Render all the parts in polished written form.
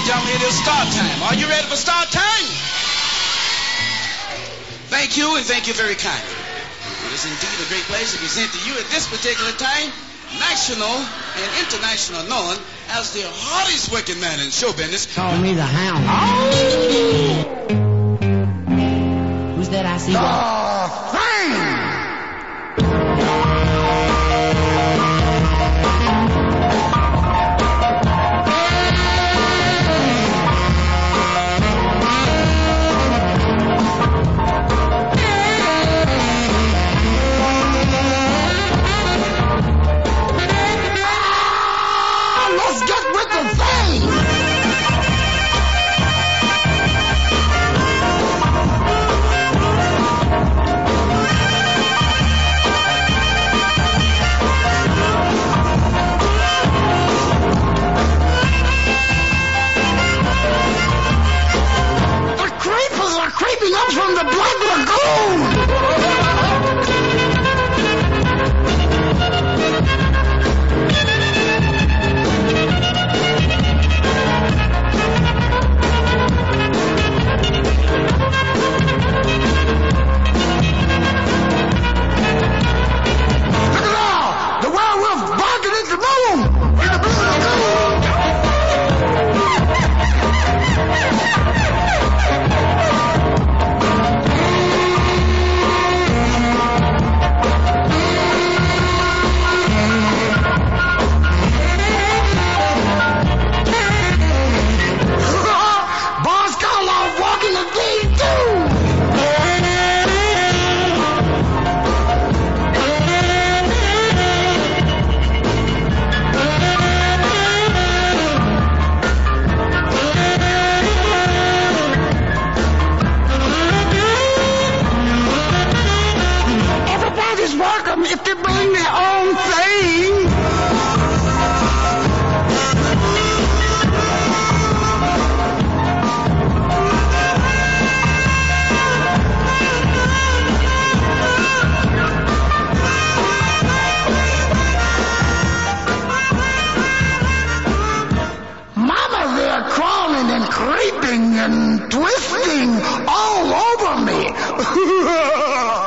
gentlemen, it is start time. Are you ready for start time? Thank you, and thank you very kindly. It is indeed a great pleasure to present to you at this particular time, national and international known as the hardest working man in show business. Call me the Hound. Oh! Who's that I see? The Thing! Creeping up from the Black Lagoon! Look at all! The werewolf barking at the moon! In the Blue Lagoon! If they bring their own thing. Mama, they're crawling and creeping and twisting all over me.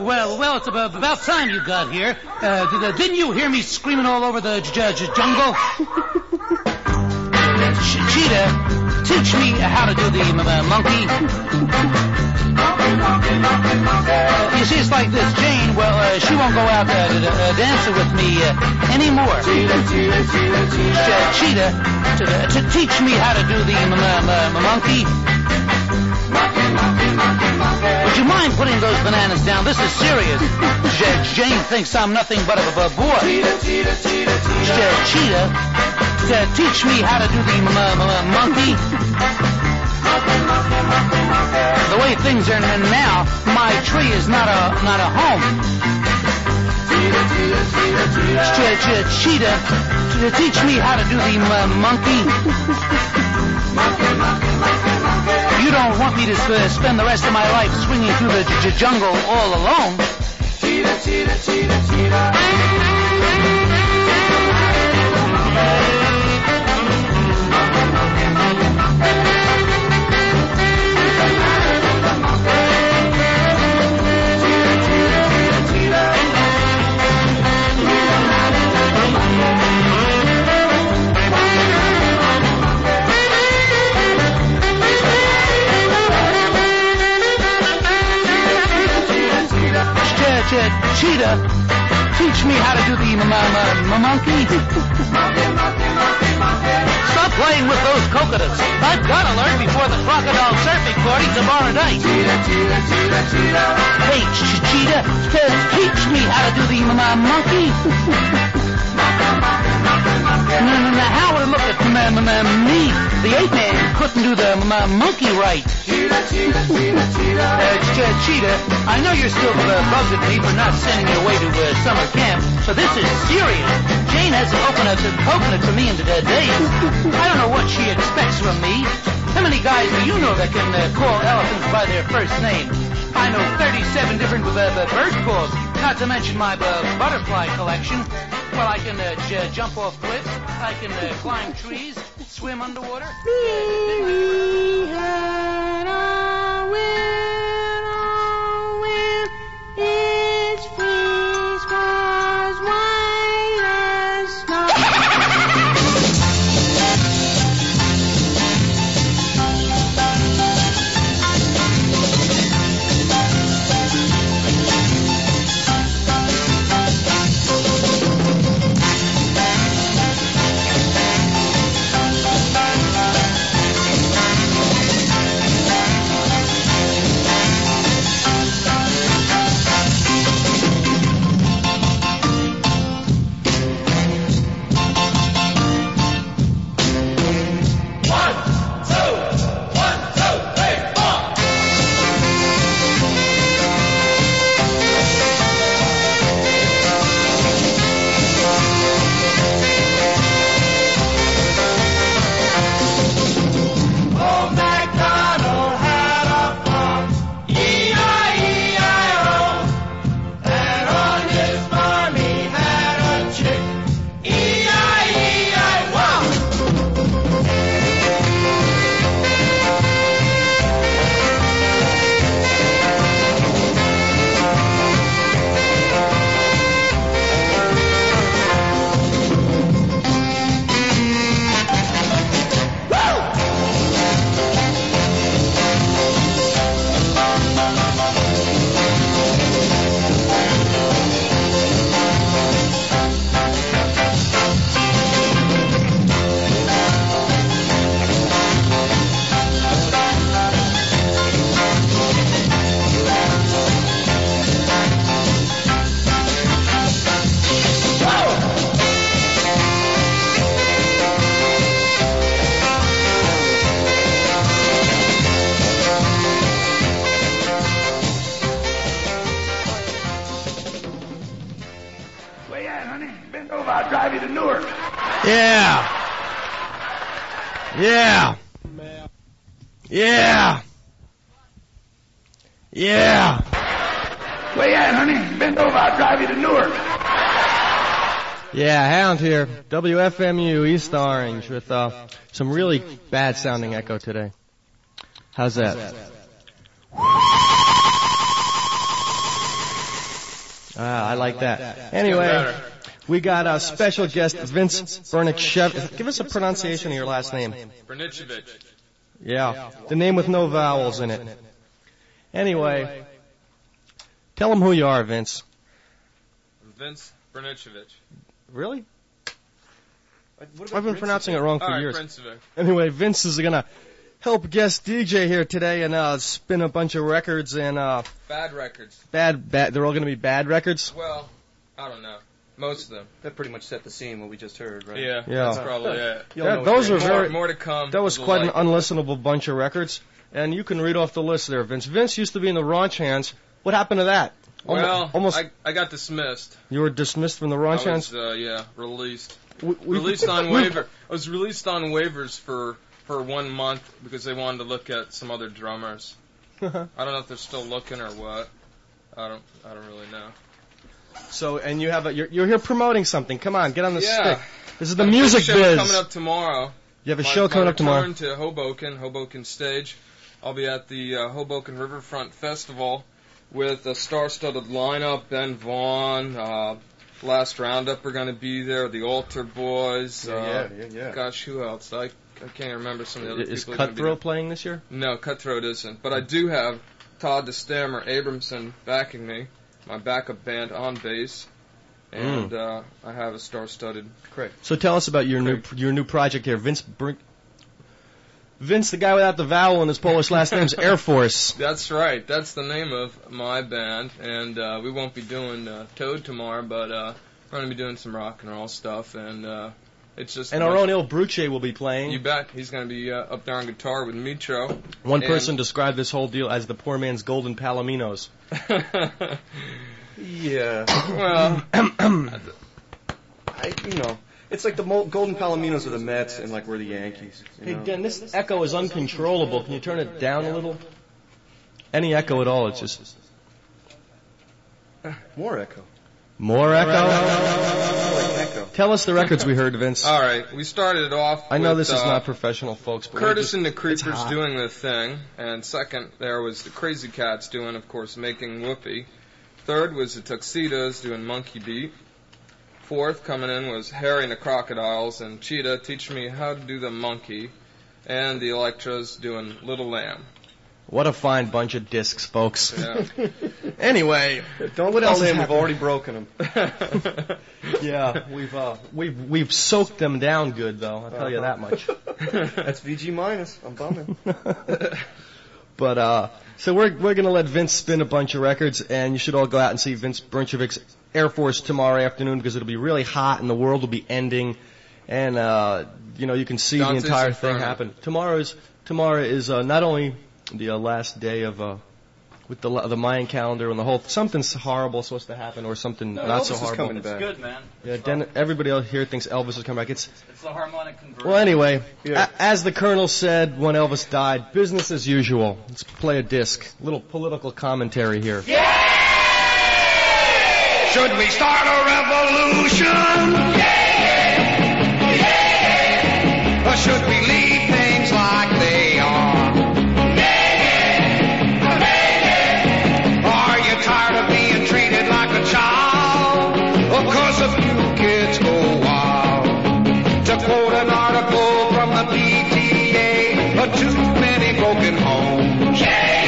Well, it's about time you got here. Didn't you hear me screaming all over the jungle? Cheetah, teach me how to do the monkey. You see, it's like this. Jane, she won't go out dancing with me anymore. Cheetah, to teach me how to do the monkey. Would you mind putting those bananas down? This is serious. Jane thinks I'm nothing but a boy. Cheetah, teach me how to do the monkey. The way things are now, my tree is not a home. Cheetah, teach me how to do the monkey. You don't want me to spend the rest of my life swinging through the jungle all alone. Cheetah, teach me how to do the monkey. Stop playing with those coconuts. I've got to learn before the crocodile surfing party tomorrow night. Hey, Cheetah, teach me how to do the monkey. Now, how would it look at me? The ape man couldn't do the monkey right. Cheetah, I know you're still bugged at me for not sending you away to summer camp, but this is serious. Jane hasn't opened a coconut for me in days. I don't know what she expects from me. How many guys do you know that can call elephants by their first name? I know 37 different bird calls, not to mention my butterfly collection. Well, I can jump off cliffs, I can climb trees, swim underwater. We had a win, its face was white as snow. I'll drive you to Newark. Yeah. Yeah. Yeah. Yeah. Where you at, honey? Bend over, I'll drive you to Newark. Yeah, Hound here. WFMU East Orange with some really bad sounding echo today. How's that? I like that. Anyway, we got a special guest, Vince Bernichevich. Give us a pronunciation of your last name. Bernichevich. Yeah, the name with no vowels in it. Anyway, tell them who you are, Vince. Vince Bernichevich. Really? I've been pronouncing it wrong for years. Princevic. Anyway, Vince is gonna help guest DJ here today and spin a bunch of records and Bad records. bad. They're all gonna be bad records. Well, I don't know. Most of them. That pretty much set the scene, what we just heard, right? Yeah, Yeah. that's probably it. Those are very. More to come. That was We'll quite an like- unlistenable bunch of records, and you can read off the list there, Vince. Vince used to be in the Raunch Hands. What happened to that? Well, almost. I got dismissed. You were dismissed from the Raunch I Hands. was, released. We- Released on waiver. I was released on waivers for 1 month because they wanted to look at some other drummers. I don't know if they're still looking or what. I don't really know. So, and you have you're here promoting something. Come on, get on the Yeah. stick. This is the Got a music show biz. coming up tomorrow. You have a show coming my up tomorrow. return to Hoboken stage. I'll be at the Hoboken Riverfront Festival with a star-studded lineup. Ben Vaughn, Last Roundup are going to be there. The Altar Boys. Yeah. Gosh, who else? I can't remember some of the other Is people. that are gonna be Cutthroat playing this year? there. No, Cutthroat isn't. But I do have Todd the Stammer Abramson backing me, my backup band on bass, and I have a star-studded. So tell us about your new project here, Vince. Vince, the guy without the vowel in his Polish last name's Air Force. That's right. That's the name of my band, and we won't be doing Toad tomorrow, but we're going to be doing some rock and roll stuff, and it's just... And our own Il Bruce will be playing. You bet. He's going to be up there on guitar with Mitro. One And- person described this whole deal as the poor man's Golden Palominos. Yeah. Well, It's like the Golden Palominos are the Mets and like we're the Yankees. Hey, Den, this echo is uncontrollable. Can you turn it down a little? Any echo at all, it's just... More echo. More echo? Like echo. Tell us the records we heard, Vince. all right. We started it off I know with, this is not professional, folks, but Curtis and the it's Creepers hot. doing the thing, and second there was the Crazy Cats doing, of course, Making Whoopee. Third was the Tuxedos doing Monkey Beat. Fourth coming in was Harry and the Crocodiles and Cheetah Teach Me How to Do the Monkey, and the Electras doing Little Lamb. What a fine bunch of discs, folks. Yeah. Anyway, Don't what call else is in, we've happening? already broken them. Yeah, we've soaked them down good, though. I'll tell you that much. That's VG minus. I'm bumming. But so we're gonna let Vince spin a bunch of records, and you should all go out and see Vince Bernichevich's Air Force tomorrow afternoon because it'll be really hot and the world will be ending, and you can see Dante's the entire Inferno. thing happen. Tomorrow is not only the last day of with the Mayan calendar and the whole something's horrible supposed to happen or something not so Elvis is horrible. coming back. Good, man. Yeah, everybody out here thinks Elvis is coming back. It's the harmonic conversion. well, anyway, Yeah. as the Colonel said when Elvis died, business as usual. Let's play a disc. A little political commentary here. Should we start a revolution? Or should we leave things like they are? Are you tired of being treated like a child? Of course a few kids go wild. To quote an article from the PTA, too many broken homes.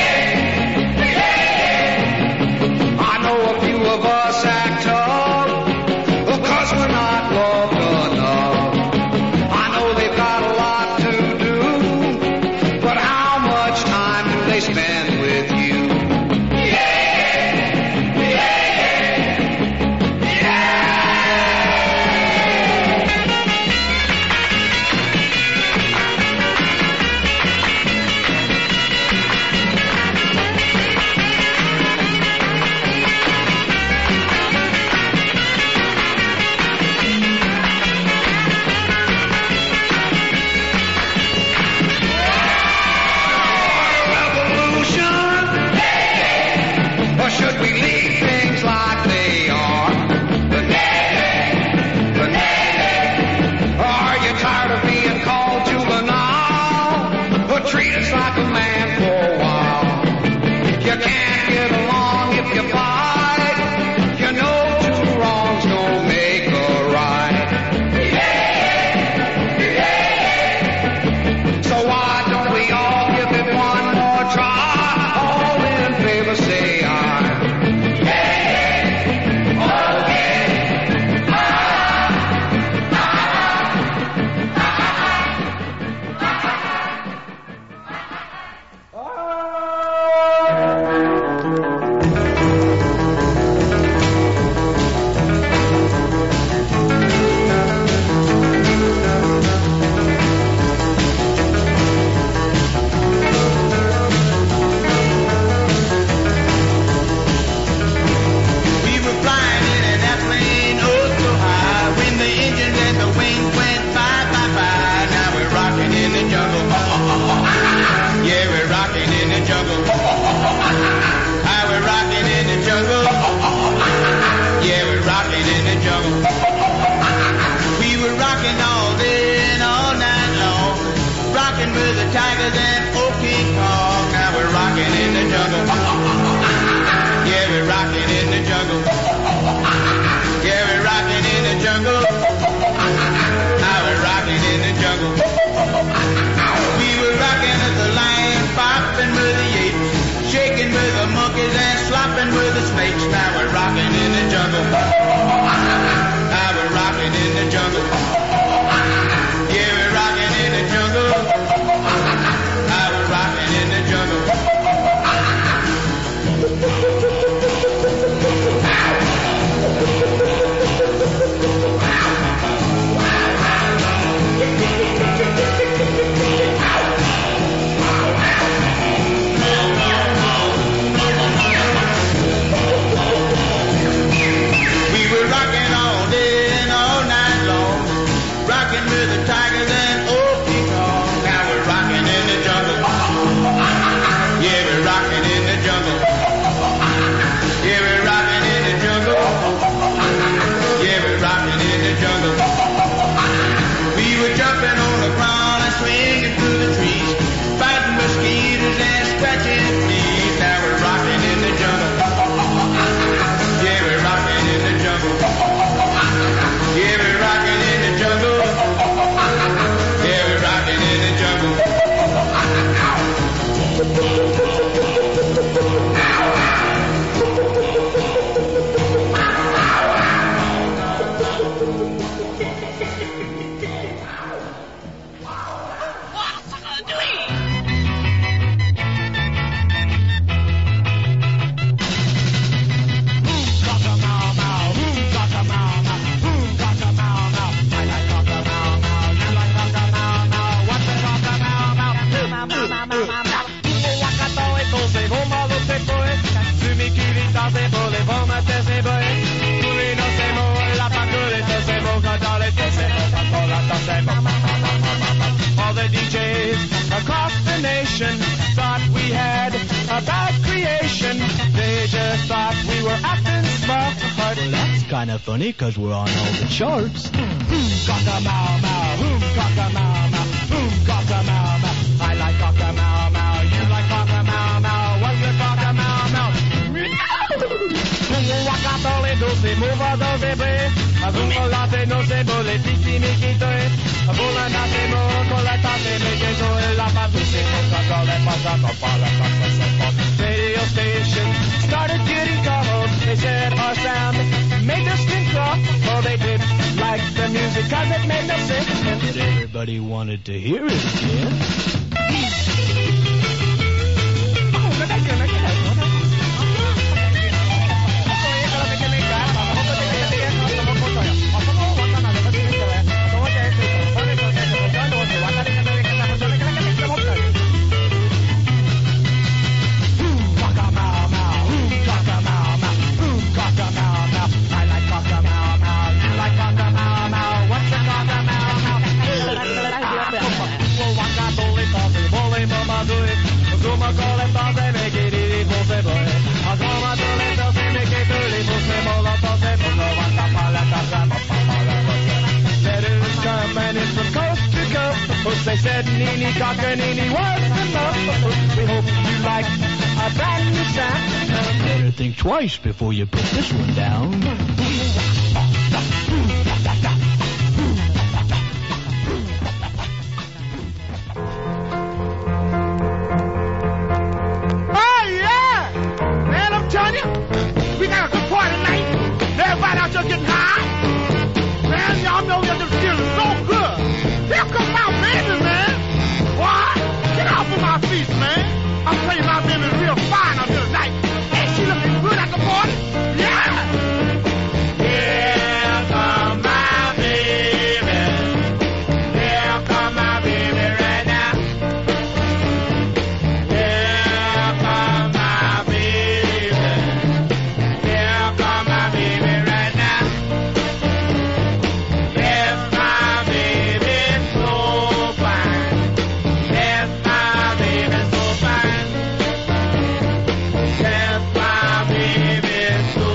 I know a few of us act tough because we're not loved enough. I know they've got a lot to do, but how much time do they spend with you? Or should we leave things like they are? Are you tired of being called juvenile? Or treat us like a man for a while? You can't get along if you fight. You know jungle. I was rocking in the jungle. Yeah, we're rocking in the jungle. I was rocking in the jungle. We were rocking all day and all night long, rocking with the tigers and old King Kong. Now we're rocking in the jungle. Yeah, we're rocking in the jungle. Yeah, we're rocking in the jungle. Yeah, we're rocking in the jungle. We were jumping on the ground and swinging through the trees, fighting mosquitoes and scratching fleas. Now we're rocking in the jungle. Yeah, we're rocking in the jungle. Yeah, we're rocking in the jungle. Yeah, we're rocking in the jungle. All the DJs across the nation thought we had a bad creation. They just thought we were acting smart. Well, that's kind of funny because we're on all the charts. Cock-a-mow-mow, cock-a-mow-mow, cock-a-mow-mow. I like cock-a-mow-mow, you like cock-a-mow-mow. What's your cock-a-mow-mow? Wakatole dulce, mova dove bre, azumolate no se bole, tiki mikitoe, abulanate mo, coletate megeto, la paduce, coca-cola, pasacopala, pasacopala. Radio station started getting cold. They said our sound made us think rough. Oh, they did like the music, cause it made no sense. And everybody wanted to hear it again. They said Nini Cockanini was enough. We hope you like our brand new sound. Better think twice before you put this one down. Oh yeah! Man, I'm telling you, we got a good party tonight. Everybody out there getting high. Man, y'all know that this feeling so good. Here comes my baby, man. What? Get off of my feet, man. I'm telling you, my baby's real fine out here tonight. Ain't she looking good at the party? Yeah. Here come my baby. Here come my baby right now. Here come my baby. Here come my baby right now. Yes, my baby so fine. Yes, my baby so fine. Yes, my baby so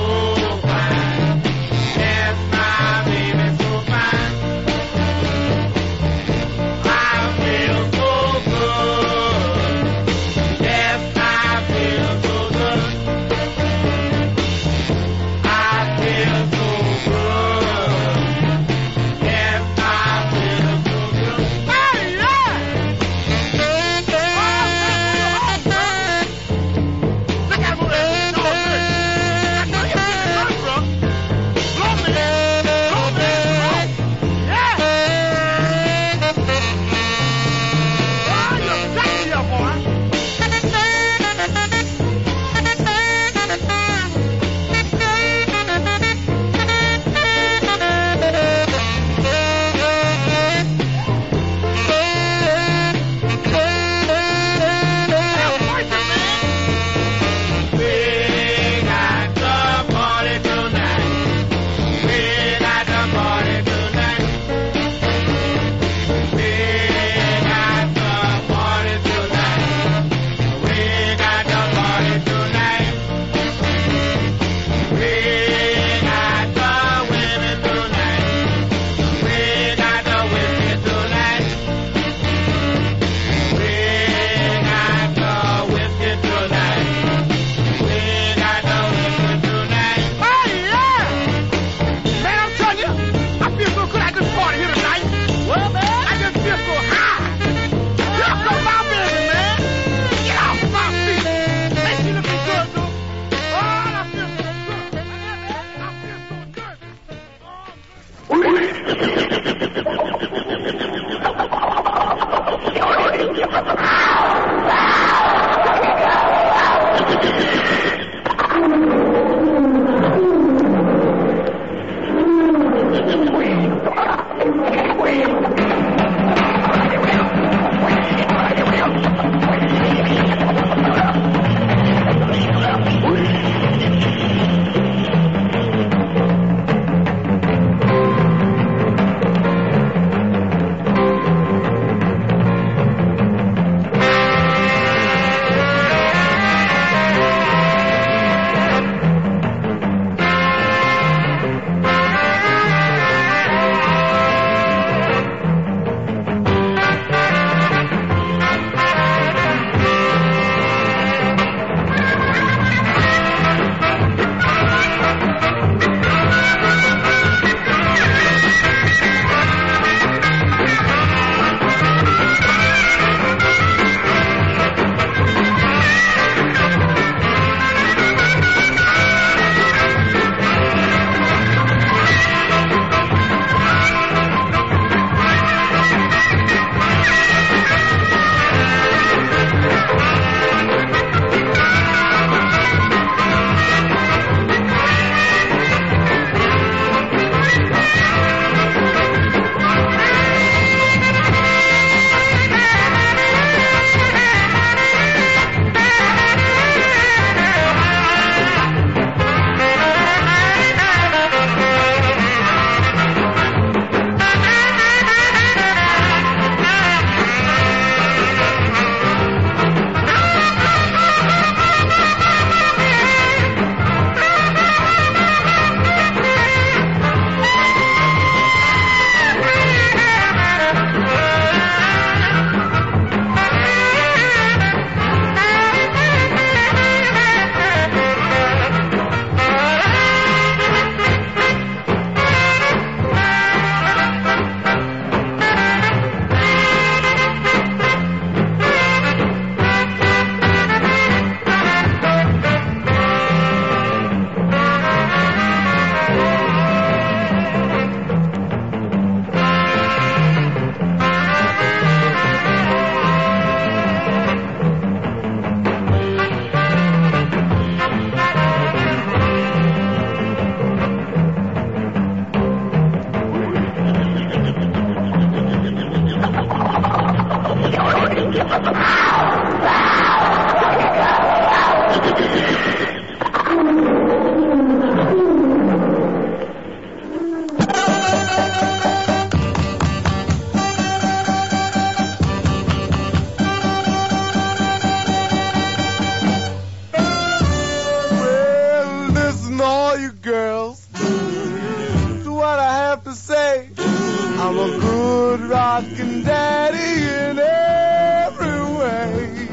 losing all you girls. So what I have to say, I'm a good rockin' daddy in every way.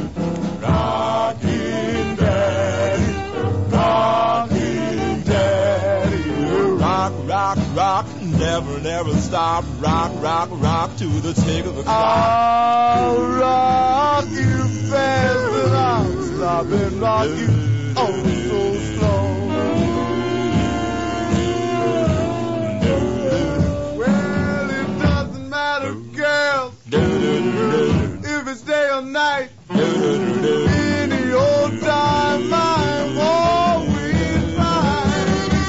Rockin' daddy, rockin' daddy. Rock, rock, rock, never, never stop. Rock, rock, rock to the tick of the clock. I'll rock you fast and I'll stop and rock you oh so slow. Well, it doesn't matter, girl, if it's day or night. Any old time I'm always right.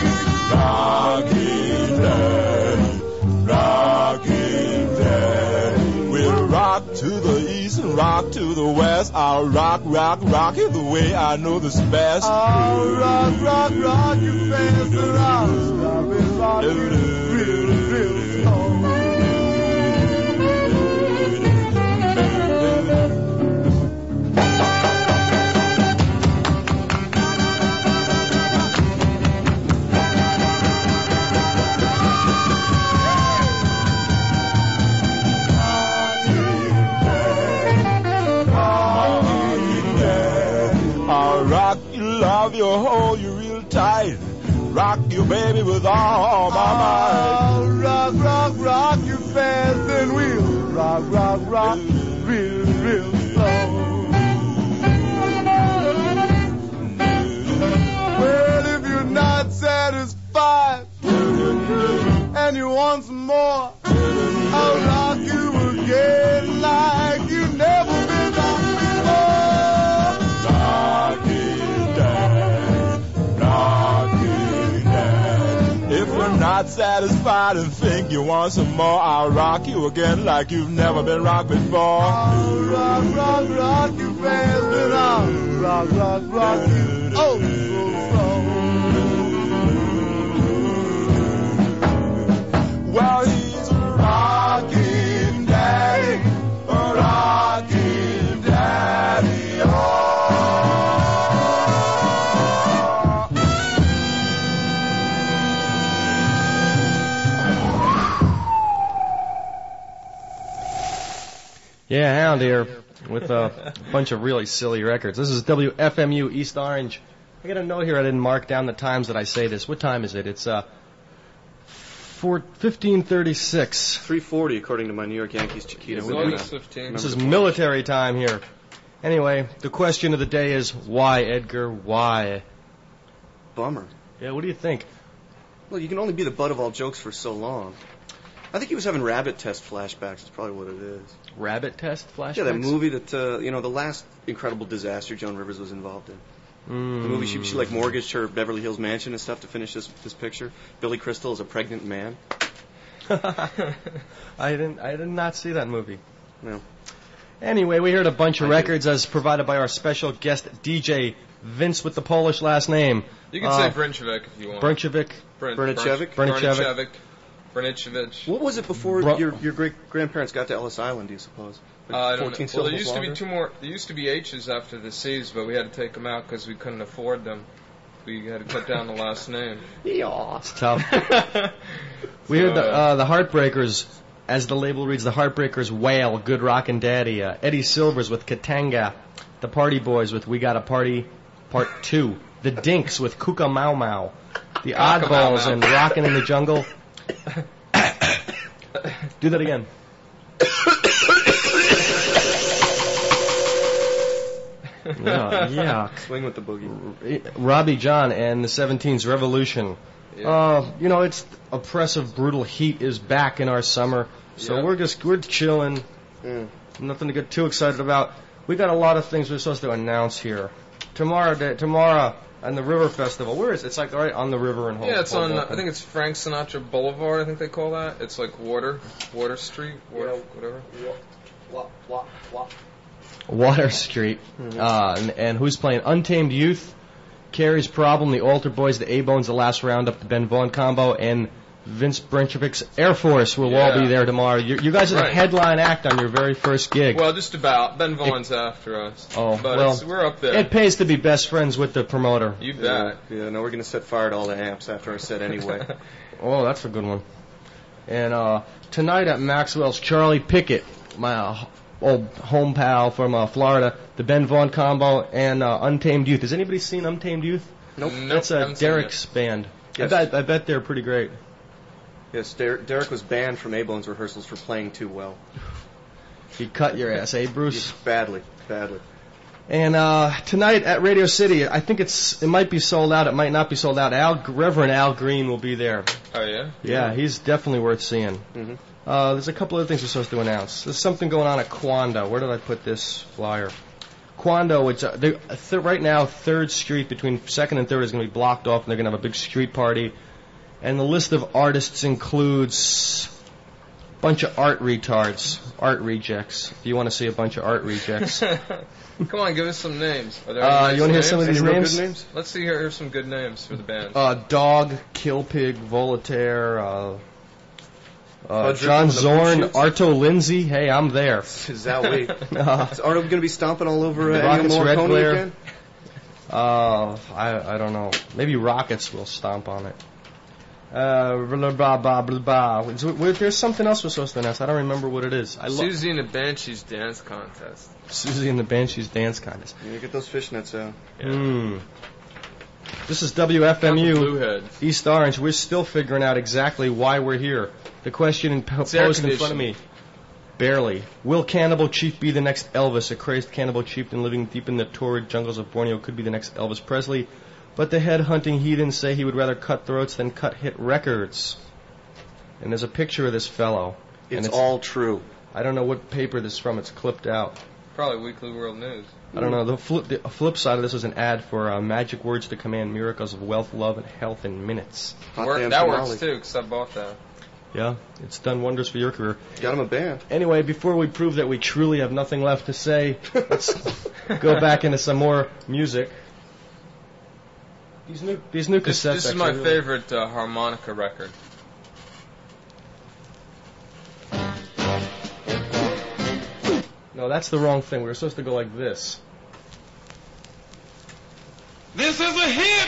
Rockin' daddy, rockin' daddy. We'll rock to the east and rock to the west. I'll rock, rock, rock it the way I know this best. I'll rock, rock, rock you fast and I'll stop and rock you real, real slow. Love you, hold you real tight. Rock you, baby, with all my might. Rock, rock, rock you fast and we'll rock, rock, rock real, real slow. Well, if you're not satisfied and you want some more, I'll rock you again like you've never been rocked before. If you're not satisfied and think you want some more, I'll rock you again like you've never been rocked before. I'll rock, rock, rock you fast and I'll rock, rock, rock you oh so slow. Well, he's a rockin' daddy, a rockin' daddy, oh. Yeah, Hound here with a bunch of really silly records. This is WFMU East Orange. I got a note here. I didn't mark down the times that I say this. What time is it? It's 15:36. 3:40 according to my New York Yankees Chiquita. It's almost 15. This is military time here. Anyway, the question of the day is why, Edgar? Why? Bummer. Yeah, what do you think? Well, you can only be the butt of all jokes for so long. I think he was having rabbit test flashbacks. Is probably what it is. Rabbit test flashbacks? Yeah, that movie that the last incredible disaster Joan Rivers was involved in. The movie she like mortgaged her Beverly Hills mansion and stuff to finish this picture. Billy Crystal is a pregnant man. I did not see that movie. No. Anyway, we heard a bunch of records as provided by our special guest DJ Vince with the Polish last name. You can say Brinchevich if you want. Brinchevich. Branichevich. Branichevich. What was it before your great grandparents got to Ellis Island? Do you suppose? I don't know. Well, there used to be two more. There used to be H's after the C's, but we had to take them out because we couldn't afford them. We had to cut down the last name. Yeah, it's tough. We heard the Heartbreakers, as the label reads, the Heartbreakers Wail, Good Rockin' Daddy. Eddie Silvers with Katanga. The Party Boys with We Got a Party Part 2. The Dinks with Kuka Mau Mau. The Oddballs and Rockin' in the Jungle. Do that again. Yeah. Swing with the boogie. Robbie John and the 17's Revolution. Yeah. It's oppressive, brutal heat is back in our summer, so we're chilling. Nothing to get too excited about. We got a lot of things we're supposed to announce here. Tomorrow on the River Festival. Where is it? It's like right on the river in Hoboken. Yeah, it's on. I think it's Frank Sinatra Boulevard. I think they call that. It's like Water Street, whatever. Water Street. And who's playing? Untamed Youth, Carrie's Problem, the Altar Boys, the A-Bones, the Last Roundup, the Ben Vaughn Combo, and Vince Brenchevik's Air Force will all be there tomorrow. You guys are the headline act on your very first gig. Well, just about. Ben Vaughn's after us. Oh, but well, we're up there. It pays to be best friends with the promoter. You bet. Yeah, no, we're going to set fire to all the amps after our set anyway. Oh, that's a good one. And tonight at Maxwell's, Charlie Pickett, my old home pal from Florida, the Ben Vaughn combo, and Untamed Youth. Has anybody seen Untamed Youth? Nope. That's Derek's band. Yes. I bet they're pretty great. Yes, Derek was banned from A-Bone's rehearsals for playing too well. He cut your ass, eh, Bruce? Badly. And tonight at Radio City, I think it might be sold out. It might not be sold out. Reverend Al Green will be there. Oh, yeah? Yeah, he's definitely worth seeing. Mm-hmm. There's a couple other things we're supposed to announce. There's something going on at Quando. Where did I put this flyer? Quando, it's right now 3rd Street between 2nd and 3rd is going to be blocked off, and they're going to have a big street party. And the list of artists includes a bunch of art retards, art rejects. If you want to see a bunch of art rejects. Come on, give us some names. Are there You any want to hear names? some of these Any real names? good names? Let's see here's some good names for the band. Dog, Killpig, Voltaire, Fudge John from the Zorn, Bullshits? Arto Lindsay. Hey, I'm there. Zowie. Is Arto going to be stomping all over Rockets Ennio Red Morricone Glare. again? I don't know. Maybe Rockets will stomp on it. Blah, blah, blah, blah, blah. There's something else we're supposed to announce. I don't remember what it is. Susie and the Banshees Dance Contest. Susie and the Banshees Dance Contest. Yeah, get those fishnets out. This is Couple WFMU, Blueheads. East Orange. We're still figuring out exactly why we're here. The question posed air in front of me. Barely. Will Cannibal Chief be the next Elvis? A crazed cannibal chieftain living deep in the torrid jungles of Borneo could be the next Elvis Presley. But the head-hunting heathens say he would rather cut throats than cut hit records. And there's a picture of this fellow. It's all true. I don't know what paper this is from. It's clipped out. Probably Weekly World News. I don't know. The flip side of this was an ad for magic words to command miracles of wealth, love, and health in minutes. Hot That damn tamale. works too, because I bought that. Yeah, it's done wonders for your career. Got him a band. Anyway, before we prove that we truly have nothing left to say, let's go back into some more music. These new cassettes. This is my favorite harmonica record. No, that's the wrong thing. We were supposed to go like this. This is a hit.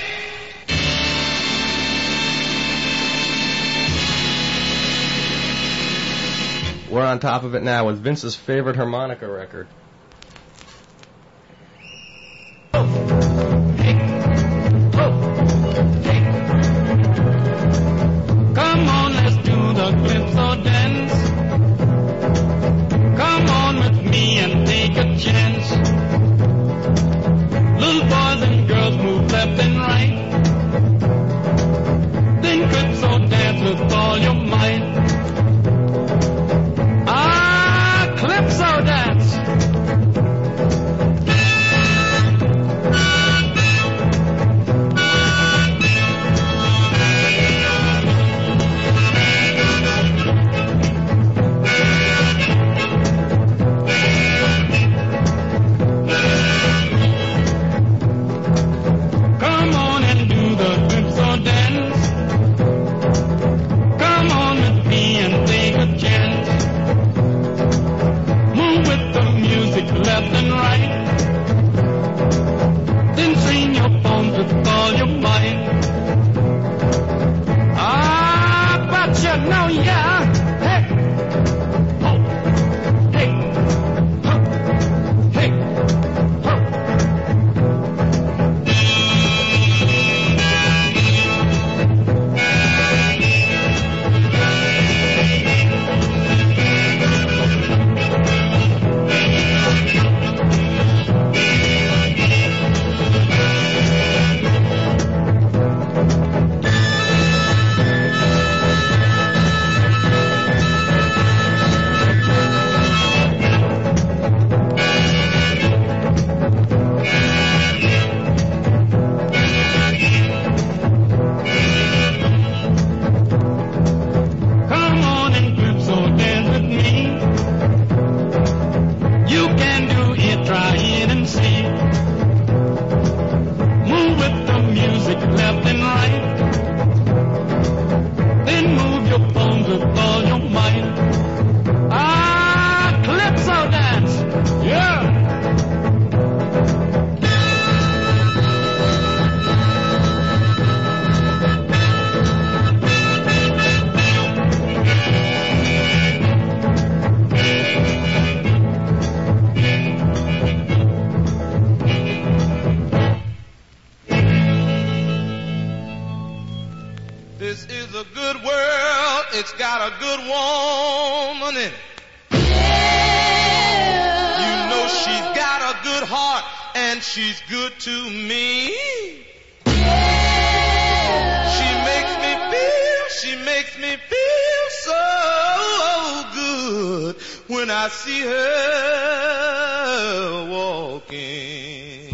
We're on top of it now with Vince's favorite harmonica record. Come on, let's do the calypso dance. Come on with me and take a chance. Little boys and girls move left and right. Then calypso dance with all your might. Ah, calypso dance. This is a good world. It's got a good woman in it. You know she's got a good heart and she's good to me. She makes me feel so good when I see her walking.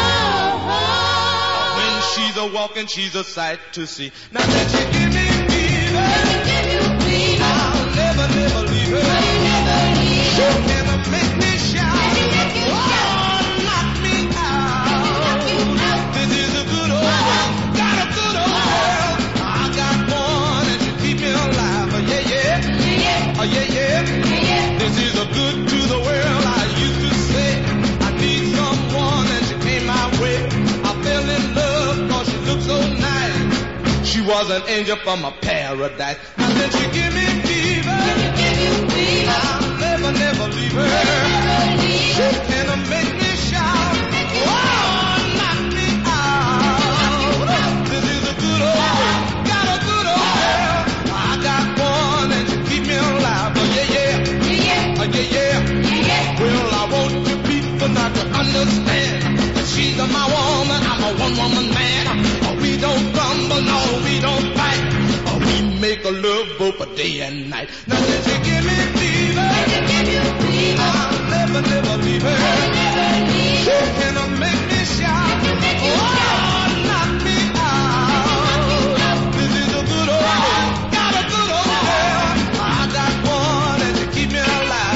When she's a walking, she's a sight to see. Now that she give me fever, I'll never leave her. She never make me shout, knock me out. This is a good old world, got a good old world. I got one and she keep me alive. Oh yeah, yeah. Oh yeah, yeah. This is a good to the world. I used to say I need someone and she came my way. I fell in love cause she looked so nice. She was an angel from a paradise. And then she give me fever. I'll never leave her. She can make me shout. Knock me out. This is a good old world. Got a good old world. I got one and she keep me alive. Oh yeah, yeah. Oh yeah, yeah. Well, I want you people not to understand that she's my woman. I'm a one-woman man. We don't grumble, no, we don't fight. We make a love both for day and night. Now since you give me fever, I'll never leave her. She can make me shout. Knock me out. This is a good old girl. Got a good old girl. I got one and she keep me alive.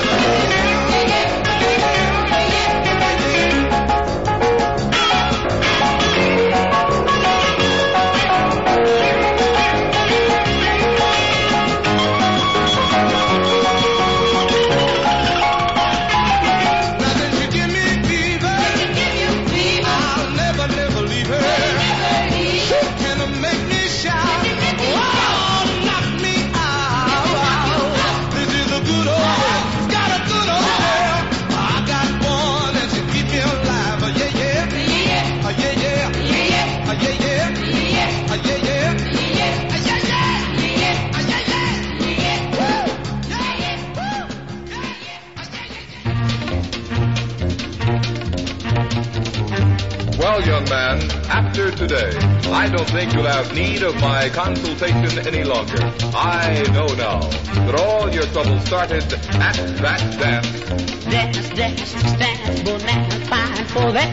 Well, young man, after today, I don't think you'll have need of my consultation any longer. I know now that all your trouble started at that dance. Dance, bonanza, fine for that.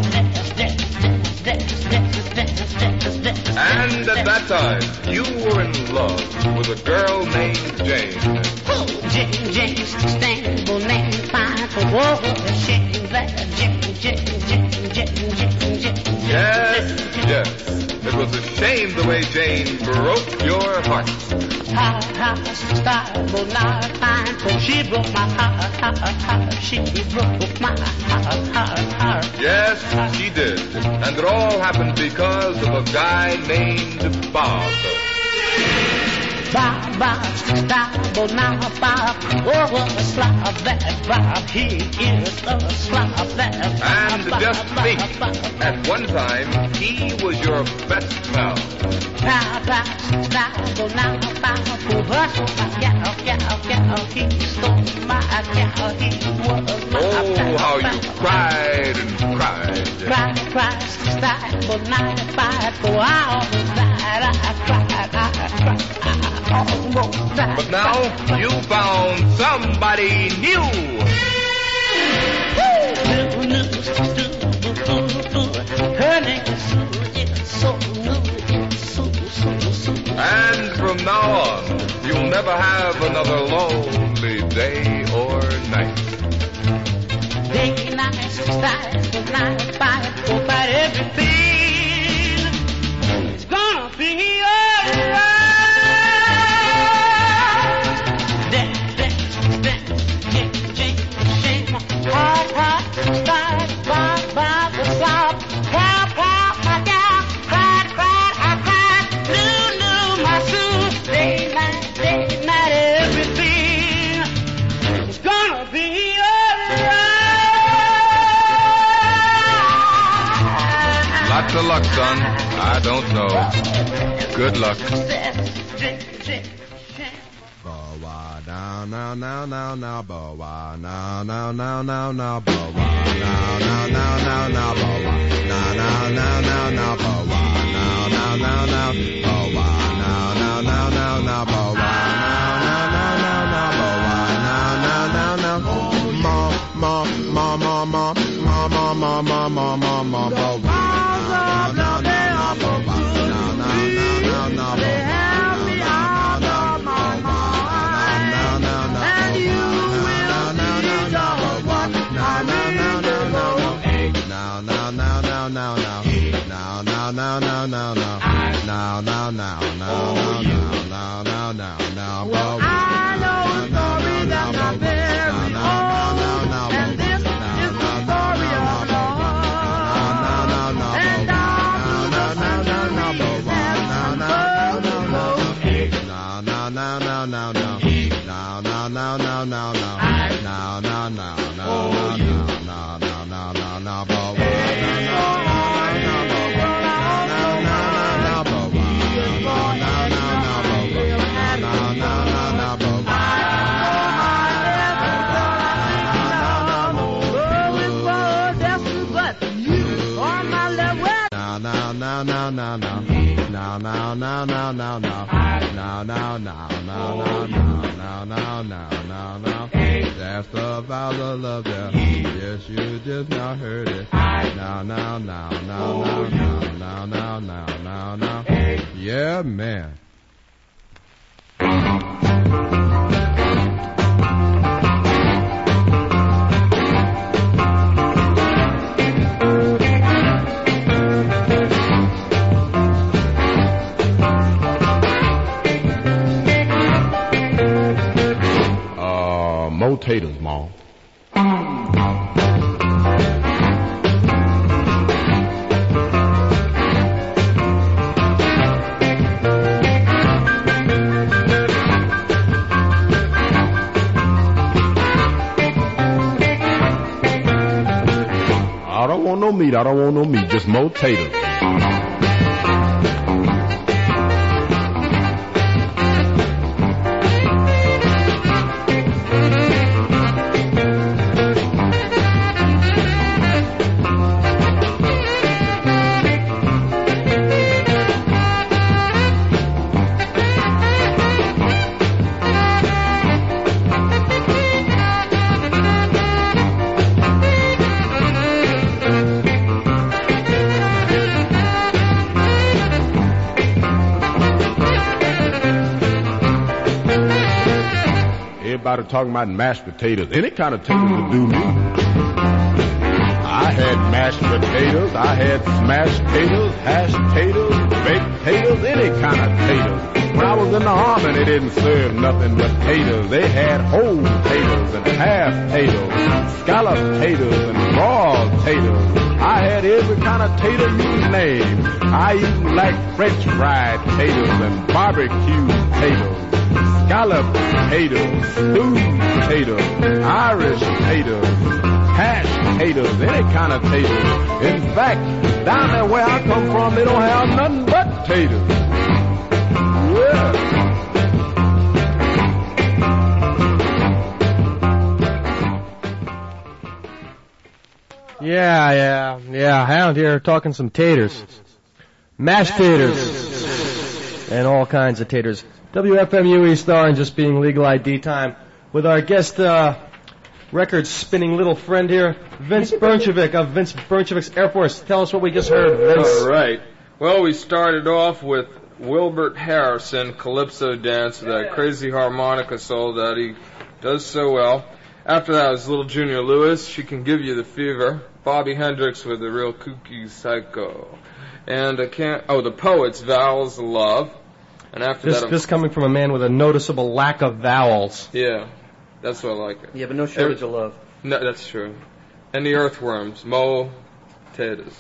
And at that time, you were in love with a girl named Jane. Oh, Jane, stand, bonanza, fine for what? Shame that, Jane. Yes. It was a shame the way Jane broke your heart. She broke my heart. She broke my heart. Yes, she did. And it all happened because of a guy named Bob. Bob, oh, what a slob that Bob, he is a slob that Bob. And just think, at one time, he was your best pal. Oh, how you cried and cried. Cried, for hours, But now you found somebody new. Her name is so new, And from now on, you'll never have another lonely day or night. Day, night, style, night, fight, everything. It's gonna be alright. Lots of luck, son. I don't know. Good luck. Now, now, now, now, now, bow wow. Now, now, now, now, now, bow wow. Now, now, now, now, now, bow wow. Now, now, now, now, now, bow wow. Now, now, now, now, bow wow. Now, now, now, now, now, bow wow. Now, now, now, now, bow wow. Now, now, now, now, ma, ma, ma, ma, ma, ma, ma, ma, ma, ma, ma, ma, bow wow. Now, now, now, now, bow wow. Now, now, now, now, now, bow wow. Well, I know a story that's not very old, and this is the story of love. And that's the vow of love there. Yes, you just now heard it. Now. Yeah, man. Potatoes, Mom. I don't want no meat, just more taters. Everybody talking about mashed potatoes. Any kind of potatoes will do me. I had mashed potatoes, I had smashed potatoes, hashed potatoes, baked potatoes, any kind of potatoes. When I was in the army, they didn't serve nothing but potatoes. They had whole potatoes and half potatoes, scallop potatoes and raw potatoes. I had every kind of tater you name. I even like French fried potatoes and barbecue potatoes. Scallop potatoes, stewed potatoes, Irish potatoes, hashed potatoes, any kind of potatoes. In fact, down there where I come from, they don't have nothing but potatoes. Yeah. Hound here talking some taters. Mashed taters. And all kinds of taters. WFMU East Orange, just being legal ID time with our guest record spinning little friend here, Vince Bernchevic of Vince Bernchevic's Air Force. Tell us what we just heard, Vince. All right. Well, we started off with Wilbert Harrison, Calypso Dance, with that crazy harmonica solo that he does so well. After that was Little Junior Lewis, She Can Give You the Fever. Bobby Hendricks with The Real Kooky Psycho. And The Poets, Vowels of Love. And after this coming from a man with a noticeable lack of vowels. Yeah, that's what I like. Yeah, but no shortage of love. No, that's true. And the Earthworms, Mo Taters.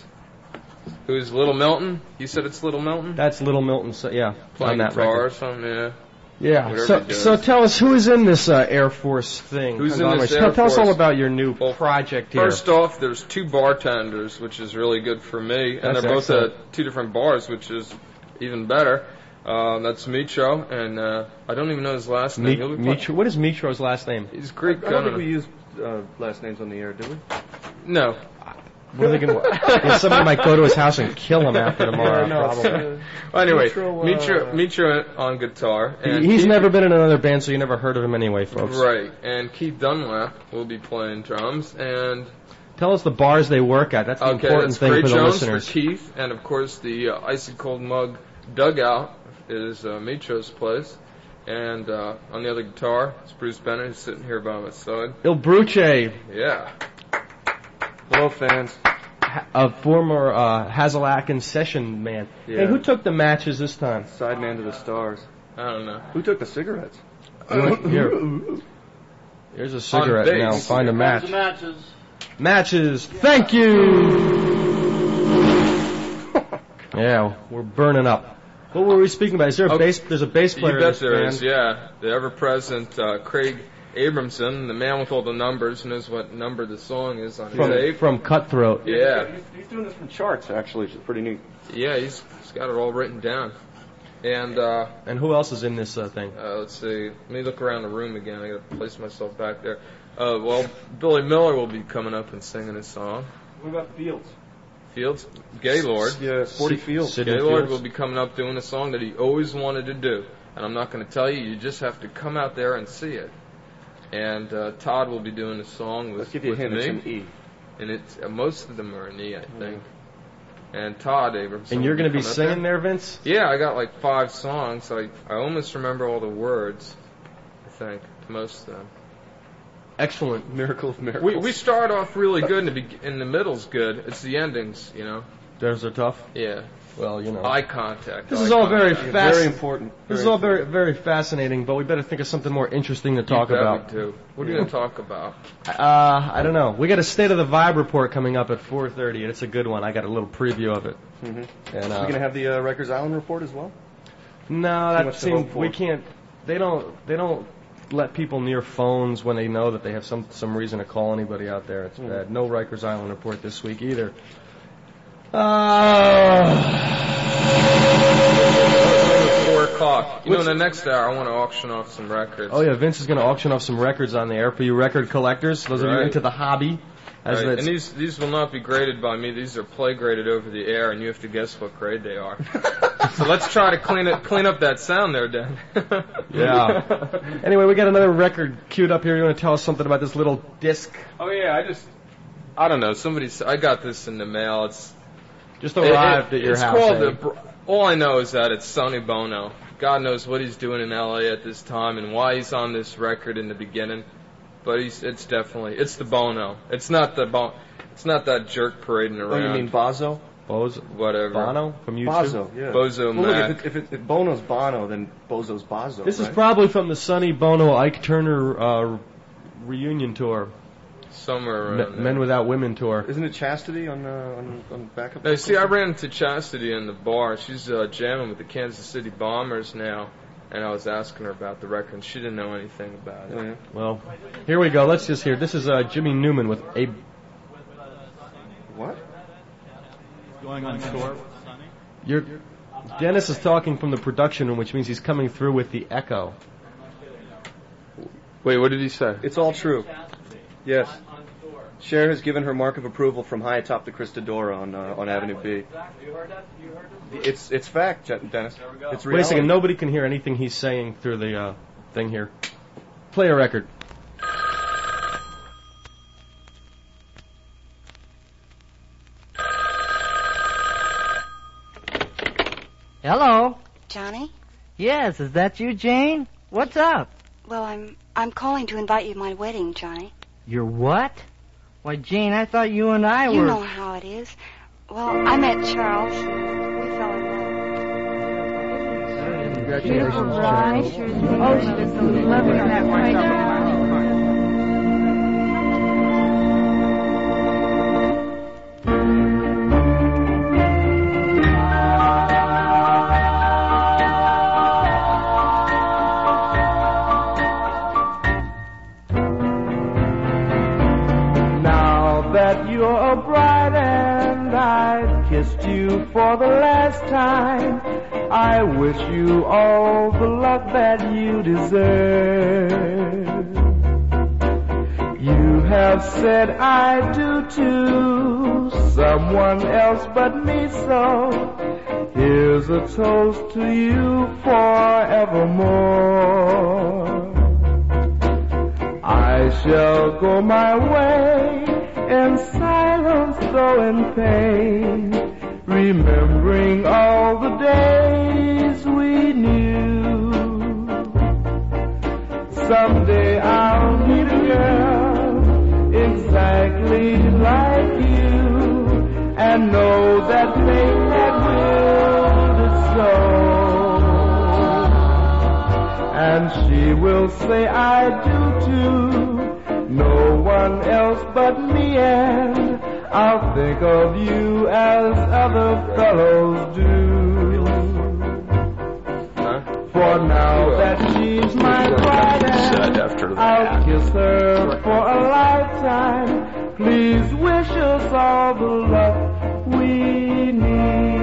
Who's Little Milton? You said it's Little Milton? That's Little Milton, so yeah. Playing on that guitar record. or something, yeah. Yeah. Whatever So, he does. so tell us who is in this Air Force thing. Who's in this Air Tell us Force? all about your new project here. First off, there's 2 bartenders, which is really good for me, and That's they're both excellent. at 2 different bars, which is even better. That's Mitro, and I don't even know his last name. He'll be Mitro. What is Mitro's last name? He's Greek. I don't think we used last names on the air, did we? No. What are they going to? Somebody might go to his house and kill him after tomorrow. Probably. Well, anyway, Mitro, Mitro on guitar. And He's Keith, never been in another band, so you never heard of him anyway, folks. Right, and Keith Dunlap will be playing drums, and Tell us the bars they work at. That's the important that's thing Gray for the Jones listeners. for Keith, and of course the Icy Cold Mug Dugout is Mitro's place. And on the other guitar, it's Bruce Bennett, who's sitting here by my side. Il Bruce, Yeah. Hello, fans. a former Hazel-Atkins session man. Yeah. Hey, who took the matches this time? Sideman to the stars. I don't know. Who took the cigarettes? Here. Here's a cigarette bass. now. Find a match. Matches. Matches. Thank you. Yeah, we're burning up. What were we speaking about? Is there a bass? There's a bass player You in bet this there band. is, yeah. The ever-present Craig Abramson, the man with all the numbers, knows what number the song is on his tape. From Cutthroat. Yeah. He's doing this from charts, actually, which is pretty neat. Yeah, he's got it all written down. And who else is in this thing? let's see. Let me look around the room again. I got to place myself back there. Well, Billy Miller will be coming up and singing his song. What about Fields? Fields, Gaylord. Yeah, Sporty Fields. Gaylord will be coming up doing a song that he always wanted to do. And I'm not going to tell you. You just have to come out there and see it. And Todd will be doing a song with, Let's give you a hint. me. It's an E. And it's most of them are an E, I think. And Todd Abramson. And you're going to be singing there, Vince? Yeah, I got like 5 songs. I almost remember all the words, I think, to most of them. Excellent. Miracle of miracles. We start off really good, and the middle's good. It's the endings, you know. Those are tough. Yeah. Well, you know. Eye contact. This is all very Very important. This is all very, very fascinating, but we better think of something more interesting to talk about. What are you going to talk about? I don't know. We got a State of the Vibe report coming up at 4:30, and it's a good one. I got a little preview of it. Mm-hmm. And We're going to have the Rikers Island report as well? no, Too that much to seems hope for. we can't. They don't let people near phones when they know that they have some reason to call anybody out there. It's bad. No Rikers Island report this week either. 4 o'clock. You know, in the next hour, I want to auction off some records. Oh yeah, Vince is going to auction off some records on the air for you record collectors. Those of you Right. into the hobby. As Right. that's- And these will not be graded by me. These are play graded over the air, and you have to guess what grade they are. So let's try to clean up that sound there, Dan. Yeah. Anyway, we got another record queued up here. You want to tell us something about this little disc? Oh yeah, I don't know. I got this in the mail. It's Just arrived at your it's house. called eh? all I know is that it's Sonny Bono. God knows what he's doing in L.A. at this time and why he's on this record in the beginning. But it's the Bono. It's not that jerk parading around. Oh, you mean Bozo? Bozo? Whatever. Bono from YouTube? Bozo, yeah. Bozo well, Mac. Look, if Bono's Bono, then Bozo's Bozo. This is right? probably from the Sonny Bono Ike Turner reunion tour. Somewhere around there. Men Without Women tour. Isn't it Chastity on backup? No, see, I ran into Chastity in the bar. She's jamming with the Kansas City Bombers now, and I was asking her about the record, and she didn't know anything about it. Oh, yeah. Well, here we go. Let's just hear. This is Jimmy Newman with a. What? Going on tour. Dennis is talking from the production room, which means he's coming through with the echo. Wait, what did he say? It's all true. Yes. Cher has given her mark of approval from high atop the Christadora on Avenue B. You heard that? It's fact, Dennis. It's reality. Wait a second. Nobody can hear anything he's saying through the thing here. Play a record. Hello. Johnny? Yes, is that you, Jane? What's up? Well, I'm calling to invite you to my wedding, Johnny. Your what? Why, Jane, I thought you and I You were... know how it is. Well, I met Charles. We fell in love. Congratulations, Right. Charles. Oh, she was so lovely on that right now. time. I wish you all the luck that you deserve. You have said I do to someone else but me, so here's a toast to you forevermore. I shall go my way in silence, though in pain, remembering all the days we knew. Someday I'll meet a girl exactly like you, and know that fate had willed it so. And she will say I do too, no one else but me, and I'll think of you as other fellows do. For now that she's my bride, I'll kiss her for a lifetime. Please wish us all the luck we need.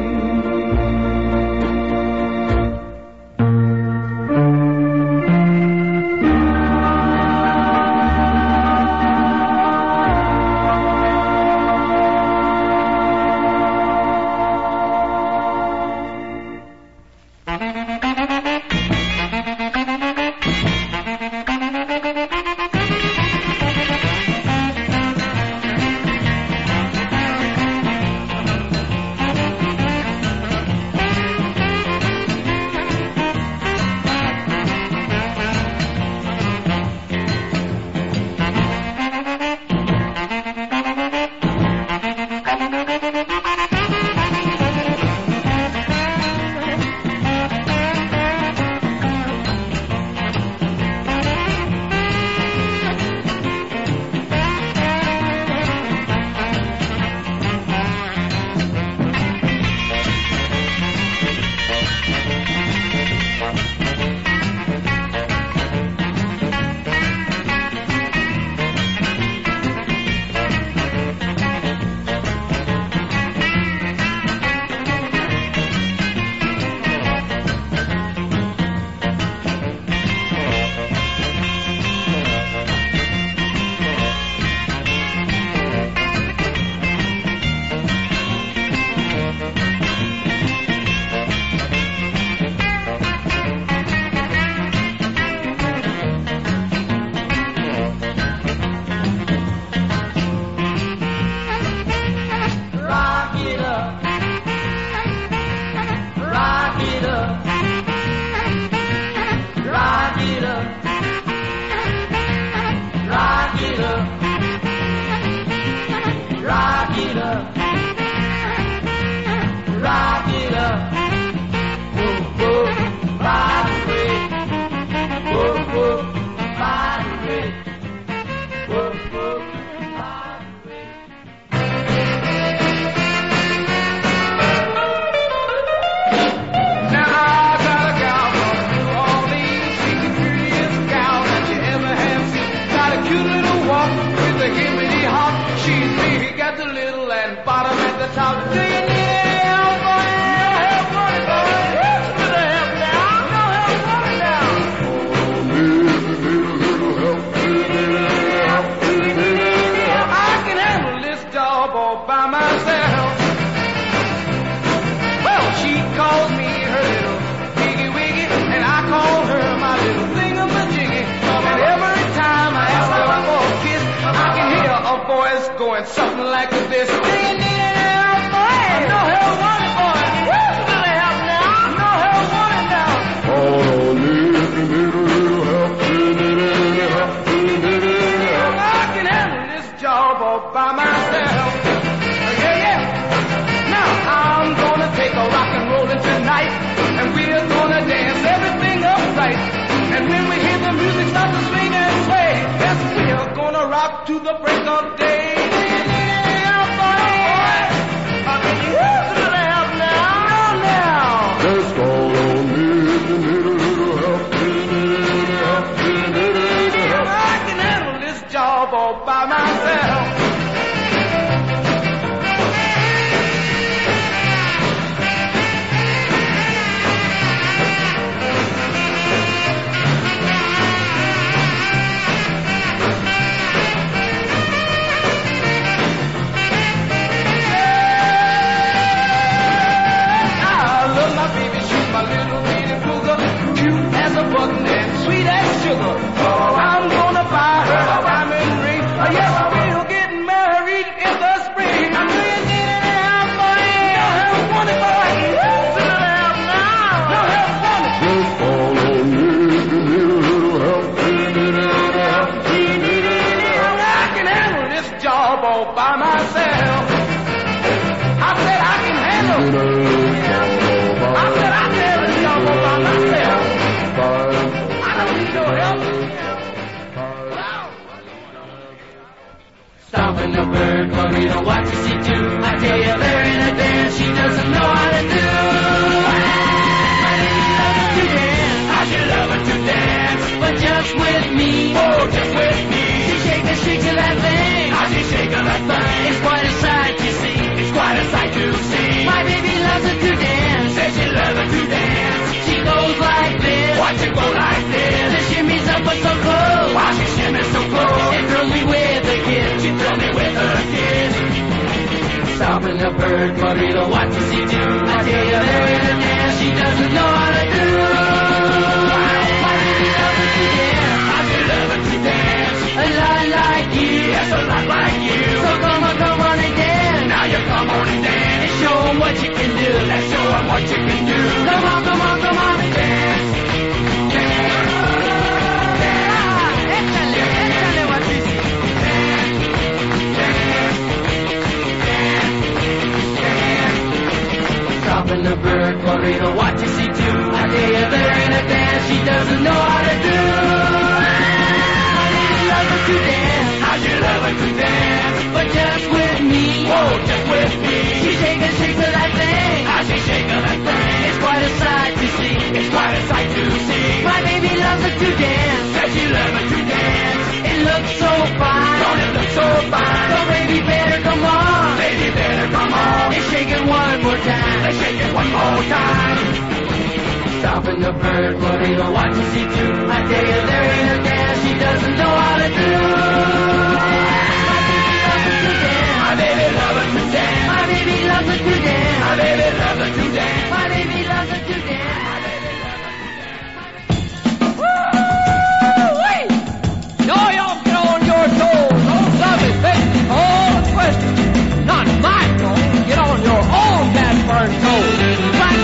Something like this. Do you need any help, boy? I'm no help wanted, boy. Will they help now? I'm no help wanted now. Oh, need a little help, I can handle this job all by myself. Yeah. Now I'm gonna take a rock and rollin' tonight, and we're gonna dance everything upright. And when we hear the music start to swing and sway, yes, we're gonna rock to the break of day. By myself. my little lady cougar, cute as a button and sweet as sugar. Oh, I'm gonna buy her a diamond ring. Yes, I will get married in the spring. I'm doing it now, boy. Don't have money, boy. Sit down now. Don't have money. Just follow me, little help me. I can handle this job all by myself. I said I can handle it. I said I can handle this job all by myself. I don't need no help. Stomping the bird, Marita, what does she do? I tell you, there in a dance, she doesn't know how to do. To dance, I should love her to dance, but just with me. Oh, just with me. She shakes of that thing. How she shake of that thing? It's quite a sight to see. It's quite a sight to see. My baby loves her to dance. Says she loves her to dance. She goes like this. Watch her go like this. The shimmy's up but so close. Wow, she shimmies so close. It thrills me with a kiss. She thrills me with her kiss. Stomping the bird, Marita, what does he do? I tell you, there in a dance, she doesn't know how to do. My baby loves her to dance. I should love her to dance. A lot like you. Yes, a lot like you. So come on and dance. Now you come on and dance. And show 'em what you can do. Let's show 'em what you can do. Come on and dance. Stopping the bird, Marita, what does she do? I tell you, there in a dance, she doesn't know how to do. I didn't love her to dance, I should love her to dance, but just with me. Oh, just with me. She shakes of that thing. How she shake of that thing? It's quite a sight to see. It's quite a sight to see. My baby loves her to dance. Says she loves her to dance. It looks so fine. Don't it look so fine? So baby, better come on. Baby, better come on. Let's shake it one more time. Let's shake it one more time. Stopping the bird, Marita, what does he do? I tell you, there in a dance, she doesn't know how to do. My baby loves her to dance. My baby loves her to dance. My baby loves her to dance. My baby loves her to dance. My baby loves her to dance. Woo-wee! Now y'all get on your toes. Don't love it, baby. All the questions. Not my toes. Get on your own gas burn toes. Right,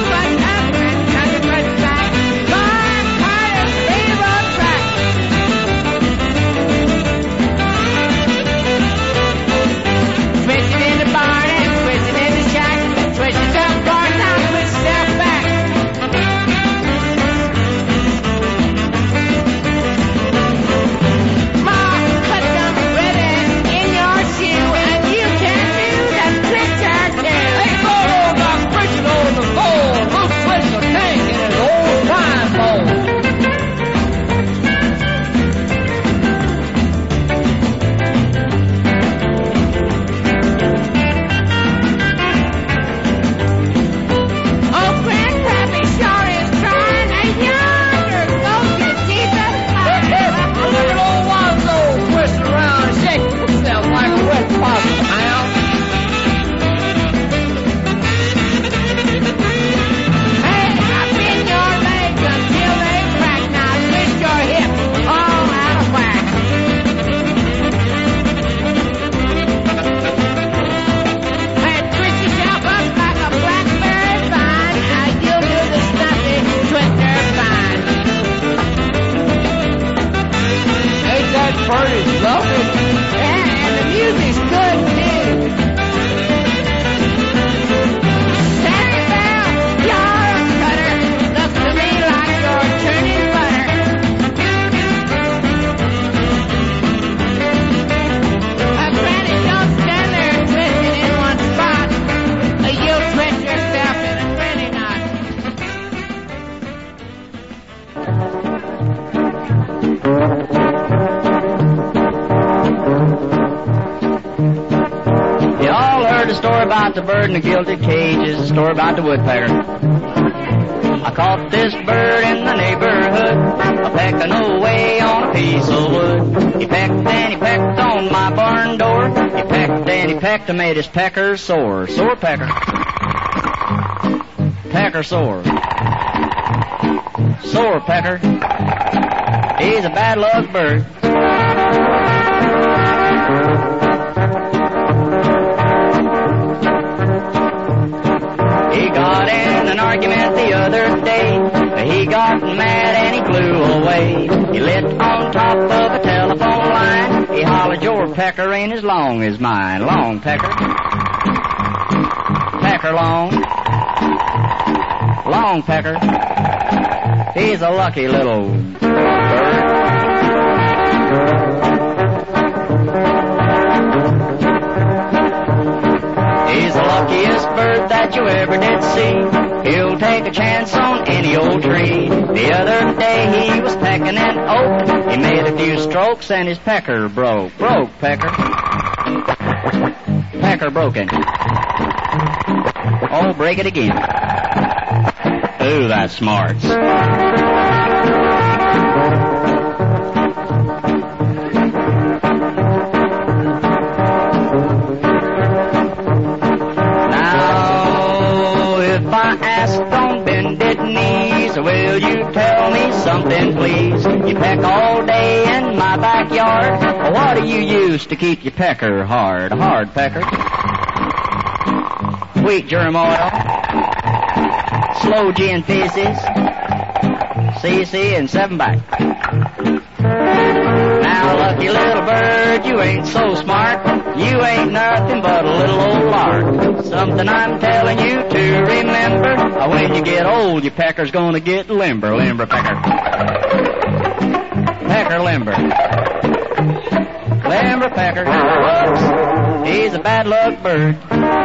Party's lovely. Yeah, and the music's good too. Sammy Bell, you're a cutter. Looks to me like you're turning butter. Granny, don't stand there twisting in one spot. You'll twist yourself in a granny knot. The story about the bird in the gilded cage is a story about the woodpecker. I caught this bird in the neighborhood, a-pecking away on a piece of wood. He pecked and he pecked on my barn door. He pecked and he pecked and made his pecker sore. Sore pecker. Pecker sore. sore pecker. He's a bad luck bird. He got in an argument the other day. He got mad and he flew away. He lit on top of a telephone line. He hollered, your pecker ain't as long as mine. Long pecker. Pecker long. Long pecker. He's a lucky little bird. He's the luckiest bird that you ever did see. He'll take a chance on any old tree. The other day he was pecking an oak. He made a few strokes and his pecker broke. Broke, pecker. Pecker broken. Oh, break it again. Ooh, that's smart. Will you tell me something, please? You peck all day in my backyard. What do you use to keep your pecker hard? A hard pecker. Wheat germ oil. Slow gin fizzies. CC and 7-back. Now, lucky little bird, you ain't so smart. You ain't nothing but a little old lark. Something I'm telling you to remember. When you get old, your pecker's gonna get limber. Limber pecker. Pecker limber. Limber pecker. Whoops. He's a bad luck bird.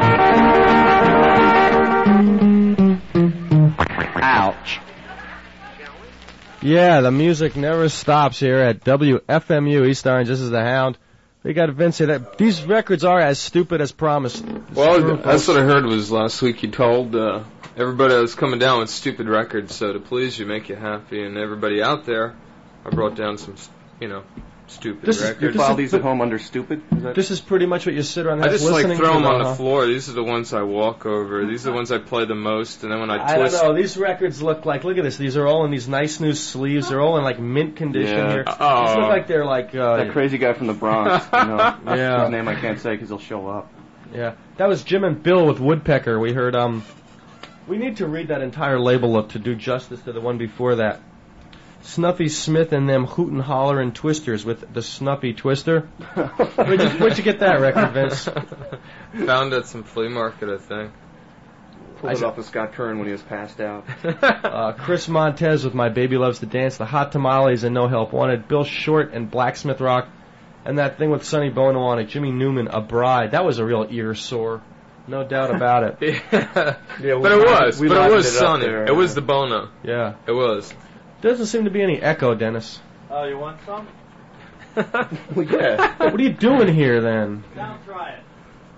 Ouch. Yeah, the music never stops here at WFMU East Orange. This is the Hound. We got Vince here. These records are as stupid as promised. Well, that's what I heard was last week you told everybody that was coming down with stupid records, so to please you, make you happy, and everybody out there, I brought down some, stupid records. You file these at home under stupid? This is pretty much what you sit around I just listening throw them to, on the floor. These are the ones I walk over. These are the ones I play the most, and then when I twist... I don't know. These records look like, look at this. These are all in these nice new sleeves. They're all in like mint condition here. These look like they're like... that crazy guy from the Bronx. Yeah. His name I can't say because he'll show up. Yeah. That was Jim and Bill with Woodpecker. We heard, we need to read that entire label up to do justice to the one before that. Snuffy Smith and them hootin' hollerin' twisters with the Snuffy Twister. Where'd you get that record, Vince? Found at some flea market, I think. Pulled it off of Scott Kern when he was passed out. Chris Montez with My Baby Loves to Dance, the Hot Tamales and No Help Wanted, Bill Short and Blacksmith Rock, and that thing with Sonny Bono on it, Jimmy Newman, A Bride. That was a real ear sore. No doubt about it. But it was Sonny. It was the Bono. Yeah. It was. Doesn't seem to be any echo, Dennis. Oh, you want some? Well, yeah. What are you doing here, then? Now try it.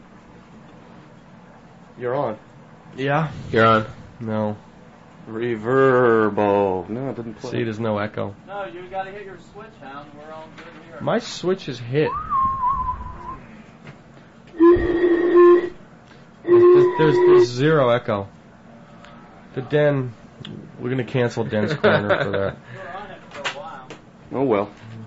You're on. Yeah? You're on. No. Reverbo. No, it didn't play. See, there's no echo. No, you gotta hit your switch, Hound. We're all good here. My switch is hit. There's zero echo. The Den... We're going to cancel Den's Corner for that. We're on it for a while. Oh, well.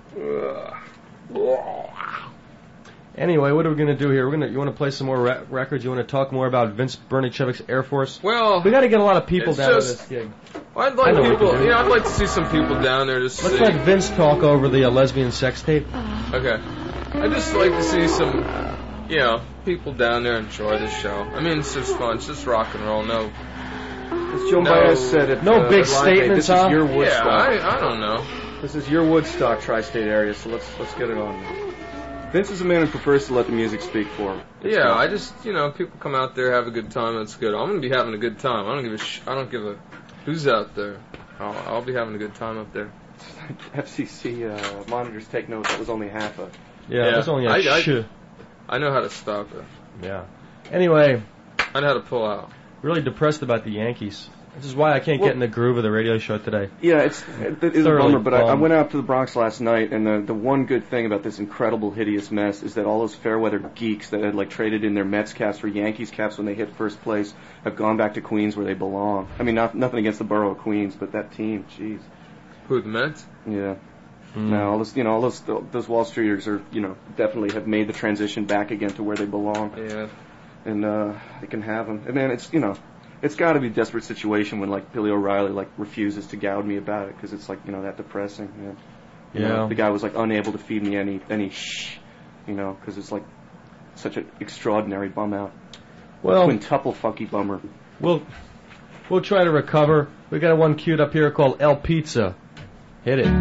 Anyway, what are we going to do here? You want to play some more records? You want to talk more about Vince Bernichevic's Air Force? Well, we got to get a lot of people down to this gig. Well, I'd like people. I'd like to see some people down there. Let's let Vince talk over the lesbian sex tape. Okay. I'd just like to see some, people down there enjoy the show. I mean, it's just fun. It's just rock and roll. No. As Joan Baez said, big statements. This is your Woodstock. Yeah, I don't know. This is your Woodstock, tri-state area. So let's get it on. Vince is a man who prefers to let the music speak for him. I just people come out there, have a good time. That's good. I'm gonna be having a good time. I don't give a who's out there. I'll be having a good time up there. FCC monitors take note. That was only half a. Yeah, it was only a sh. I know how to stop it. Yeah. Anyway, I know how to pull out. Really depressed about the Yankees. This is why I can't get in the groove of the radio show today. Yeah, it's a bummer, but I went out to the Bronx last night, and the one good thing about this incredible, hideous mess is that all those fair-weather geeks that had traded in their Mets caps for Yankees caps when they hit first place have gone back to Queens where they belong. I mean, nothing against the borough of Queens, but that team, jeez. Who, the Mets? Yeah. No, all those Wall Streeters are, definitely have made the transition back again to where they belong. Yeah. And they can have them. And man, it's got to be a desperate situation when like Billy O'Reilly like refuses to gouge me about it because it's like that depressing. The guy was like unable to feed me any because it's like such an extraordinary bum out. Well, quintuple funky bummer. We'll try to recover. We got one queued up here called El Pizza. Hit it.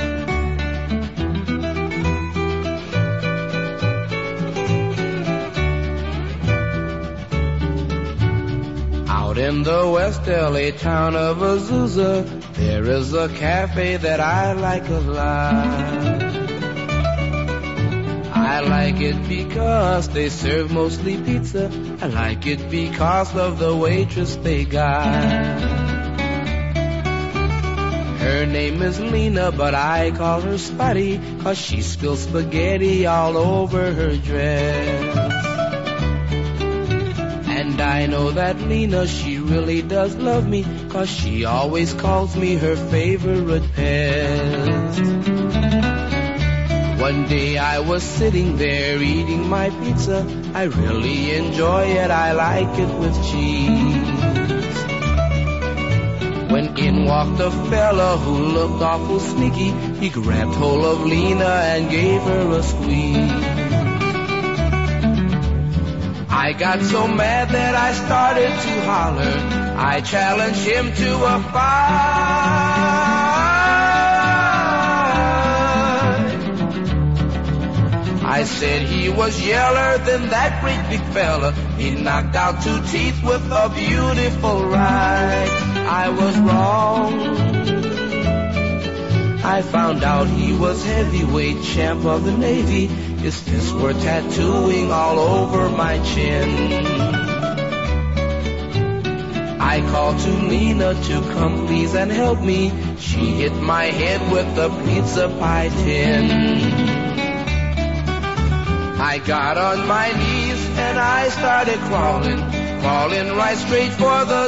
Out in the West LA town of Azusa, there is a cafe that I like a lot. I like it because they serve mostly pizza. I like it because of the waitress they got. Her name is Lena, but I call her Spotty, 'cause she spills spaghetti all over her dress. And I know that Lena, she really does love me, 'cause she always calls me her favorite pet. One day I was sitting there eating my pizza. I really enjoy it, I like it with cheese. When in walked a fella who looked awful sneaky. He grabbed hold of Lena and gave her a squeeze. I got so mad that I started to holler. I challenged him to a fight. I said he was yeller than that great big fella. He knocked out 2 teeth with a beautiful right. I was wrong. I found out he was heavyweight champ of the Navy. His fists were tattooing all over my chin. I called to Lena to come please and help me. She hit my head with the pizza pie tin. I got on my knees and I started crawling right straight for the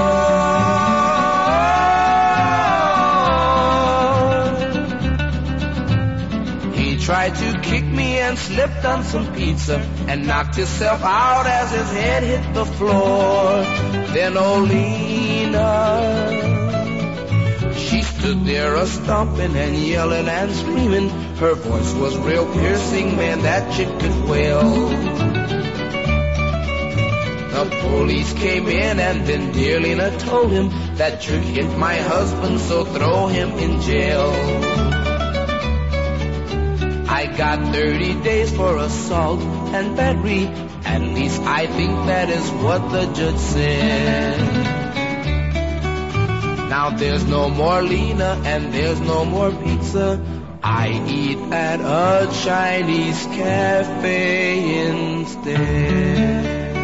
door. He tried to kick me and slipped on some pizza and knocked himself out as his head hit the floor. Then Lena, she stood there a-stomping and yelling and screaming. Her voice was real piercing, man, that chick could wail. The police came in and then dear Lena told him that jerk hit my husband, so throw him in jail. I got 30 days for assault and battery. At least I think that is what the judge said. Now there's no more Lena and there's no more pizza. I eat at a Chinese cafe instead.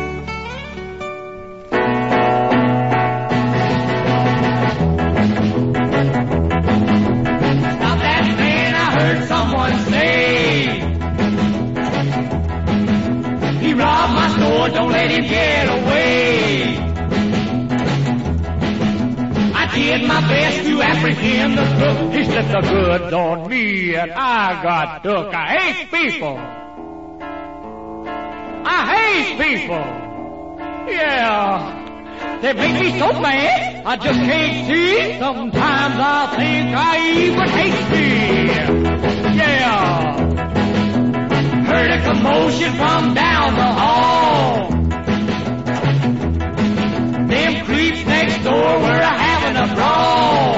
Now that man, I heard someone say, he robbed my store, don't let him get away. I did my best to apprehend the crook. He slipped the goods on me and I got took. I hate people. I hate people. Yeah. They make me so mad, I just can't see. Sometimes I think I even hate me. Yeah. Heard a commotion from down the hall. Them creeps next door were having a brawl.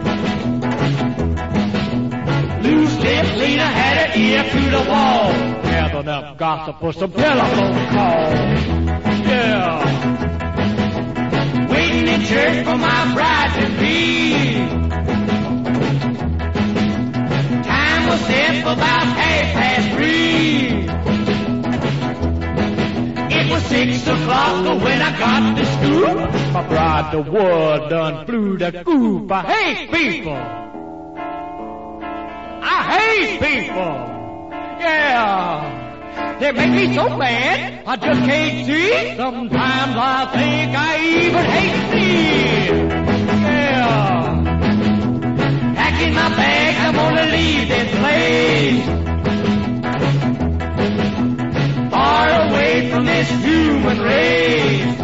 Loose lips Lena had her ear to the wall. Gathered up gossip for some telephone calls. Yeah. Waiting in church for my bride to be. Time was set for about 3:30. It was 6 o'clock when I got to school. My bride, the wood done flew the coop. I hate people. I hate people. Yeah. They make me so mad, I just can't see. Sometimes I think I even hate me. Yeah. Pack far away from this human race.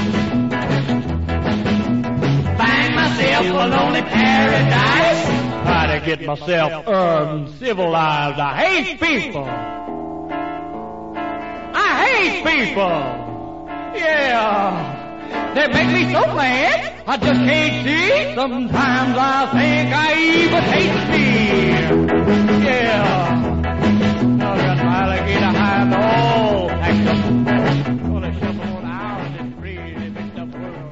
Find myself a lonely paradise. Try to get myself uncivilized. I hate people. I hate people. Yeah. They make me so mad, I just can't see. Sometimes I think I even hate me. Yeah. Now got my alligator hide all packed up. Gonna shove on out in this crazy mixed up world.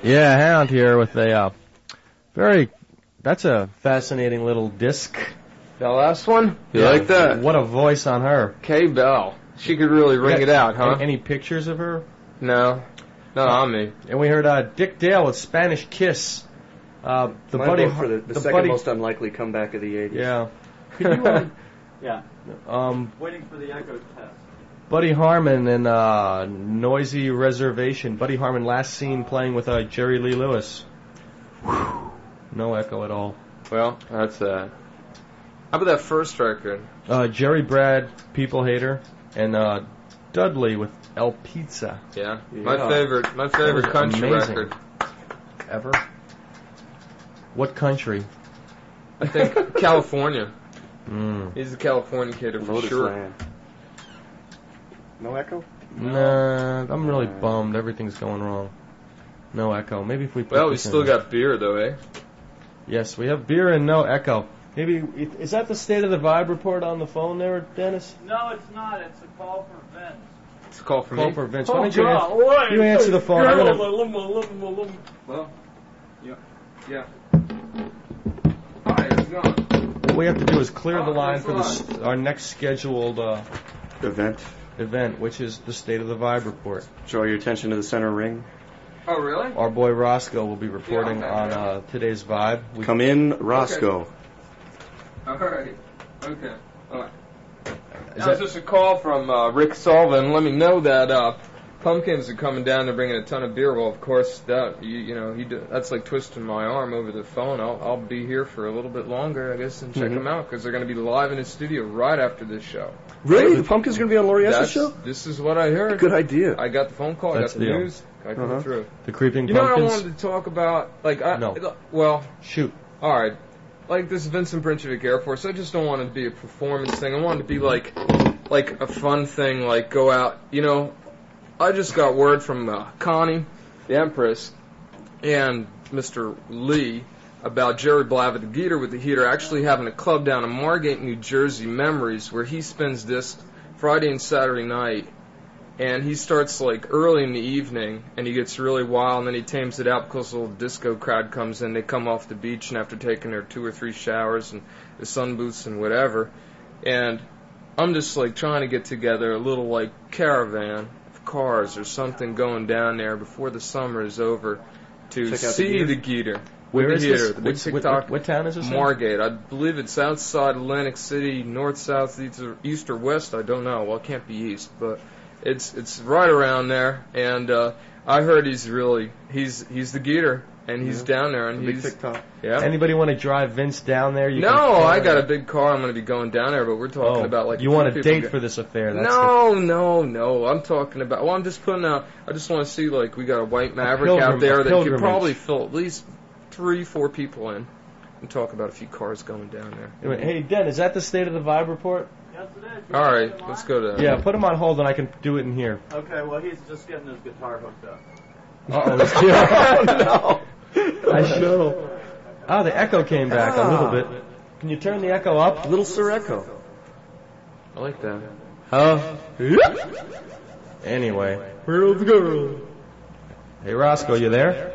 Yeah, Hound here with a that's a fascinating little disc. The last one? You Yeah, like that? What a voice on her. Kay Bell. She could really ring it out, huh? Any pictures of her? No. Not on me. And we heard Dick Dale with Spanish Kiss. The My buddy vote for the second buddy, most unlikely comeback of the 80s. Yeah. Could you, Yeah. um, Waiting for the echo test. Buddy Harmon and Noisy Reservation. Buddy Harmon last seen playing with Jerry Lee Lewis. Whew. No echo at all. Well, that's that. How about that first record? Jerry Brad, People Hater, and Dudley with El Pizza. Yeah. Yeah. My favorite country amazing. record. Ever? What country? I think California. Mm. He's a Californicator for Lotus sure. Land. No echo? Nah, I'm really bummed. Everything's going wrong. No echo. Maybe if we put Well, we this still in. got beer though, eh? Yes, we have beer and no echo. Maybe is that the state of the vibe report on the phone there, Dennis? No, it's not. It's a call for Vince. It's a call for Call me. for Vince. Oh, Why don't you, God, answer, what? you answer the phone? I'm gonna, Well, yeah. Hi, how's it going? what we have to do is clear the line for our next scheduled event, which is the state of the vibe report. Draw your attention to the center ring. Oh, really? Our boy Roscoe will be reporting on today's vibe. Come in, Roscoe. All right. Okay. All right. Is That was that- just a call from Rick Sullivan. Let me know that Pumpkins are coming down. They're bringing a ton of beer. Well, of course, that's like twisting my arm over the phone. I'll be here for a little bit longer, I guess, and check them out because they're going to be live in the studio right after this show. Really? The Pumpkins going to be on Loriessa's show? This is what I heard. Good idea. I got the phone call. I That's got the the- news. I come through. The Creeping You know what I Pumpkins? wanted to talk about? No. Well, shoot. All right. Like this Vincent Brinchevich Air Force, I just don't want it to be a performance thing. I want it to be like a fun thing, like go out. You know, I just got word from Connie, the Empress, and Mr. Lee about Jerry Blavitt, the Geeter with the Heater, actually having a club down in Margate, New Jersey, Memories, where he spends this Friday and Saturday night. And he starts like early in the evening, and he gets really wild, and then he tames it out because a little disco crowd comes in. They come off the beach, and after taking their 2 or 3 showers and the sun booths and whatever, and I'm just like trying to get together a little like caravan of cars or something going down there before the summer is over to Check out see the the Geeter. Where With is the this? Heater, the big TikTok. What town is this in? Margate. I believe it's outside Atlantic City, north, south, east, or west. I don't know. Well, it can't be east, but it's right around there. And I heard he's the Geeter, and he's down there, and Big he's TikTok. yeah. Anybody want to drive Vince down there? You No, can call I him. got a big car. I'm going to be going down there, but we're talking about like you a want a few people date get- for this affair? That's No. I'm talking about. Well, I'm just putting out. I just want to see like we got a white Maverick out there that could pilgrimage. probably fill at least 3-4 people in, and talk about a few cars going down there. Anyway, hey, Den, is that the state of the vibe report? Yes, it is. All right, let's go to. Yeah, put him on hold and I can do it in here. Okay, well, he's just getting his guitar hooked up. Uh-oh. No. I should. Oh, the echo came back a little bit. Can you turn the echo up? Little Sir Echo. I like that. Huh? Anyway. Where's the girl? Hey, Roscoe, you there?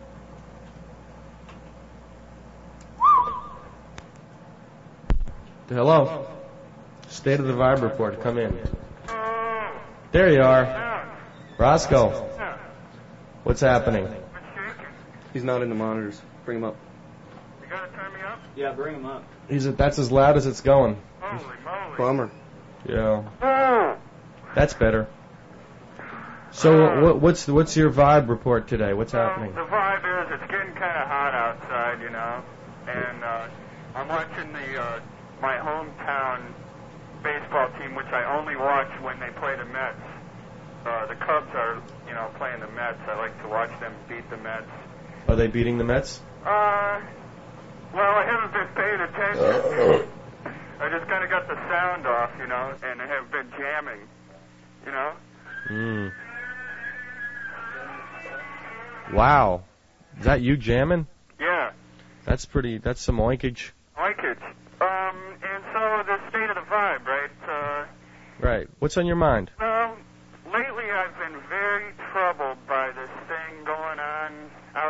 Hello? State of the Vibe report, come in. There you are. Roscoe. What's happening? He's not in the monitors. Bring him up. Yeah, bring him up. That's as loud as it's going. Bummer. Yeah. That's better. So what's your vibe report today? What's happening? The vibe is it's getting kind of hot outside, you know, and I'm watching my hometown baseball team, which I only watch when they play the Mets. The Cubs are, playing the Mets. I like to watch them beat the Mets. Are they beating the Mets? Well, I haven't been paying attention. I just kind of got the sound off, and I have been jamming, Mm. Wow. Is that you jamming? Yeah. That's some oinkage. Likage. And so the state of the vibe, right? Right. What's on your mind? Lately I've been very troubled by this thing going on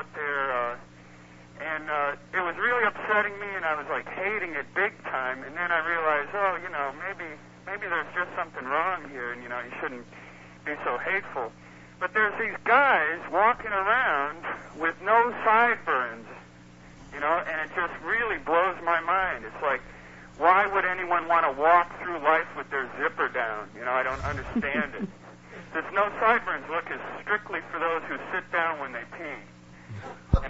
losing it big time, and then I realized, oh, you know, maybe there's just something wrong here, and, you know, you shouldn't be so hateful. But there's these guys walking around with no sideburns, you know, and it just really blows my mind. It's like, why would anyone want to walk through life with their zipper down? You know, I don't understand it. This no sideburns look is strictly for those who sit down when they pee. And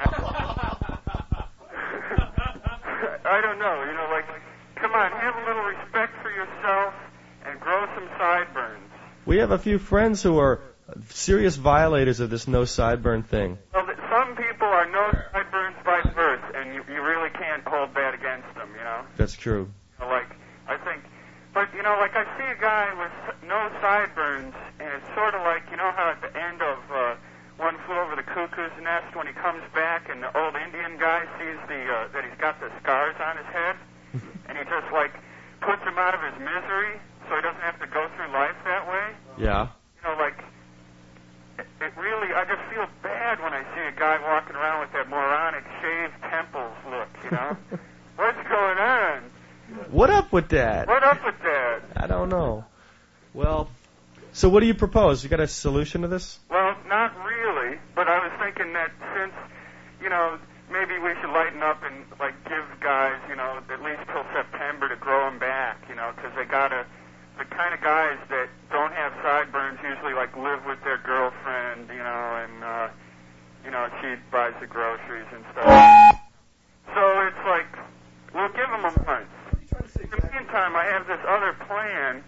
I don't know, you know, like, come on, have a little respect for yourself and grow some sideburns. We have a few friends who are serious violators of this no sideburn thing. Well, some people are no sideburns by birth, and you really can't hold that against them, you know? That's true. Like, I think, but, you know, like, I see a guy with no sideburns, and it's sort of like, you know how at the end of One Flew Over the Cuckoo's Nest, when he comes back and the old Indian guy sees that he's got the scars on his head, and he just, like, puts him out of his misery so he doesn't have to go through life that way. Yeah. You know, like, it really, I just feel bad when I see a guy walking around with that moronic shaved temples look, you know? What's going on? What up with that? What up with that? I don't know. Well, so what do you propose? You got a solution to this? Well, not really, but I was thinking that since, you know, maybe we should lighten up and, like, give guys, you know, at least till September to grow them back, you know, because they gotta, the kind of guys that don't have sideburns usually, like, live with their girlfriend, you know, and, you know, she buys the groceries and stuff. So it's like, we'll give them a month. In the meantime, I have this other plan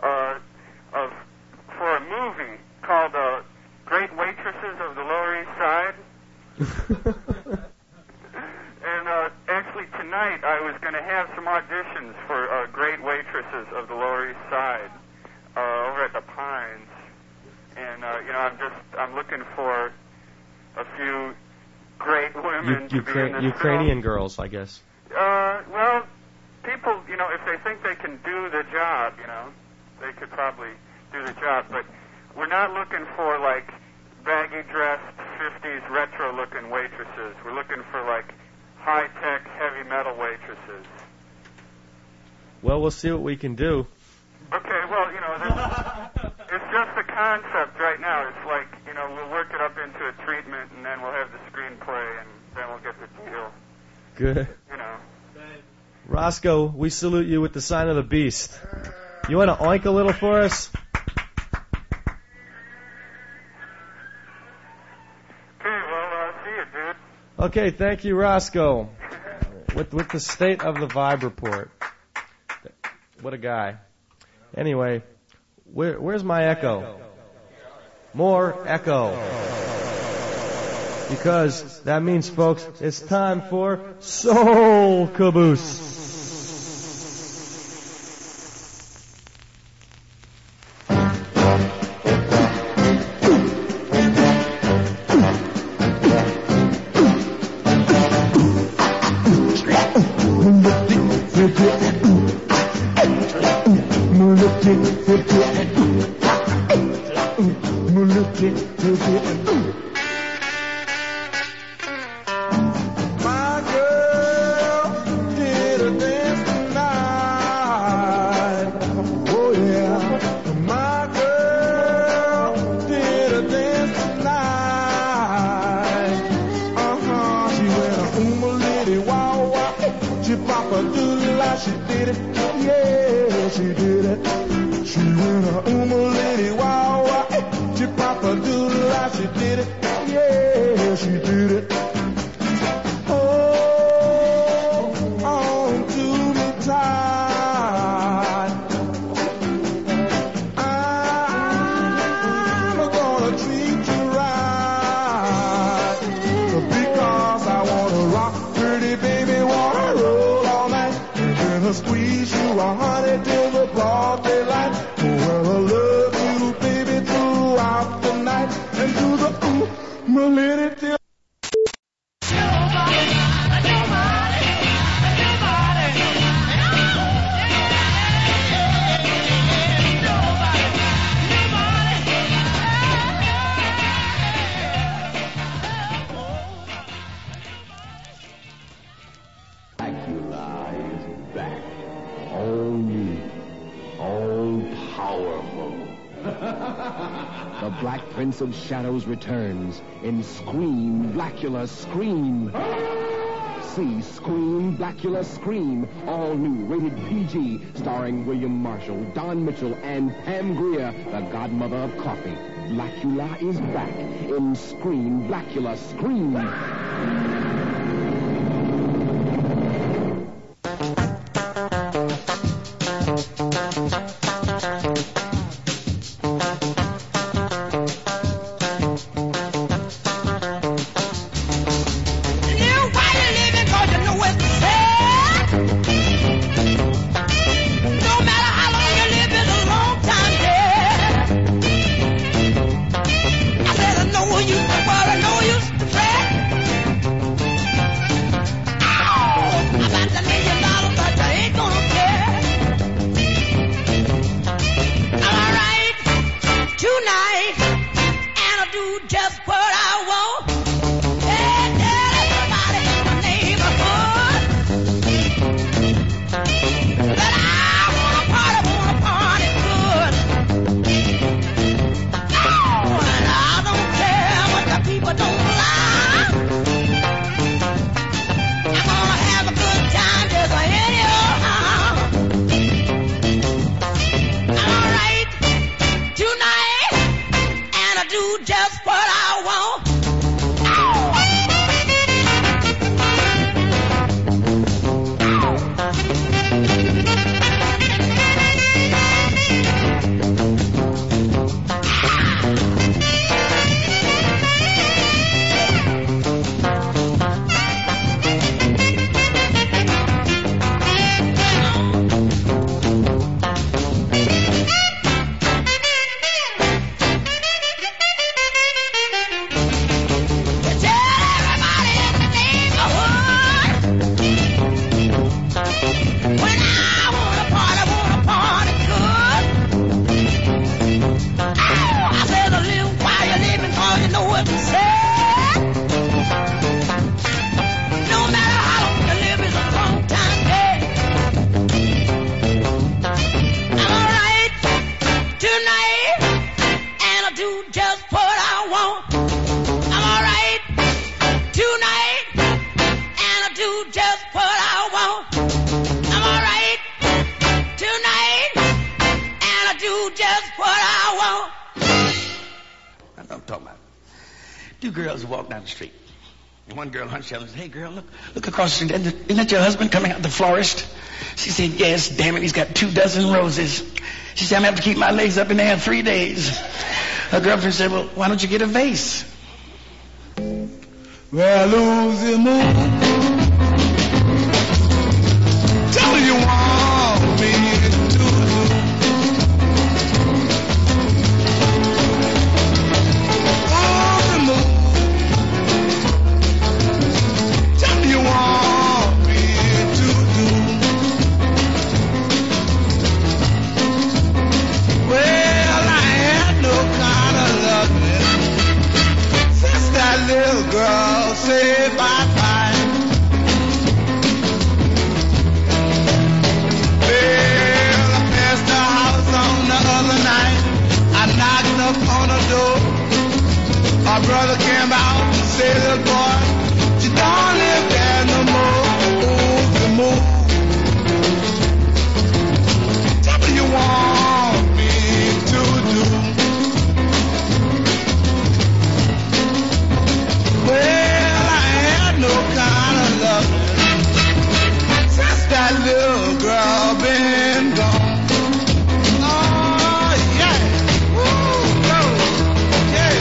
for a movie called Great Waitresses of the Lower East Side. And actually tonight I was going to have some auditions for Great Waitresses of the Lower East Side over at the Pines. And, you know, I'm looking for a few great women to be in this Ukrainian film. girls, I guess. Well, people, you know, if they think they can do the job, you know, they could probably do the job. But we're not looking for, like, baggy-dressed, 50s retro-looking waitresses. We're looking for, like, high-tech, heavy metal waitresses. Well, we'll see what we can do. Okay, well, you know, it's just the concept right now. It's like, you know, we'll work it up into a treatment, and then we'll have the screenplay, and then we'll get the deal. Good. You know. Roscoe, we salute you with the sign of the beast. You want to oink a little for us? Okay, well, see you, dude. Okay, thank you, Roscoe. With the state of the Vibe report. What a guy. Anyway, where's my echo? More echo. Because that means, folks, it's time for Soul Caboose. The Black Prince of Shadows returns in Scream, Blackula, Scream. See Scream, Blackula, Scream, all new, rated PG, starring William Marshall, Don Mitchell, and Pam Grier, the godmother of coffee. Blackula is back in Scream, Blackula, Scream. One girl hunched up and said, "Hey, girl, look across the street. Isn't that your husband coming out, the florist?" She said, "Yes, damn it, he's got 24 roses." She said, "I'm going to have to keep my legs up in there 3 days." Her girlfriend said, "Well, why don't you get a vase?" Well, lose your mood. Tell you want me to do. Little girl say bye-bye. Well, I passed the house on the other night. I knocked up on the door. My brother came out and said, "Little boy, you don't live there no more. Move. Tell me you want me to do." Well, I had no kind of love since that little girl been gone. Oh, yeah. Woo, go. Yeah.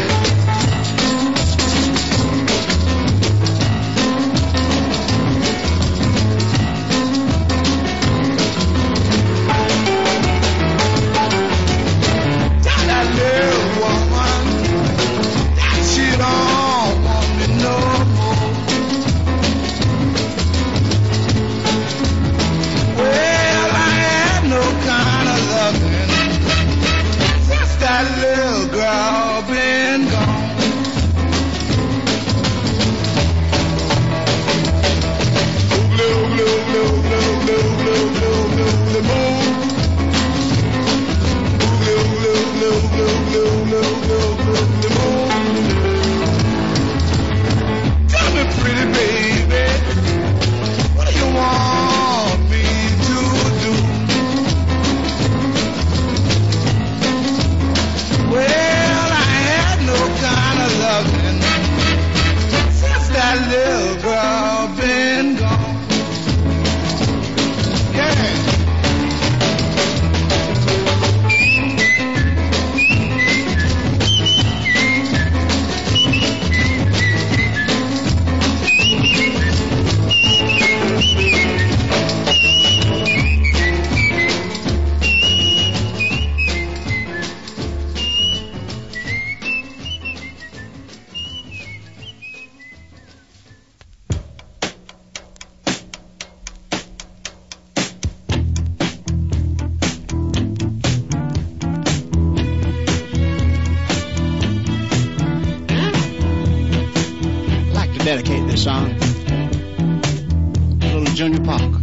dedicate this song to little Junior Parker.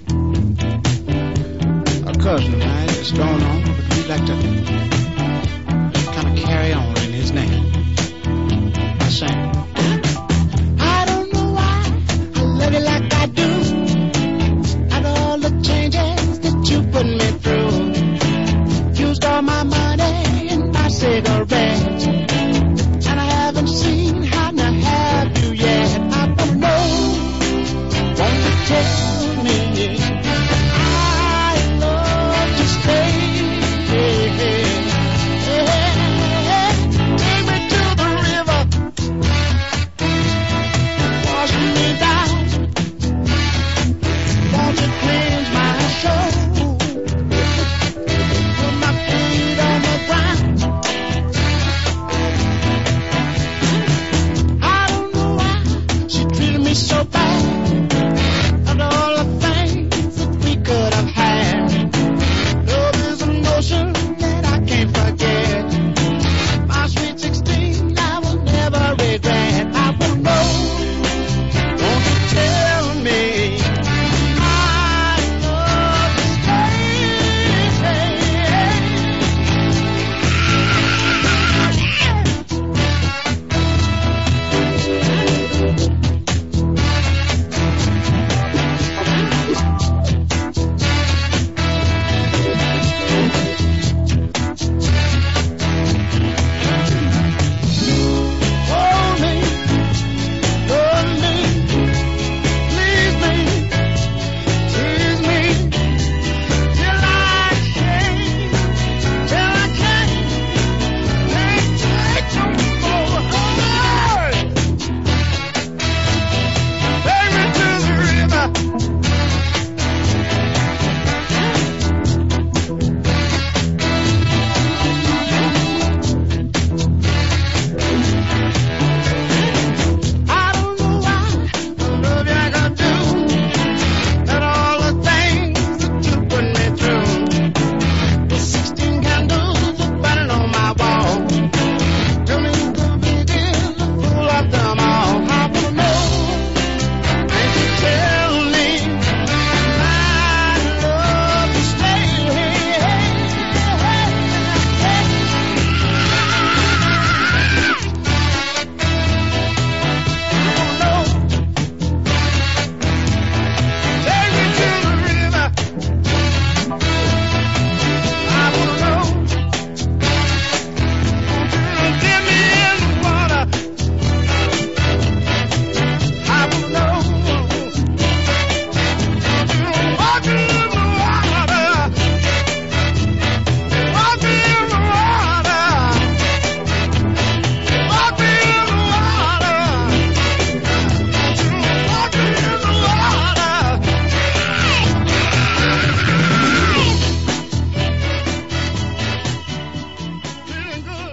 A cousin of mine is going on, but we'd like to kind of carry on in his name. I sang. I don't know why I love you like I do. After all the changes that you put me through. Used all my money and my cigarettes. And I haven't seen how to have you yet. I don't know. Won't you tell me I love to stay? Take me to the river, wash me down. Won't you cleanse my soul? Put my feet on the ground. I don't know why she treated me so bad. After all the things that we could have had. Love is an ocean that I can't forget. My sweet 16, I will never regret. I will know. Won't you tell me I love to hold me, love me, please me, tease me, till I can't take no more. Take me to the river. I don't know why I love you like I do. And all the things that you put me through. The 16 candles are burning on my wall. Tell me the biggest fool of them all. I wanna know. Can't you tell me I love to stay here? Take me to the river. I wanna know. Get me in the water. I wanna know. Walk me in the water. Walk me in the water. Walk me in the water. Walk me in the water. Feeling good.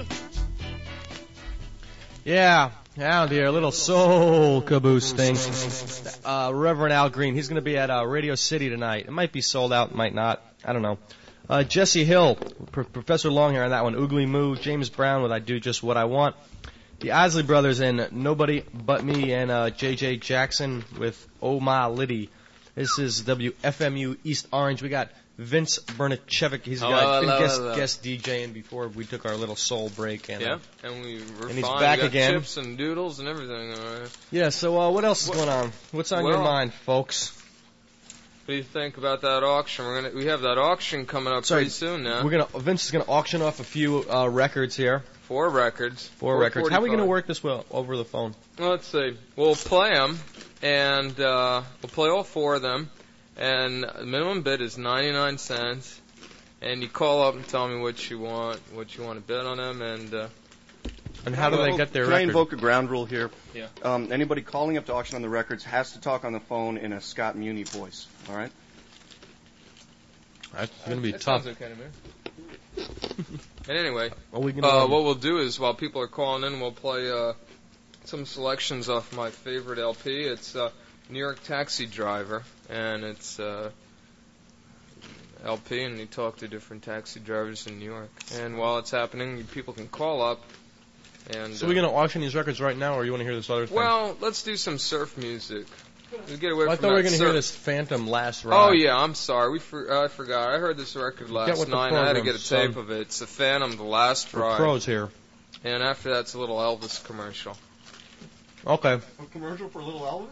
Yeah, out here, a little soul caboose thing. Reverend Al Green, he's going to be at Radio City tonight. It might be sold out, might not. I don't know. Jesse Hill, Professor Longhair on that one. Oogly Moo, James Brown with I Do Just What I Want. The Isley Brothers and Nobody But Me, and J.J. Jackson with Oh My Liddy. This is WFMU East Orange. We got Vince Bernachevic. He's been guest DJing before we took our little soul break. And, Yeah, and we're and he's fine. back we got again. Chips and doodles and everything. All right. Yeah, so what else is going on? What's on your mind, folks? What do you think about that auction? We have that auction coming up pretty soon now. Vince is gonna auction off a few records here. 4 records. Four records. How are we gonna 445. work this over the phone? Well, let's see. We'll play them, and we'll play all 4 of them, and the minimum bid is 99 cents. And you call up and tell me what you want to bid on them, and how do they get their Can record? I invoke a ground rule here? Yeah. Anybody calling up to auction on the records has to talk on the phone in a Scott Muni voice. All right. That's gonna be that tough. Sounds okay to me. And anyway, what we'll do is while people are calling in, we'll play some selections off my favorite LP. It's New York Taxi Driver, and it's LP, and you talk to different taxi drivers in New York. And while it's happening, people can call up And So we're going to auction these records right now, or you want to hear this other thing? well, let's do some surf music. We'll get away I from thought we were that going to hear surf. this Phantom Last Ride. Oh yeah, I'm sorry. I forgot. I heard this record Get last with the night. I had to program, get a tape son. of it. It's the Phantom, The Last We're Ride. pros here. And after that's a little Elvis commercial. Okay. A commercial for Little Elvis?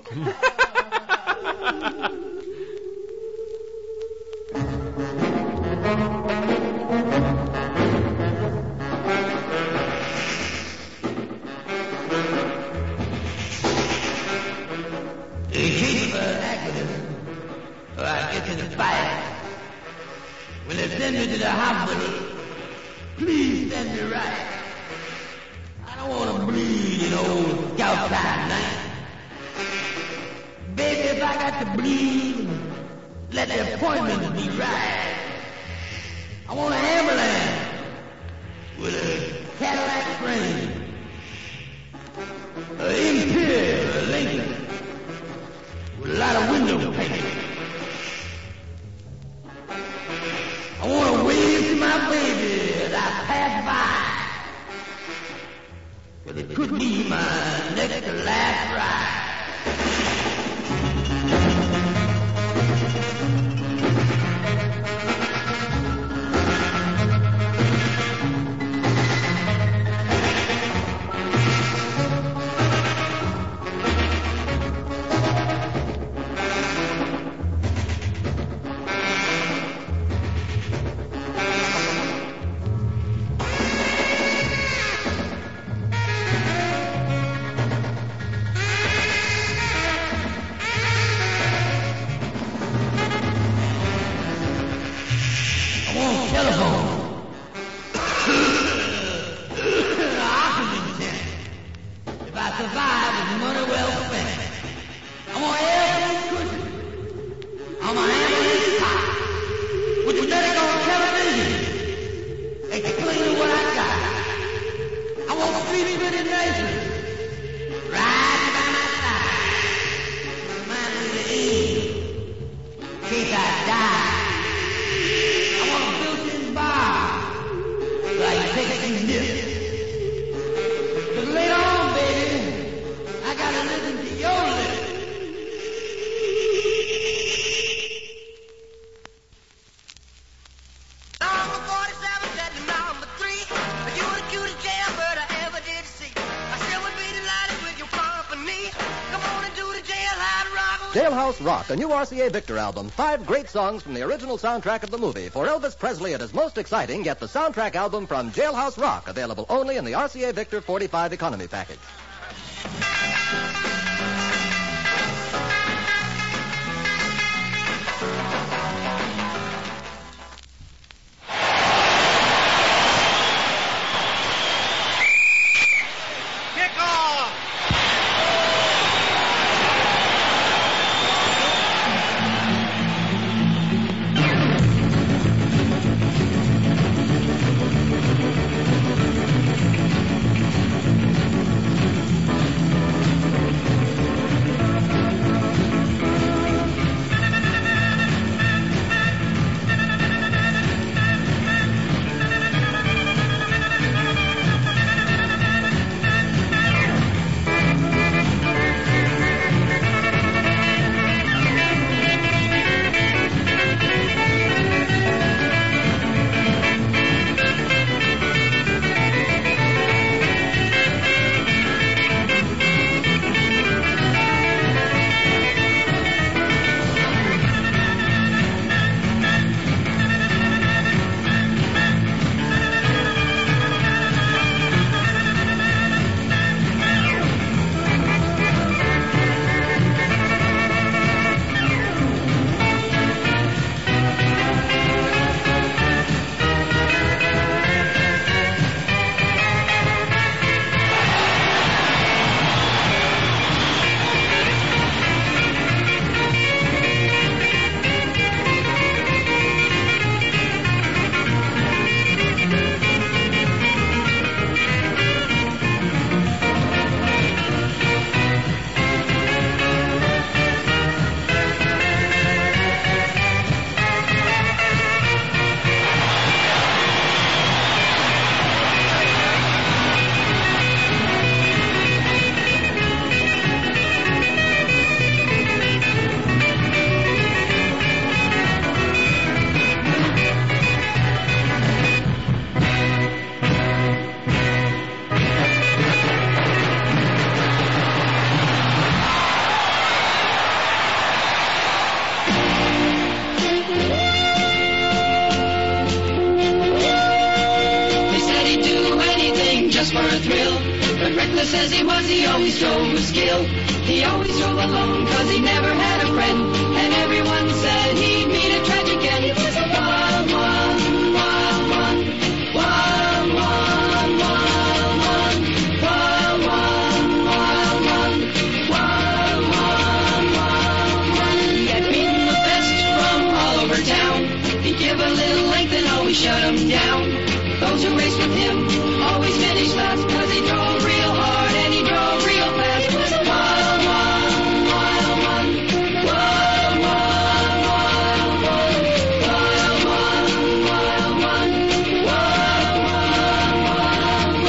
In case of an accident, or I get in a fight, when they send me to the hospital, please send me right. I don't want to bleed in old scout time night. Baby, if I got to bleed, let the appointment be right. I want an ambulance with a Cadillac frame, an Imperial, a Lincoln, with a lot of window paint. I want to wave to my baby as I pass by, 'cause it could be my next to last ride. Jailhouse Rock, a new RCA Victor album. 5 great songs from the original soundtrack of the movie. For Elvis Presley at his most exciting, get the soundtrack album from Jailhouse Rock, available only in the RCA Victor 45 economy package. reckless as he was, he always drove with skill. He always drove alone, cause he never had a friend. And everyone said he'd meet a tragic end. He was a wild one, wild one, wild one, wild one, wild one, wild one, wild one, wild one. He had beaten the best from all over town. He'd give a little length and always shut him down. Those who raced with him always finished last, cause he drove real hard and he drove real fast. He was a wild one, wild one, wild one, wild one, wild one, wild one, wild one,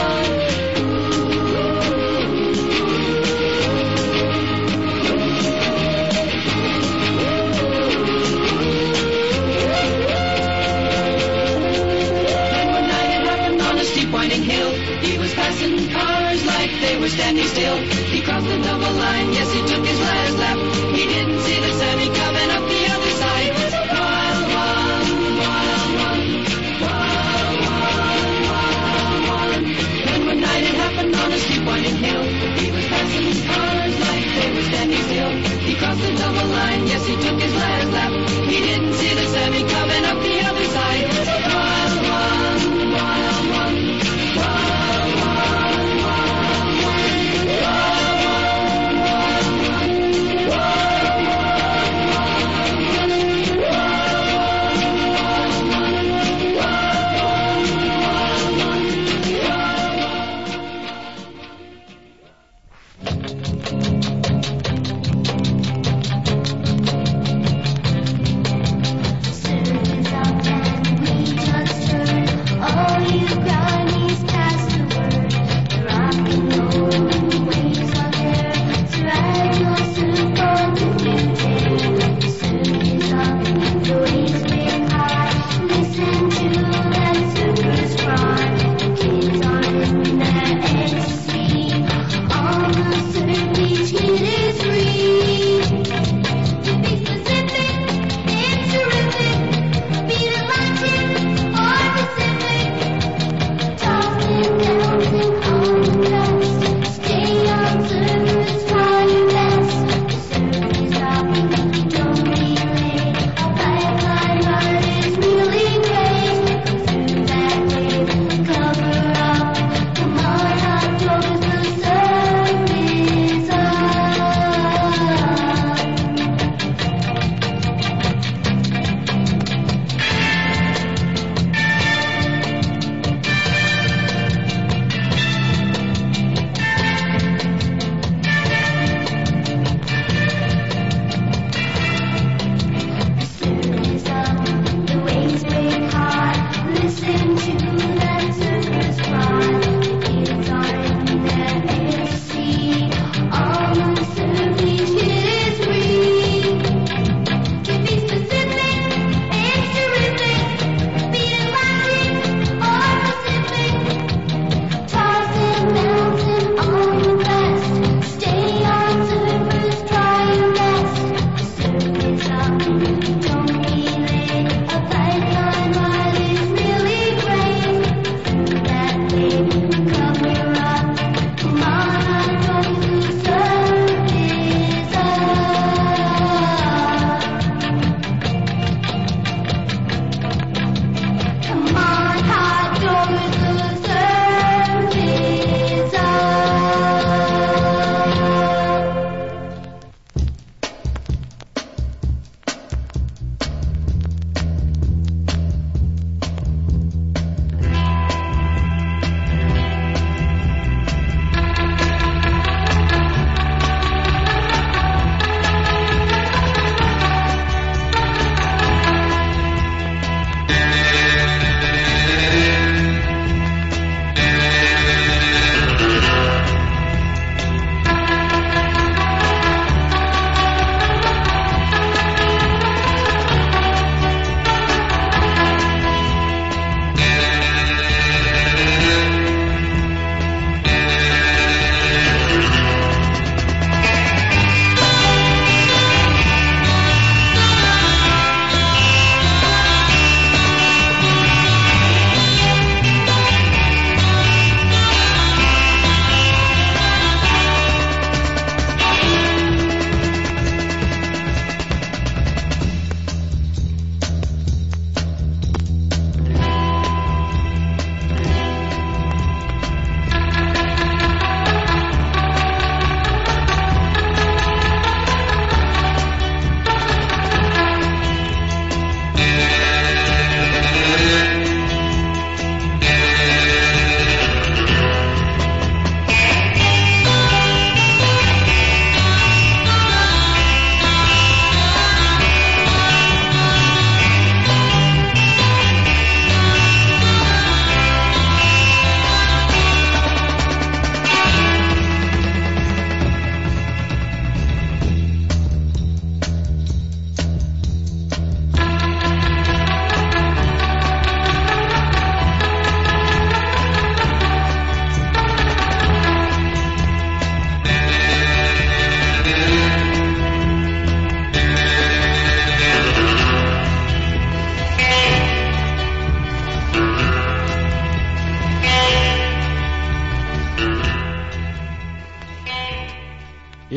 Then one night it happened on a steep winding hill. He was passing cars like they were standing still. He crossed the double line, yes, he took his last lap. He didn't see the semi coming up the other side. He was a wild one, wild one, wild one, wild one. Then one night it happened on a steep winding hill. He was passing cars like they were standing still. He crossed the double line, yes, he took his last lap. He didn't see the semi coming up the other side. He was a wild one, wild one, wild one, wild one, wild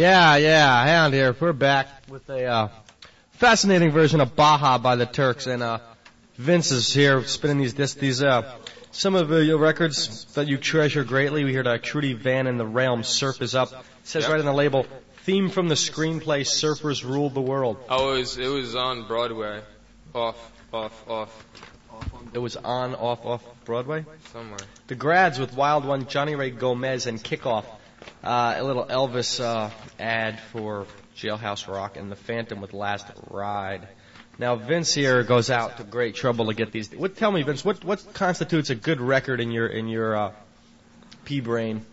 Yeah, Hound here. We're back with a fascinating version of Baja by the Turks, and Vince is here spinning these some of your records that you treasure greatly. We heard Trudy Van and the Realm, Surf is Up. It says right on the label, theme from the screenplay Surfers Ruled the World. Oh, it was on Broadway. Off. It was on, off Broadway? Somewhere. The Grads with Wild One, Johnny Ray Gomez, and Kickoff. A little Elvis ad for Jailhouse Rock, and the Phantom with Last Ride. Now, Vince here goes out to great trouble to get these. Tell me, Vince, what constitutes a good record in your pea brain?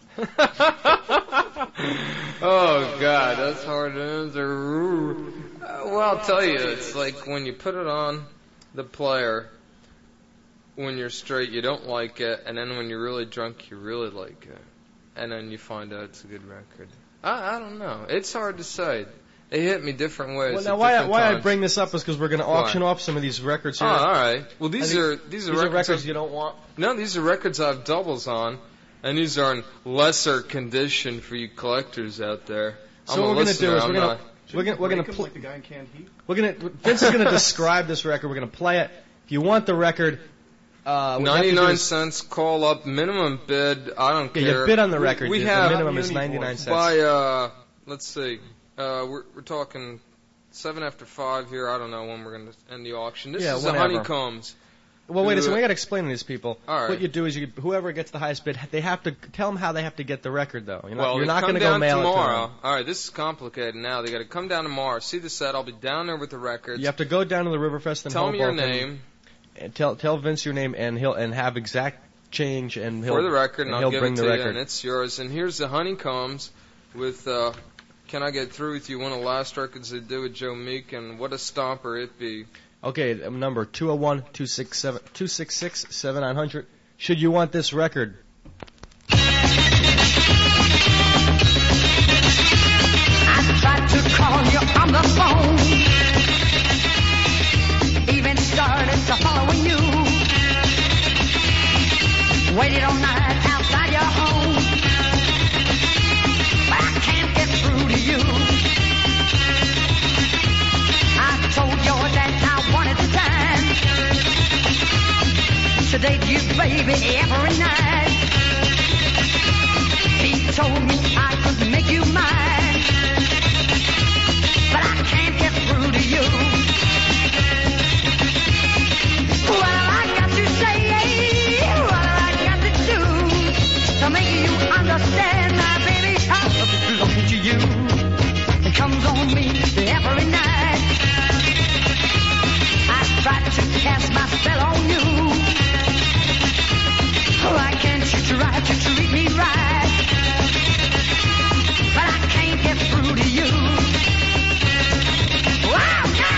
Oh, God, that's hard to answer. Well, I'll tell you, it's like when you put it on the player, when you're straight, you don't like it, and then when you're really drunk, you really like it. And then you find out it's a good record. I don't know. It's hard to say. They hit me different ways. Well, now why I bring this up is because we're going to auction off some of these records here. Oh, all right. Well, these are records you don't want. No, these are records I have doubles on, and these are in lesser condition for you collectors out there. So what we're going to do is we're going to like the guy in Canned Heat. Vince is going to describe this record. We're going to play it. If you want the record, 99 cents, call up, minimum bid, I don't care. Yeah, you bid on the record. The minimum is 99 cents. By, let's see, we're talking 7 after 5 here. I don't know when we're going to end the auction. This is the Honeycombs. Well, wait a second. We got to explain to these people. All right. What you do is whoever gets the highest bid, they have to tell them how they have to get the record, though. You're not going to go mail tomorrow. it to them. All right, this is complicated now. They got to come down tomorrow, see the set. I'll be down there with the records. You have to go down to the Riverfest and tell me your name. And tell Vince your name, and he'll have exact change, and he'll for the record, and I'll give bring it to the you, record. and it's yours. And here's the Honeycombs with "Can I Get Through with You?" One of the last records they did with Joe Meek, and what a stomper it be. Okay, number 201-266-7900. Should you want this record? I tried to call you on the phone, even started to following you, waited all night outside your home, but I can't get through to you. I told your dad I wanted the time to date you, baby, every night. He told me I could make you mine, but I can't get through to you. What I got to say, what I got to do to make you understand my baby's heart belongs to you. It comes on me every night. I tried to cast my spell on you. Why can't you try to treat me right? But I can't get through to you. Wow, no!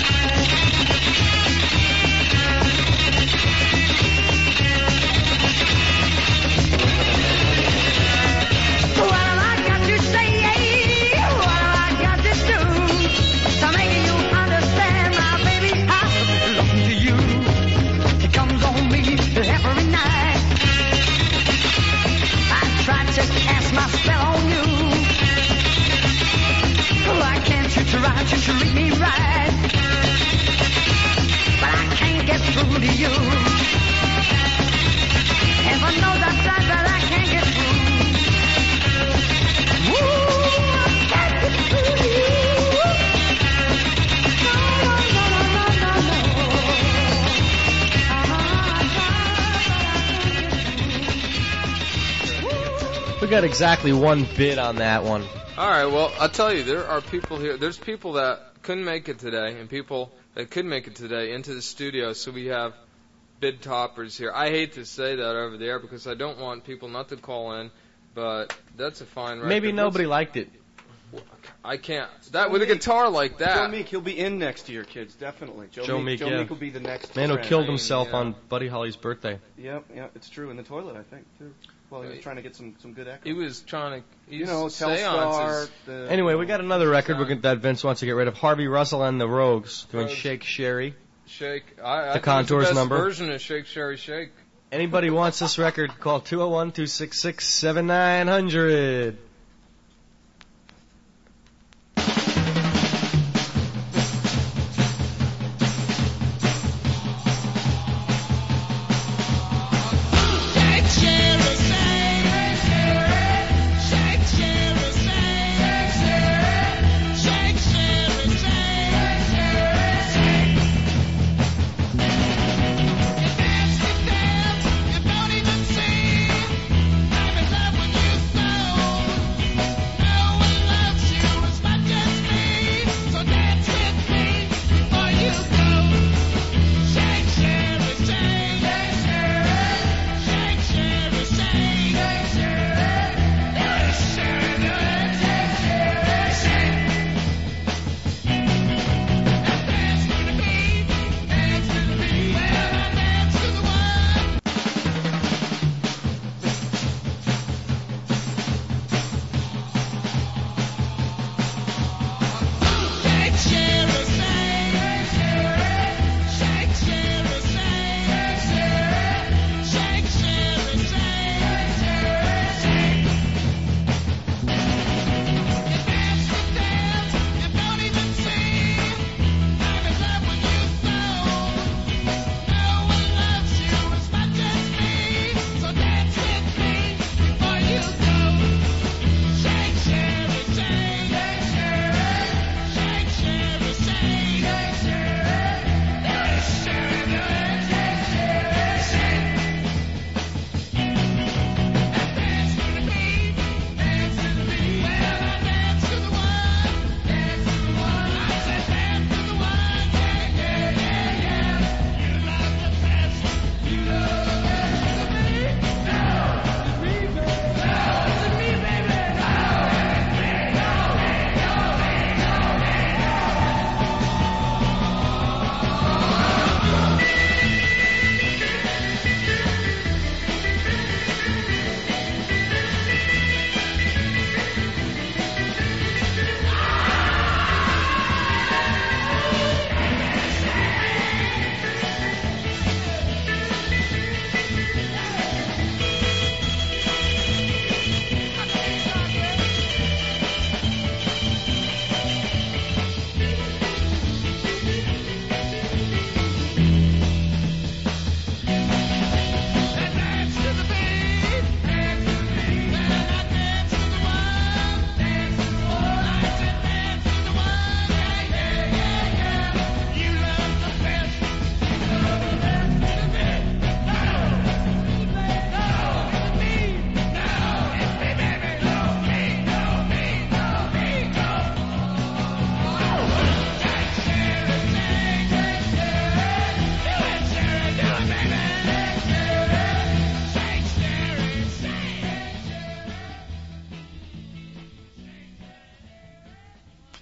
What have I got to say? What have I got to do to make you understand my baby's heart belongs to you? It comes on me every night. Tried to cast my spell on you. Why can't you try to treat me right? But I can't get through to you. Heaven knows I tried, but I can't get through. Ooh, I can't get through to you. We got exactly one bid on that one. All right, well, I'll tell you, there are people here. There's people that couldn't make it today and people that could make it today into the studio, so we have bid toppers here. I hate to say that over the air because I don't want people not to call in, but that's a fine record. Maybe nobody liked it. I can't. That with a guitar like that. Joe Meek, he'll be in next year, kids, definitely. Joe Meek will be the next man who trend. killed himself on Buddy Holly's birthday. Yep, it's true. In the toilet, I think, too. Well, he was trying to get some good echo. He was trying to, Telstar. Anyway, we got another record that Vince wants to get rid of. Harvey Russell and the Rogues doing Shake Sherry. Shake. The Contours number. The best version of Shake Sherry Shake. Anybody wants this record, call 201-266-7900.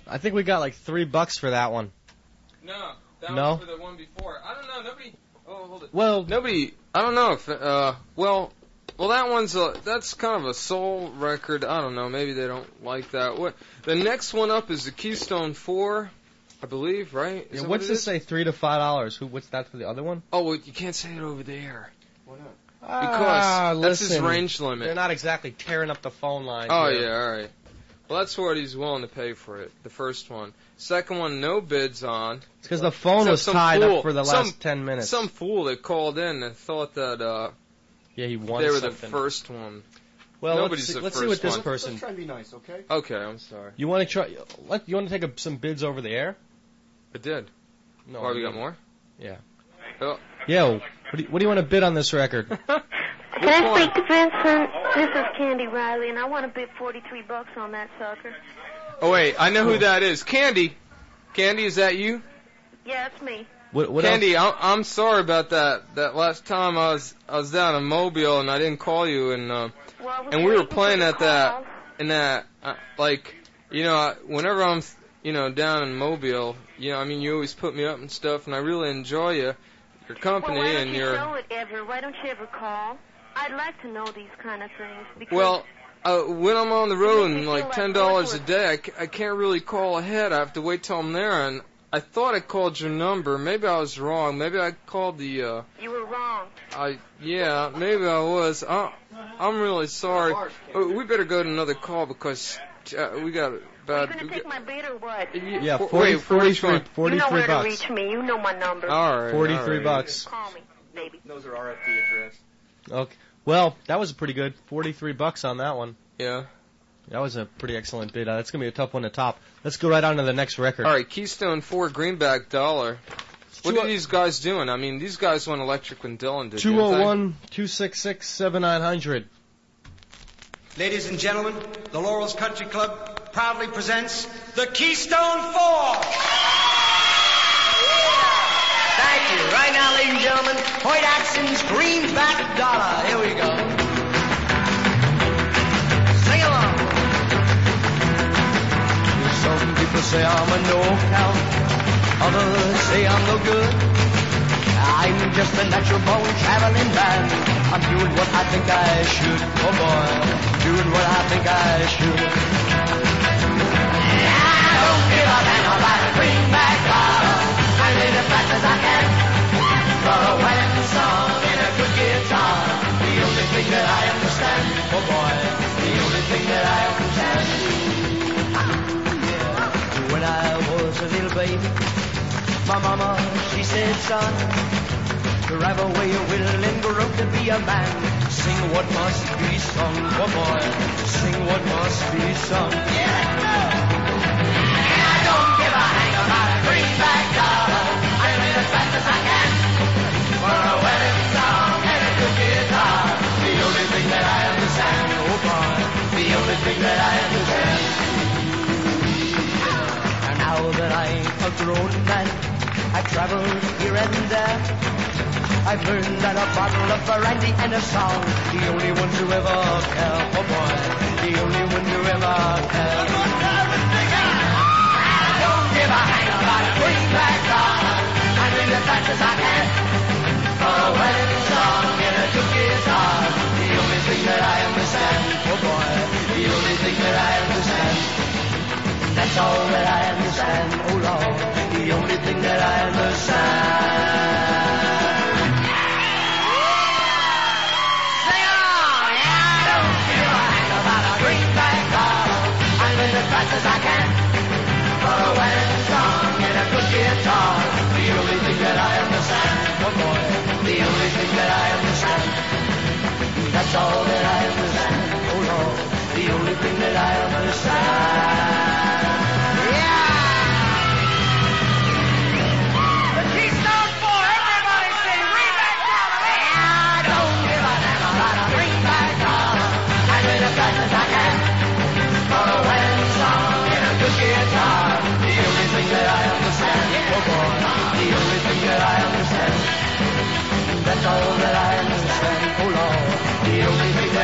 I think we got like $3 for that one. No, that No? was for the one before. I don't know. Nobody. Oh, hold it. Well, nobody. I don't know if. Well, that one's that's kind of a soul record. I don't know. Maybe they don't like that. What? The next one up is the Keystone 4, I believe. Right? Is that what's what it this is? say? $3 to $5. What's that for the other one? Oh, well, you can't say it over there. Why not? Because that's his listen, range limit. They're not exactly tearing up the phone line. Oh, here. yeah, all right. Well, that's what he's willing to pay for it, the first one. Second one, no bids on. It's because the phone Except was some tied fool- up for the last 10 minutes. Some fool that called in and thought that yeah, he won they were something. the first one. Well, Nobody's let's the see first what this one. person. Let's try and be nice, okay? Okay, I'm sorry. You want to try? You want to take some bids over the air? I did. No. Why, I we got mean- more? Yeah. Oh. Yo, what do you want to bid on this record? Can I speak to Vincent? This is Candy Riley, and I want to bid $43 on that sucker. Oh, wait, I know who that is. Candy. Candy, is that you? Yeah, it's me. What Candy, I'm sorry about that. That last time I was down in Mobile and I didn't call you, and we were playing at that, and that, like, you know, whenever I'm, you know, down in Mobile, you know, I mean, you always put me up and stuff, and I really enjoy your company Well, why don't and you your. know it ever? Why don't you ever call? I'd like to know these kind of things. Because Well, when I'm on the road and like like $10 a day, I can't really call ahead. I have to wait till I'm there, and I thought I called your number. Maybe I was wrong. Maybe I called the. You were wrong. Yeah, maybe I was. I'm really sorry. We better go to another call because we got Are you going to take my bait or what? Yeah, Wait, 43 You know where to $43. reach me. You know my number. All right. $43. Call me, baby. Those are RFD address. Okay. Well, that was pretty good. $43 on that one. Yeah. That was a pretty excellent bid. That's going to be a tough one to top. Let's go right on to the next record. All right, Keystone 4 Greenback Dollar. What are these guys doing? I mean, these guys went electric when Dylan did. 201-266-7900. Ladies and gentlemen, the Laurels Country Club proudly presents the Keystone 4. Thank you. Right now, ladies and gentlemen, Hoyt Axon's Greenback Dollar. Here we go. Sing along. Some people say I'm a no-count. Others say I'm no good. I'm just a natural born traveling man. I'm doing what I think I should. Oh boy, doing what I think I should. I don't give a damn about a greenback dollar. I live as fast as I can. For a wedding song and a good guitar. The only thing that I understand. Oh boy, the only thing that I understand. When I was a little baby, my mama, she said, son, drive away your will and grow up to be a man. Sing what must be sung, oh boy, sing what must be sung. Yeah, let's go! I don't give a hang about a greenback dollar. I live as fast as I can. For a wedding song and a good guitar. The only thing that I understand, oh boy, the only thing that I understand. And now that I'm a grown man, I travel here and there. I've learned that a bottle of brandy and a song, the only ones who ever care, oh boy, the only ones who ever care. I don't give a hang about a greenback dollar. I live as fast as I can. For a wedding song and a good guitar, the only thing that I understand, oh boy, the only thing that I understand. That's all that I understand, oh Lord, the only thing that I understand. Sing along, yeah, I don't give a hang about a greenback dollar. I live as fast as I can. For a wedding song and a good guitar, the only thing that I understand, oh boy, the only thing that I understand. That's all that I understand, oh Lord, the only thing that I understand. That's all that I understand, oh Lord, the only thing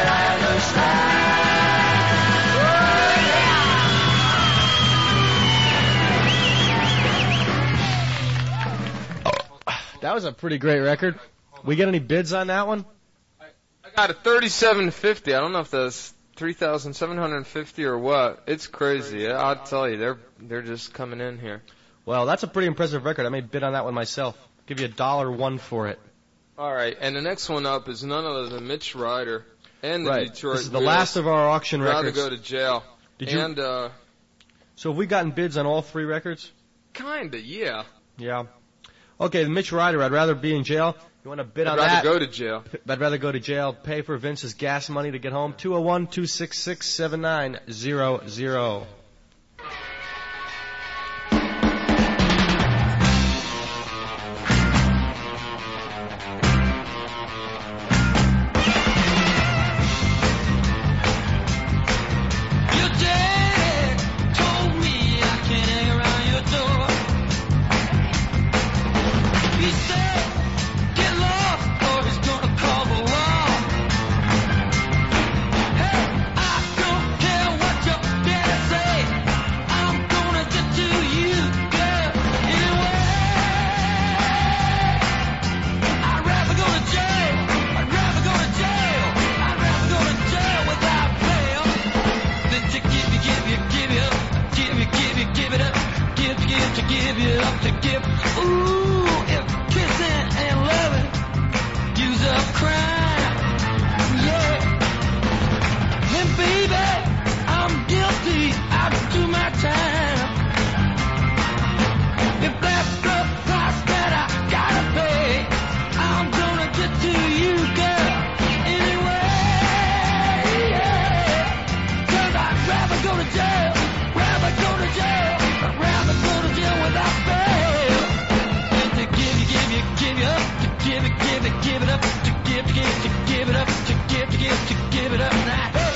That was a pretty great record. We get any bids on that one? I got a 3750. I don't know if that's 3,750 or what. It's crazy. I'll tell you, they're just coming in here. Well, that's a pretty impressive record. I may bid on that one myself. Give you $1 for it. All right, and the next one up is none other than Mitch Ryder and the Right. Detroit. This is the last of our auction Rather records. go to jail. So have we gotten bids on all 3 records? Kinda, yeah. Yeah. Okay, Mitch Ryder, I'd rather be in jail. You want to bid on that? I'd rather go to jail. I'd rather go to jail. Pay for Vince's gas money to get home. 201-266-7900. Your dad told me I can't hang around your door. He said, get lost or he's gonna call the law. Hey, I don't care what your daddy say. I'm gonna get to you, girl, anyway. I'd rather go to jail. I'd rather go to jail. I'd rather go to jail without bail. Then to give you up, give it up, give you up to give. Ooh, if kissing and loving use up crime, yeah. Then baby, I'm guilty, I'll do my time. If that's the price that I gotta pay, I'm gonna get to you, girl, anyway, yeah. 'Cause I'd rather go to jail, rather go to jail, I'd rather go to jail without bail. Than to give you up, to give it up, to give it up, to give it up now. Hey.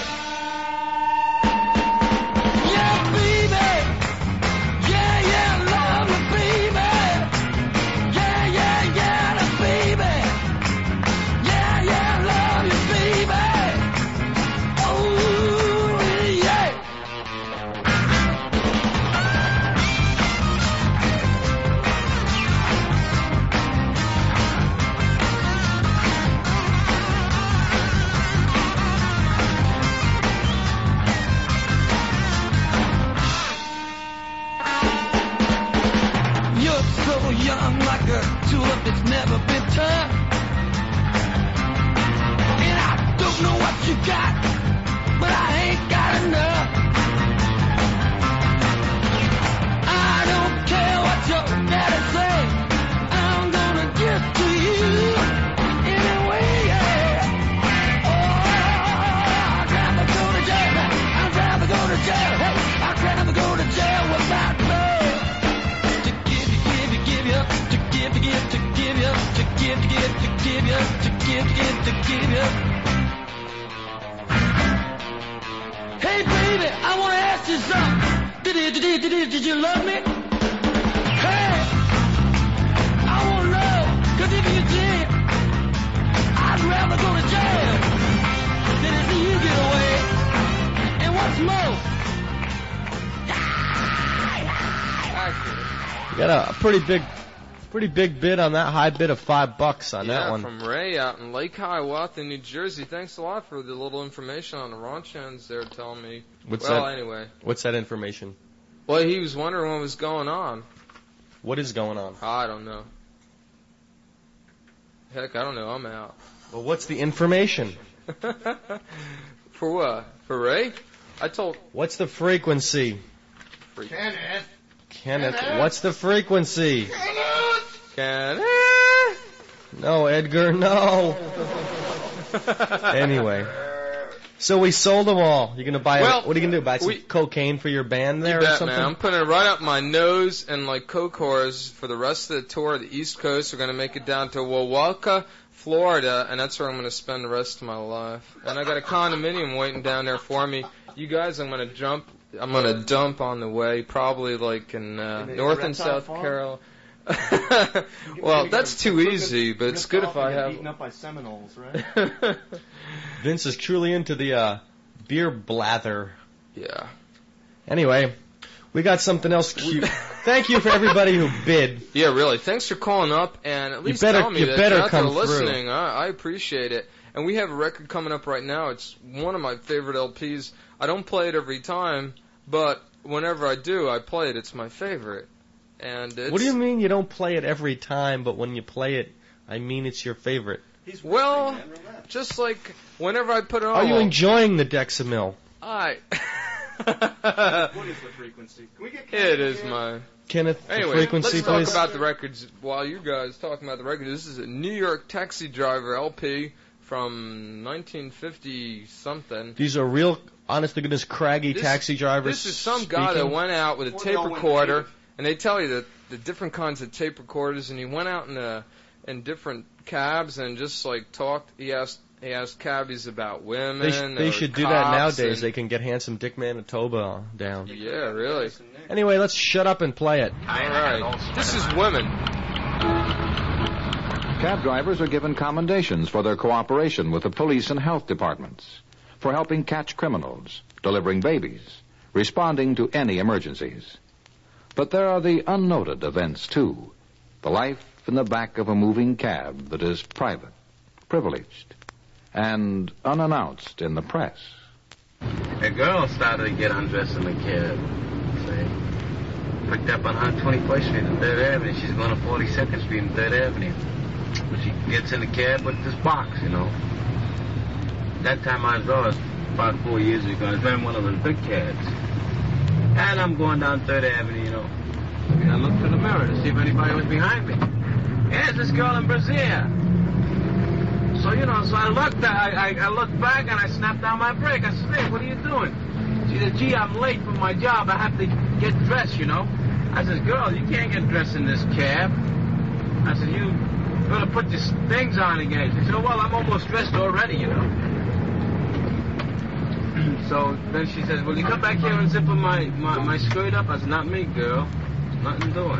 Yeah, baby, yeah, love me, baby. Yeah, the baby. Yeah, love you, baby. Oh, yeah. You're so young, like a tulip that's never been turned. And I don't know what you got, but I ain't got enough. I don't care what your daddy say, I'm gonna get to you anyway, yeah. Oh, I'd rather go to jail, I'd rather go to jail, hey, I'd rather go to jail without love. To give you up, to give you up, to give you up, to give you up. Hey baby, I wanna ask you something. Did you love me? Hey, I wanna know, 'cause if you did, I'd rather go to jail than to see you get away. And what's more, You got a pretty big bid on that, high bid of $5 on that one. From Ray out in Lake Hiawatha, New Jersey. Thanks a lot for the little information on the Ronchans there telling me. Anyway. What's that information? Well, he was wondering what was going on. What is going on? I don't know. Heck, I don't know. I'm out. Well, what's the information? For what? For Ray? What's the frequency? Kenneth, what's the frequency? Kenneth! No, Edgar, no. Anyway. So we sold them all. You're gonna buy what are you gonna do? Buy some cocaine for your band there you bet, or something? Man. I'm putting it right up my nose, and like coke whores for the rest of the tour of the East Coast, we're gonna make it down to Wawaka, Florida, and that's where I'm gonna spend the rest of my life. And I got a condominium waiting down there for me. You guys, I'm gonna dump on the way, probably like in North and South Carolina. Well, that's too easy, but it's good if I have. Eaten up by Seminoles, right? Vince is truly into the beer blather. Yeah. Anyway, we got something else cute. Thank you for everybody who bid. Yeah, really. Thanks for calling up and at least better- tell me you that better you're out there come through. listening. I appreciate it. And we have a record coming up right now. It's one of my favorite LPs. I don't play it every time, but whenever I do, I play it. It's my favorite. And it's, What do you mean you don't play it every time, but when you play it, I mean it's your favorite? Well, just like whenever I put it on. Are you enjoying the Dexamil? I. What is the frequency? Can we get It is my. Kenneth, the Anyway, frequency, let's talk please. about the records while you guys talking about the records. This is a New York Taxi Driver LP from 1950 something. These are real, honest-to-goodness, craggy This- taxi drivers. This is some guy that speaking. went out with a tape recorder, and they tell you that the different kinds of tape recorders, and he went out in different cabs and just like talked. He asked cabbies about women. They or should do that cops nowadays. and- They can get handsome Dick Manitoba down. Yeah, really. Anyway, let's shut up and play it. All right. This is women. Cab drivers are given commendations for their cooperation with the police and health departments, for helping catch criminals, delivering babies, responding to any emergencies. But there are the unnoted events, too. The life in the back of a moving cab that is private, privileged, and unannounced in the press. A girl started to get undressed in the cab. See? Picked up on 121st Street and 3rd Avenue. She's going to 42nd Street and 3rd Avenue. But she gets in the cab with this box, you know. That time I saw it about 4 years ago. I was driving one of those big cabs. And I'm going down 3rd Avenue, you know. And I looked through the mirror to see if anybody was behind me. There's this girl in Brazier. So, you know, I looked back and I snapped down my brake. I said, hey, what are you doing? She said, gee, I'm late for my job. I have to get dressed, you know. I said, girl, you can't get dressed in this cab. I said, you better put your things on again. She said, oh, well, I'm almost dressed already, you know. So then she says, will you come back here and zip my skirt up? I said, not me, girl. Nothing doing.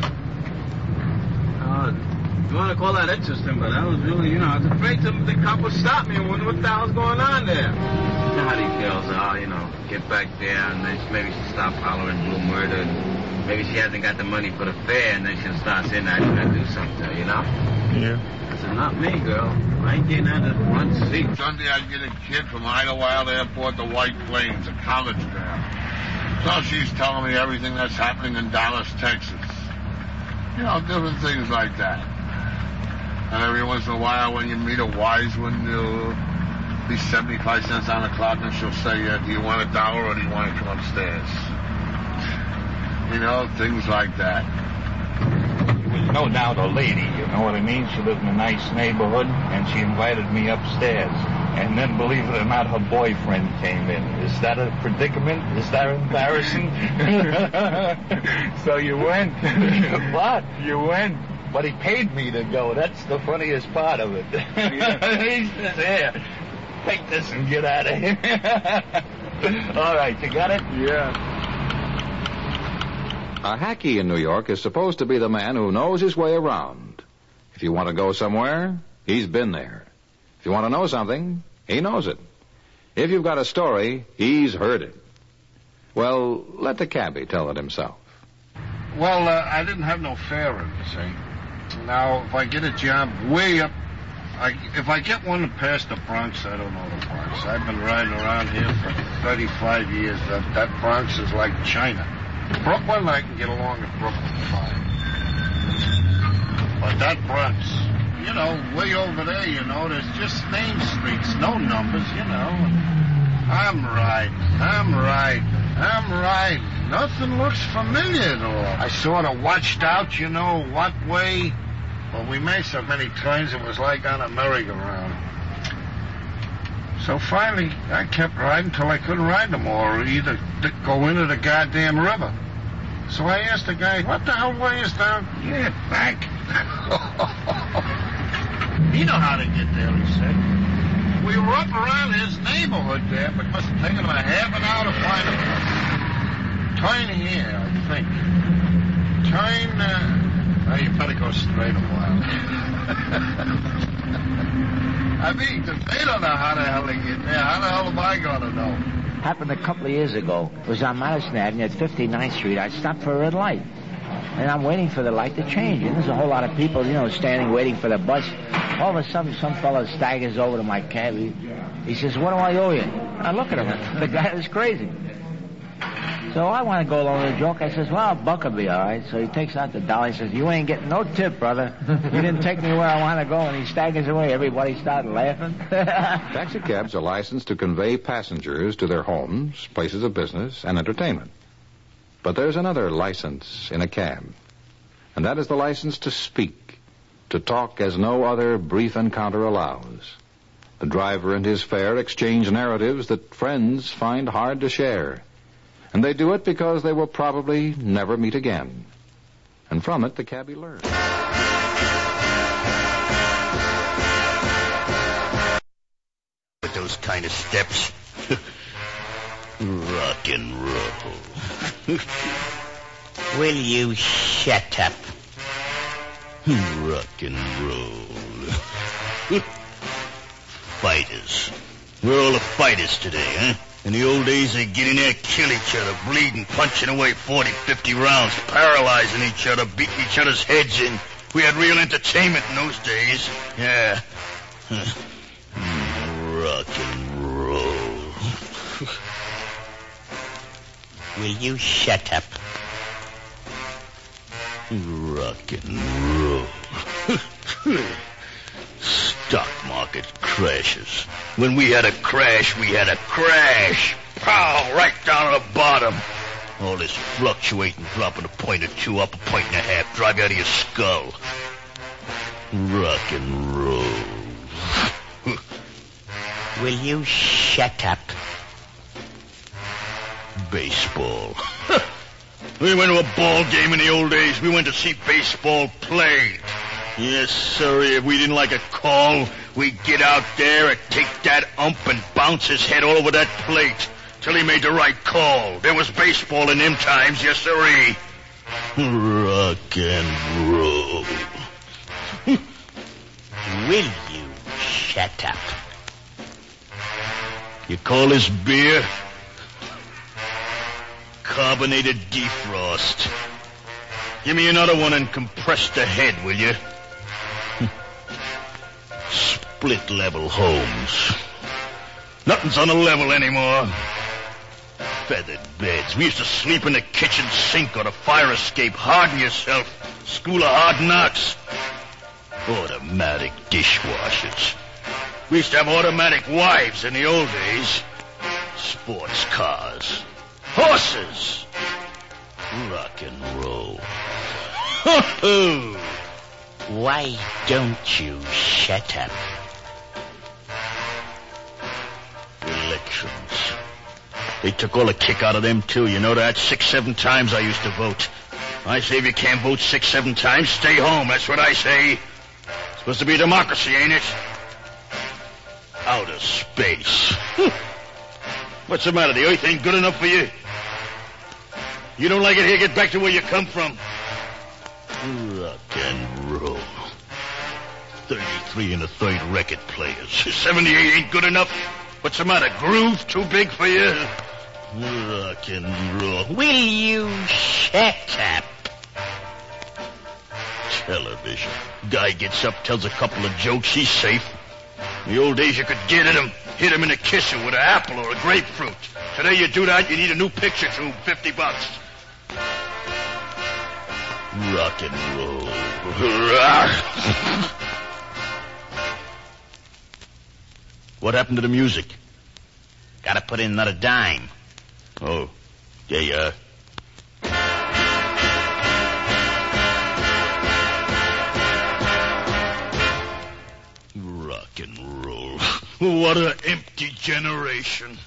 You want to call that interesting, but I was really, you know, I was afraid the cop would stop me and wonder what the hell's going on there. You know how these girls are, you know, get back there and then maybe she'll stop hollering blue murder and maybe she hasn't got the money for the fare and then she'll start saying I gotta do something to her, you know? Yeah. I said, not me, girl. I ain't getting out of the front seat. Sunday I get a kid from Idlewild Airport to White Plains, a college girl. So she's telling me everything that's happening in Dallas, Texas. You know, different things like that. And every once in a while when you meet a wise one, you'll be 75 cents on the clock and she'll say, do you want $1 or do you want to come upstairs? You know, things like that. She was no doubt a lady, you know what I mean? She lived in a nice neighborhood and she invited me upstairs. And then, believe it or not, her boyfriend came in. Is that a predicament? Is that embarrassing? So you went. What? You went. But he paid me to go. That's the funniest part of it. He says, here, take this and get out of here. All right, you got it? Yeah. A hacky in New York is supposed to be the man who knows his way around. If you want to go somewhere, he's been there. If you want to know something, he knows it. If you've got a story, he's heard it. Well, let the cabbie tell it himself. Well, I didn't have no fare in, you see. Now, if I get a job way up, if I get one past the Bronx, I don't know the Bronx. I've been riding around here for 35 years. That Bronx is like China. Brooklyn, I can get along with Brooklyn fine. But that Bronx, you know, way over there, you know, there's just name streets, no numbers, you know. I'm riding. Nothing looks familiar at all. I sort of watched out, you know, what way. Well, we made so many turns, it was like on a merry-go-round. So finally, I kept riding till I couldn't ride no more, or either go into the goddamn river. So I asked the guy, what the hell way is down? Yeah, back. You know how to get there, he said. We were up around his neighborhood there, but it must have taken him a half an hour to find him. Turn here, I think. Well, you better go straight a while. I mean, they don't know how the hell they get there. How the hell am I going to know? Happened a couple of years ago. It was on Madison Avenue at 59th Street. I stopped for a red light. And I'm waiting for the light to change. And there's a whole lot of people, standing waiting for the bus. All of a sudden, some fellow staggers over to my cab. He says, "What do I owe you?" I look at him. The guy is crazy. So I want to go along with the joke. I says, "Well, a buck will be all right." So he takes out the dollar. He says, "You ain't getting no tip, brother. You didn't take me where I want to go." And he staggers away. Everybody started laughing. Taxicabs are licensed to convey passengers to their homes, places of business, and entertainment. But there's another license in a cab, and that is the license to speak, to talk as no other brief encounter allows. The driver and his fare exchange narratives that friends find hard to share. And they do it because they will probably never meet again. And from it, the cabbie learns. With those kind of steps. Rock and roll. Will you shut up? Rock and roll. Fighters. We're all the fighters today, huh? In the old days, they'd get in there, kill each other, bleeding, punching away 40, 50 rounds, paralyzing each other, beating each other's heads in. We had real entertainment in those days. Yeah. Rock and roll. Will you shut up? Rock and roll. Stock market crashes. When we had a crash, we had a crash. Pow! Right down to the bottom. All this fluctuating, dropping a point or two, up a point and a half, drive you out of your skull. Rock and roll. Will you shut up? Baseball. We went to a ball game in the old days. We went to see baseball played. Yes, sir. If we didn't like a call, we'd get out there and take that ump and bounce his head all over that plate till he made the right call. There was baseball in them times, yes, sirree. Rock and roll. Will you shut up? You call this beer? Carbonated defrost. Give me another one and compress the head, will you? Split level homes. Nothing's on a level anymore. Feathered beds. We used to sleep in the kitchen sink or the fire escape. Harden yourself. School of hard knocks. Automatic dishwashers. We used to have automatic wives in the old days. Sports cars. Horses. Rock and roll. Why don't you shut up? Elections. They took all the kick out of them, too. You know that? 6, 7 times I used to vote. I say if you can't vote 6, 7 times, stay home. That's what I say. It's supposed to be a democracy, ain't it? Outer space. What's the matter? The earth ain't good enough for you? You don't like it here? Get back to where you come from. Rock and roll. 33 1/3 record players. 78 ain't good enough. What's the matter? Groove too big for you? Rock and roll. Will you shut up? Television. Guy gets up, tells a couple of jokes. He's safe. In the old days, you could get at him, hit him in the kisser with an apple or a grapefruit. Today, you do that, you need a new picture tube, $50. Rock and roll. What happened to the music? Gotta put in another dime. Oh, there you are. Rock and roll. What an empty generation.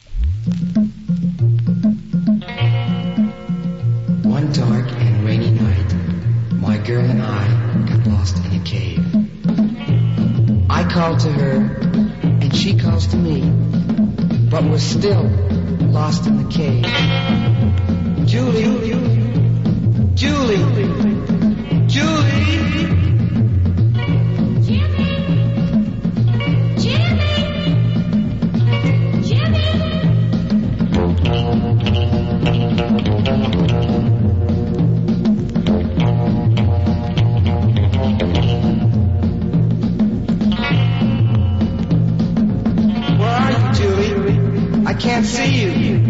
One dark and rainy night, my girl and I got lost in a cave. I called to her, and she calls to me, but we're still lost in the cave. Julie, Julie, Julie. can't see you.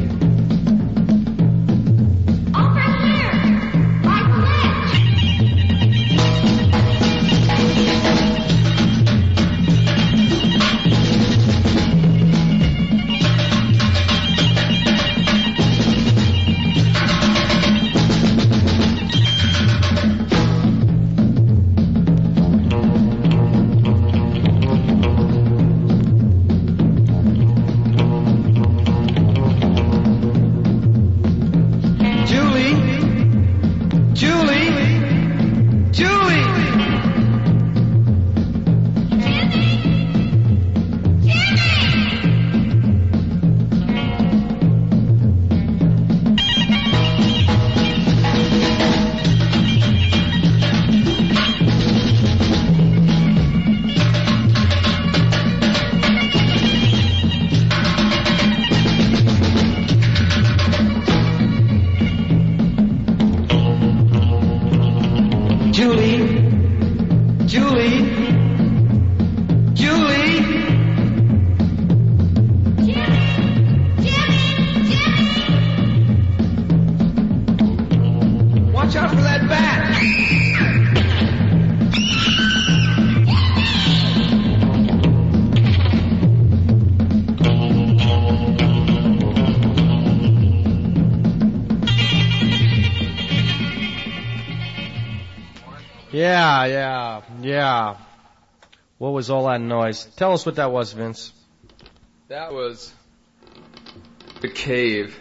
Yeah. What was all that noise? Tell us what that was, Vince. That was The Cave.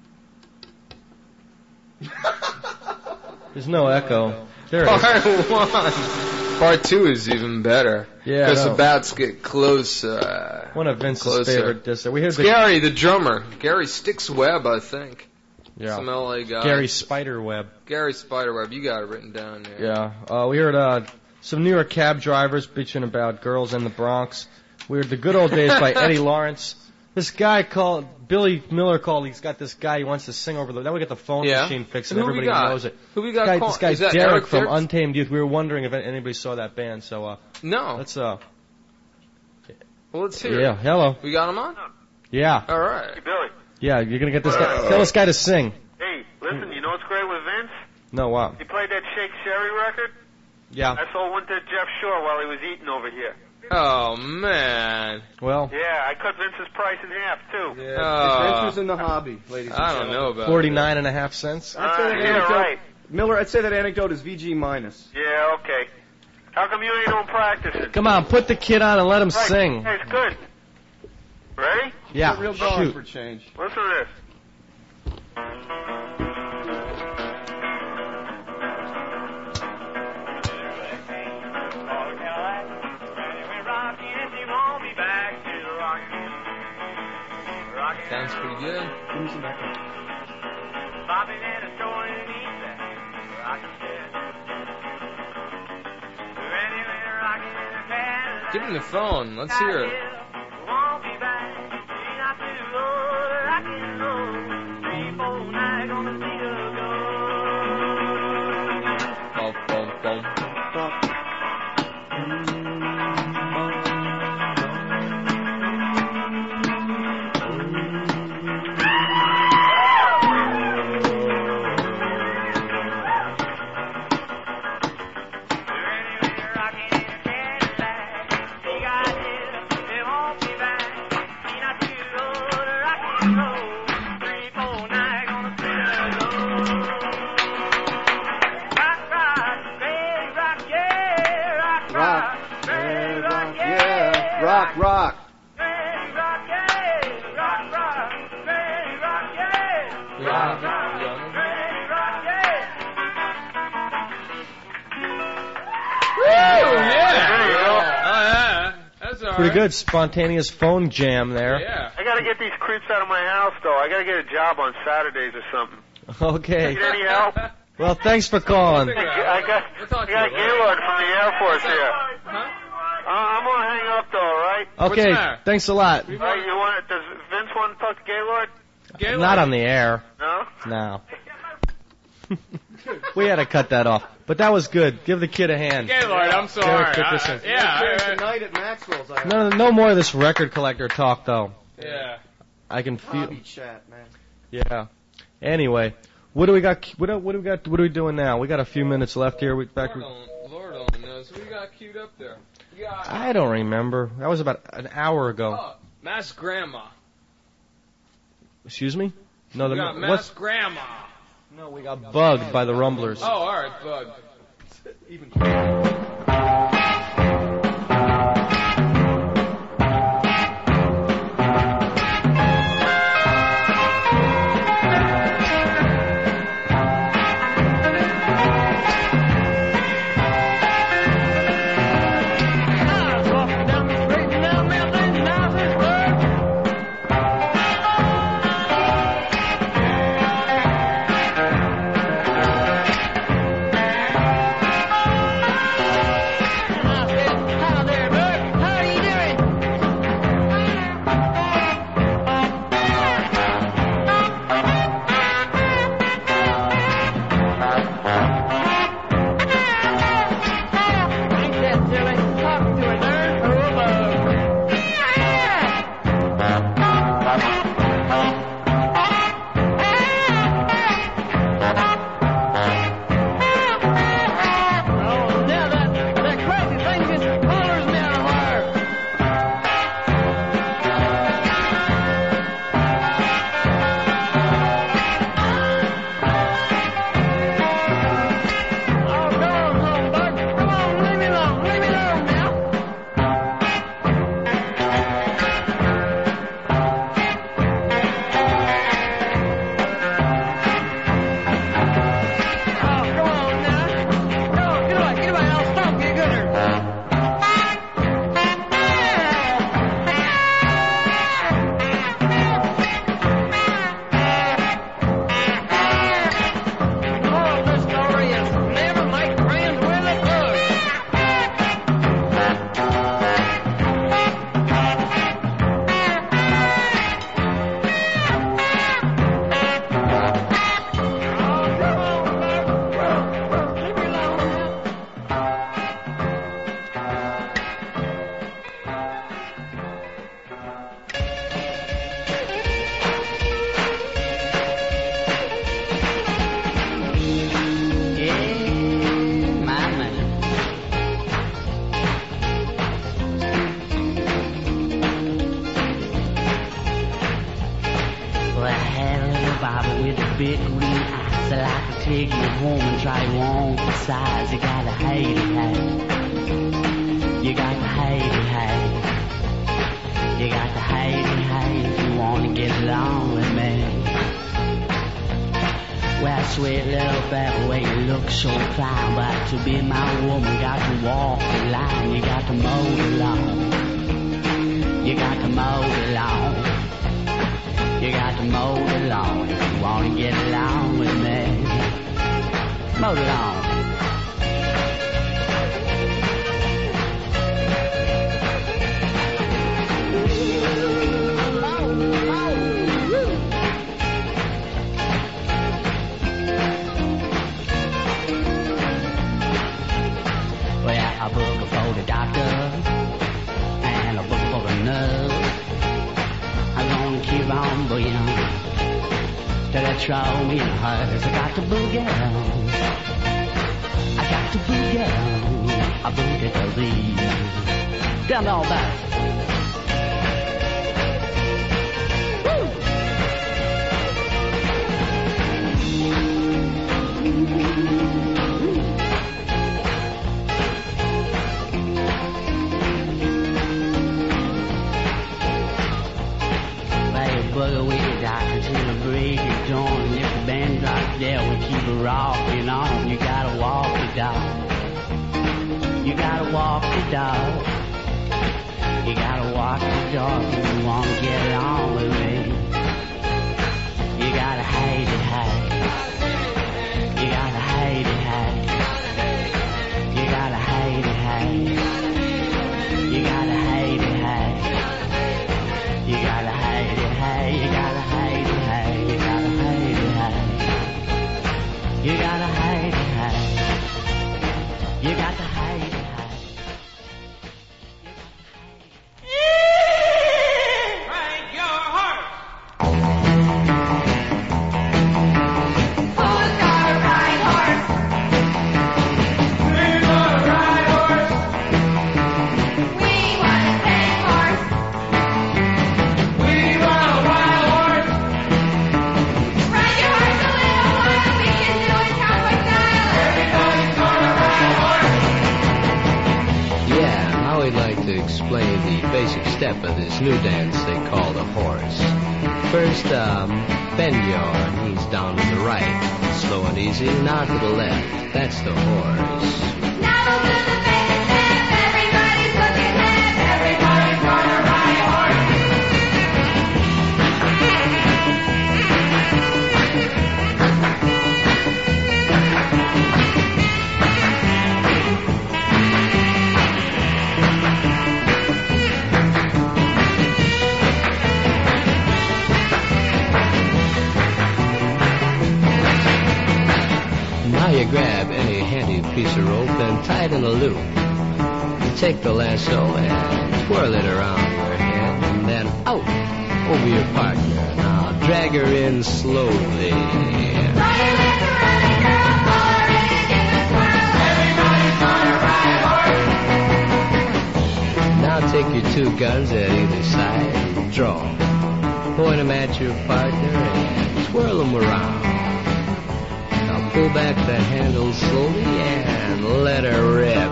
There's no echo. There Part is. 1. Part 2 is even better. Yeah. Because the bats get closer. One of Vince's closer. favorite discs. We heard Gary, the drummer. Gary Stix-Webb, I think. Yeah. Some LA guy. Gary Spiderweb. Gary Spiderweb. You got it written down there. Yeah. We heard some New York cab drivers bitching about girls in the Bronx. We heard The Good Old Days by Eddie Lawrence. This guy Billy Miller called. He's got this guy he wants to sing over the. Now we got the phone machine fixed and everybody knows it. Who we got? This guy's Derek from Untamed Youth. We were wondering if anybody saw that band. So no. Let's Well, let's hear it. Yeah. Hello. We got him on. Yeah. All right. Hey, Billy. Yeah. You're gonna get this guy. Tell this guy to sing. Hey, listen. You know what's great with Vince? No. What? He played that Shake Sherry record. Yeah. I sold one to Jeff Shore while he was eating over here. Oh, man. Well. Yeah, I cut Vince's price in half, too. Yeah, Vince was in the hobby, ladies and I gentlemen. don't know about 49.5 cents. I'd say that anecdote, right. Miller, I'd say that anecdote is VG minus. Yeah, okay. How come you ain't on practicing? Come on, put the kid on and let him sing. Hey, it's good. Ready? Yeah, It's a real dog shoot. for change. Listen to this. Sounds pretty good. Give me some background. Give him the phone. Let's hear it. Boom, boom, boom. Rock. Pretty good, spontaneous phone jam there. Yeah. I gotta get these creeps out of my house, though. I gotta get a job on Saturdays or something. Okay. Need any help? Well, thanks for calling. I got Gaylord from the Air Force here. I'm gonna hang up, though, all right? Okay, thanks a lot. Does Vince want to talk to Gaylord? Not on the air. No? No. We had to cut that off. But that was good. Give the kid a hand. Gaylord, I'm sorry. Tonight at Maxwell's. No more of this record collector talk, though. Yeah. I can feel. Hobby chat, man. Yeah. Anyway, what do we got? What are we doing now? We got a few minutes left here. Lord only knows. What do you got queued up there? I don't remember. That was about an hour ago. Oh, Mass Grandma. Excuse me? No, We got Mass Grandma. No, we got bugged by the Rumblers. Oh, all right, bug. Even. explain the basic step of this new dance they call the horse. First, bend your knees down to the right. Slow and easy, now to the left. That's the horse. Now to the basic step, everybody's looking at, everybody's gonna ride a horse. Now you grab any handy piece of rope and tie it in a loop. You take the lasso and twirl it around your head and then out over your partner. Now drag her in slowly. Now take your two guns at either side and draw. Point them at your partner and twirl them around. Pull back the handle slowly and let her rip.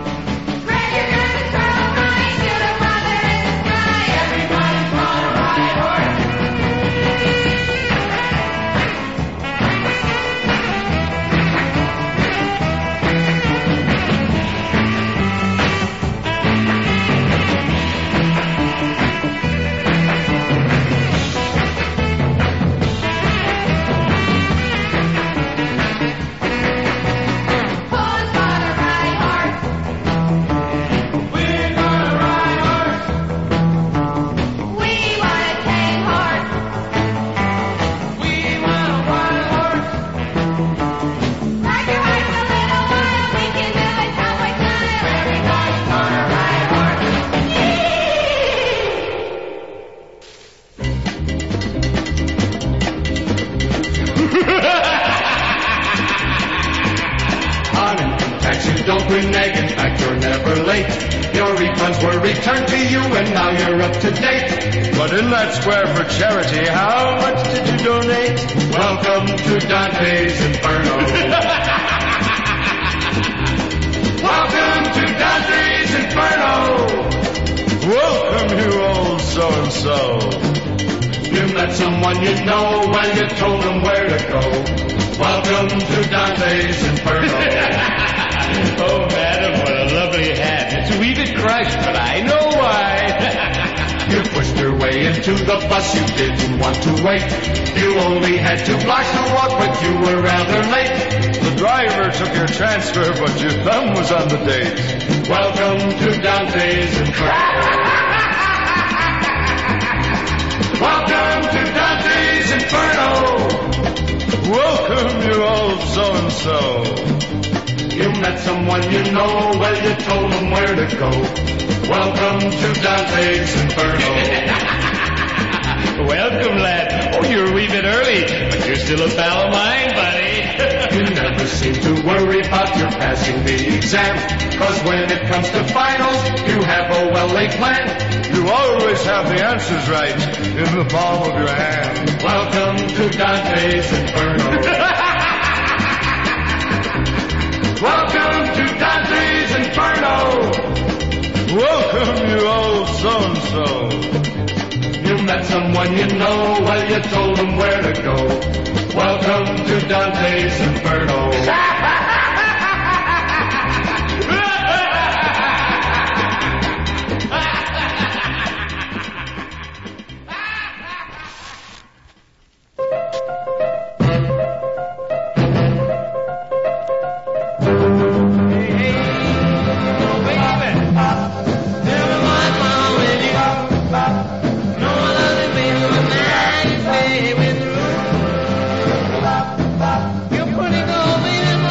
Don't renege, in fact you're never late. Your refunds were returned to you and now you're up to date. But in that square for charity, how much did you donate? Welcome to Dante's Inferno. Welcome to Dante's Inferno. Welcome you old so-and-so. You met someone you know, well you told them where to go. Welcome to Dante's Inferno. Oh, madam, what a lovely hat. It's a wee bit crushed, but I know why. You pushed your way into the bus, you didn't want to wait. You only had 2 blocks to walk, but you were rather late. The driver took your transfer, but your thumb was on the date. Welcome to Dante's Inferno. Welcome to Dante's Inferno. Welcome, you old so-and-so. You met someone you know, well you told them where to go. Welcome to Dante's Inferno. Welcome, lad. Oh, you're a wee bit early, but you're still a pal of mine, buddy. You never seem to worry about your passing the exam, 'cause when it comes to finals, you have a well-laid plan. You always have the answers right in the palm of your hand. Welcome to Dante's Inferno. Welcome to Dante's Inferno. Welcome, you old so-and-so. You met someone you know, well you told them where to go. Welcome to Dante's Inferno. You're putting all in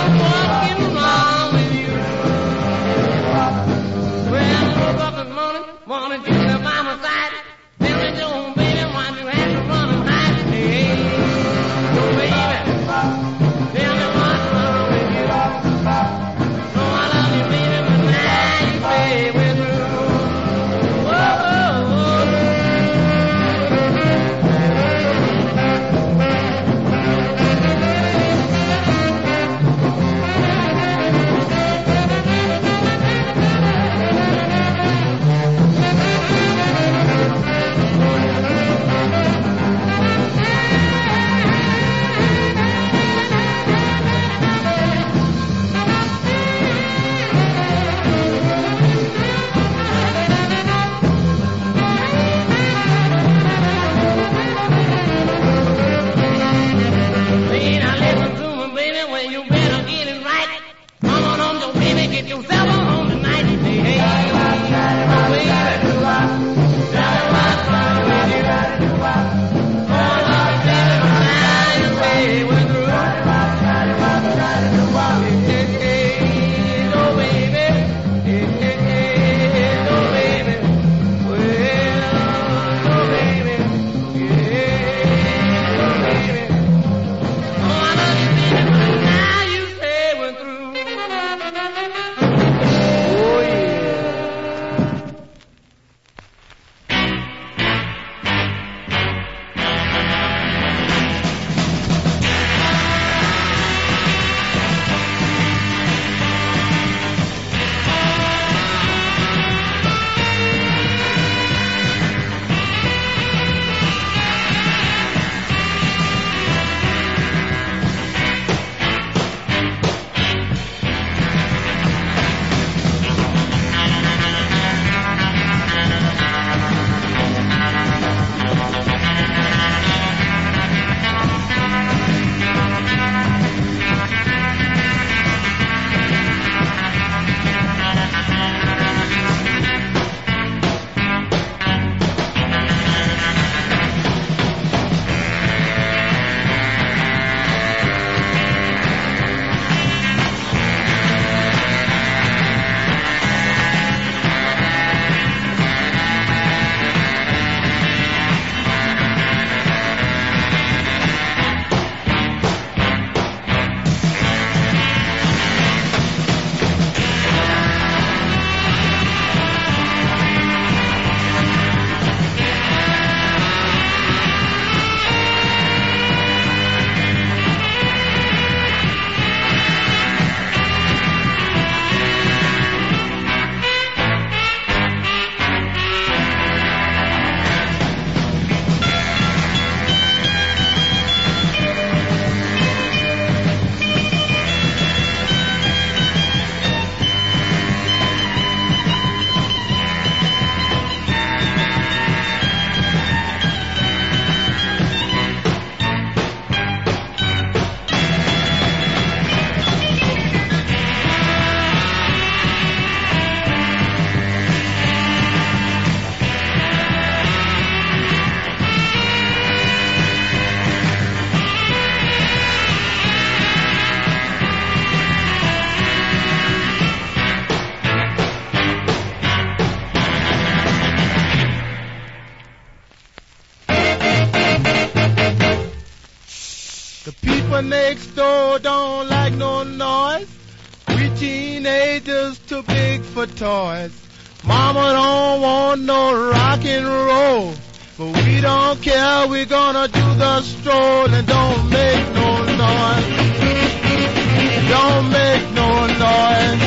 The people next door don't like no noise. We teenagers too big for toys. Mama don't want no rock and roll, but we don't care, we're gonna do the stroll and don't make no noise. Don't make no noise.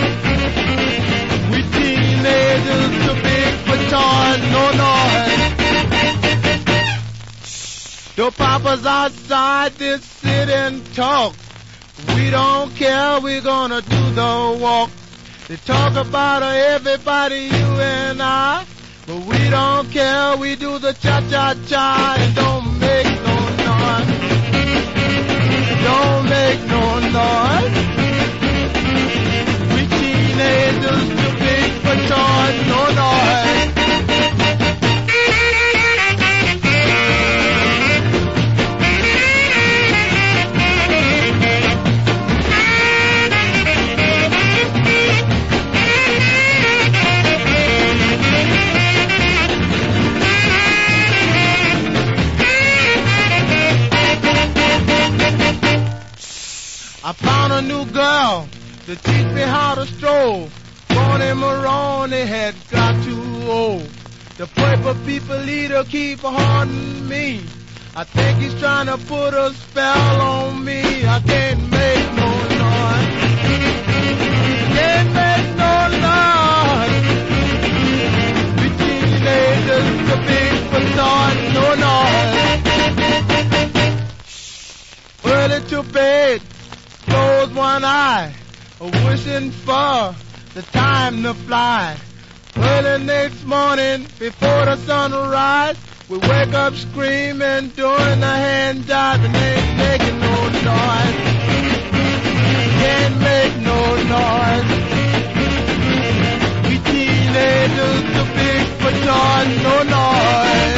We teenagers too big for toys, no noise. Your papa's outside this sit and talk. We don't care, we're gonna do the walk. They talk about everybody, you and I, but we don't care, we do the cha-cha-cha and don't make no noise. Don't make no noise. We teenagers too big for toys, no noise. I found a new girl to teach me how to stroll. Bonnie Maroney had got too old. The purple people leader keep haunting me. I think he's trying to put a spell on me. I can't make no noise. Can't make no noise. We teenagers too big for noise, no noise. Early to bed, close one eye, wishing for the time to fly. Early next morning, before the sunrise, we wake up screaming, doing the hand job, and ain't making no noise. Can't make no noise. We teenagers too big for toys, no noise.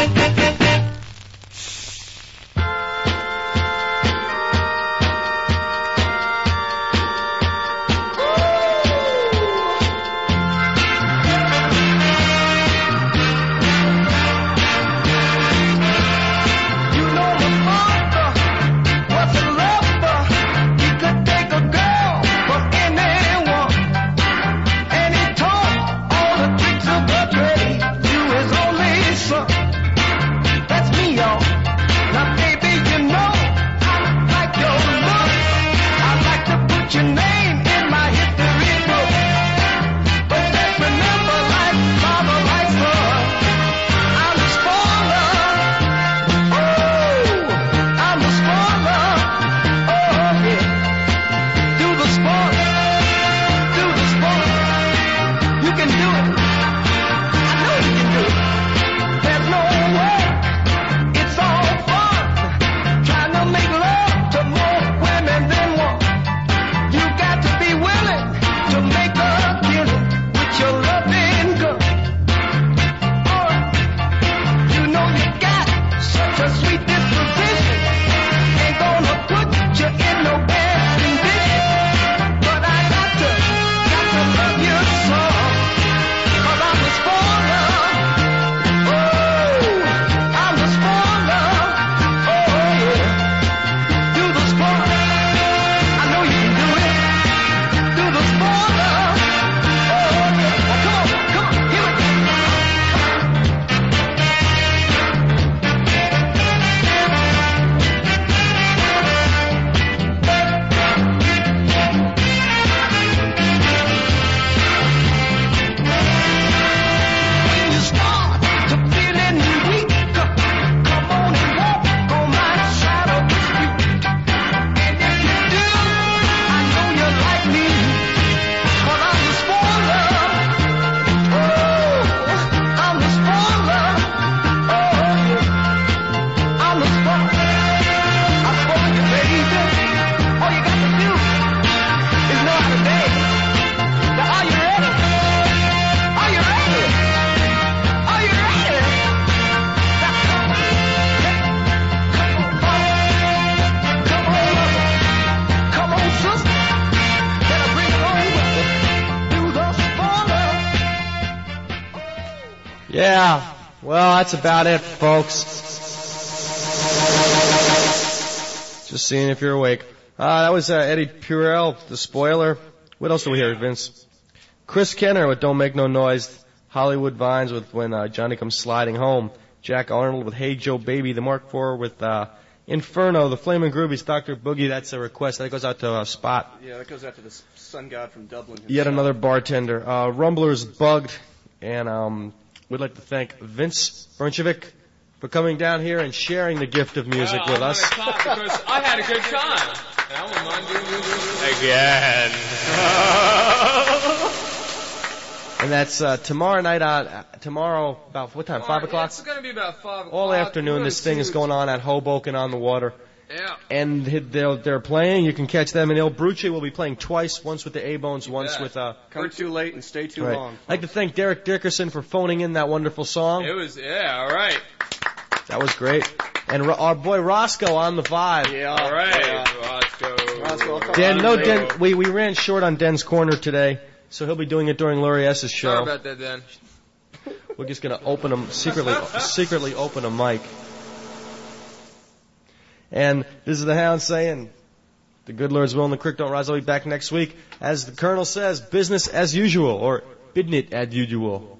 Yeah, well, that's about it, folks. Just seeing if you're awake. That was Eddie Purell, the spoiler. What else do we hear, Vince? Chris Kenner with Don't Make No Noise. Hollywood Vines with When Johnny Comes Sliding Home. Jack Arnold with Hey Joe Baby. The Mark IV with Inferno. The Flamin' Groovies, Dr. Boogie. That's a request. That goes out to Spot. Yeah, that goes out to the sun god from Dublin himself. Yet another bartender. Rumblers Bugged. And we'd like to thank Vince Bernchevic for coming down here and sharing the gift of music with us. Because I had a good time. And I wouldn't mind doing Again. And that's tomorrow night tomorrow, about what time, 5 o'clock? It's going to be about 5 o'clock. All afternoon, this thing is going on at Hoboken on the Water. Yeah. And they're playing. You can catch them. And Il Bruce will be playing twice, once with the A-Bones, once with... Come too late and stay too long. I'd like to thank Derek Dickerson for phoning in that wonderful song. It was, all right. That was great. And our boy Roscoe on the vibe. Yeah. All right, Roscoe. We ran short on Den's Corner today. So he'll be doing it during Laurie S.'s show. Sorry about that, Dan. We're just going to open him, secretly open a mic. And this is the Hound saying, the good Lord's will and the creek don't rise. I'll be back next week. As the Colonel says, business as usual, or bidn't it as usual.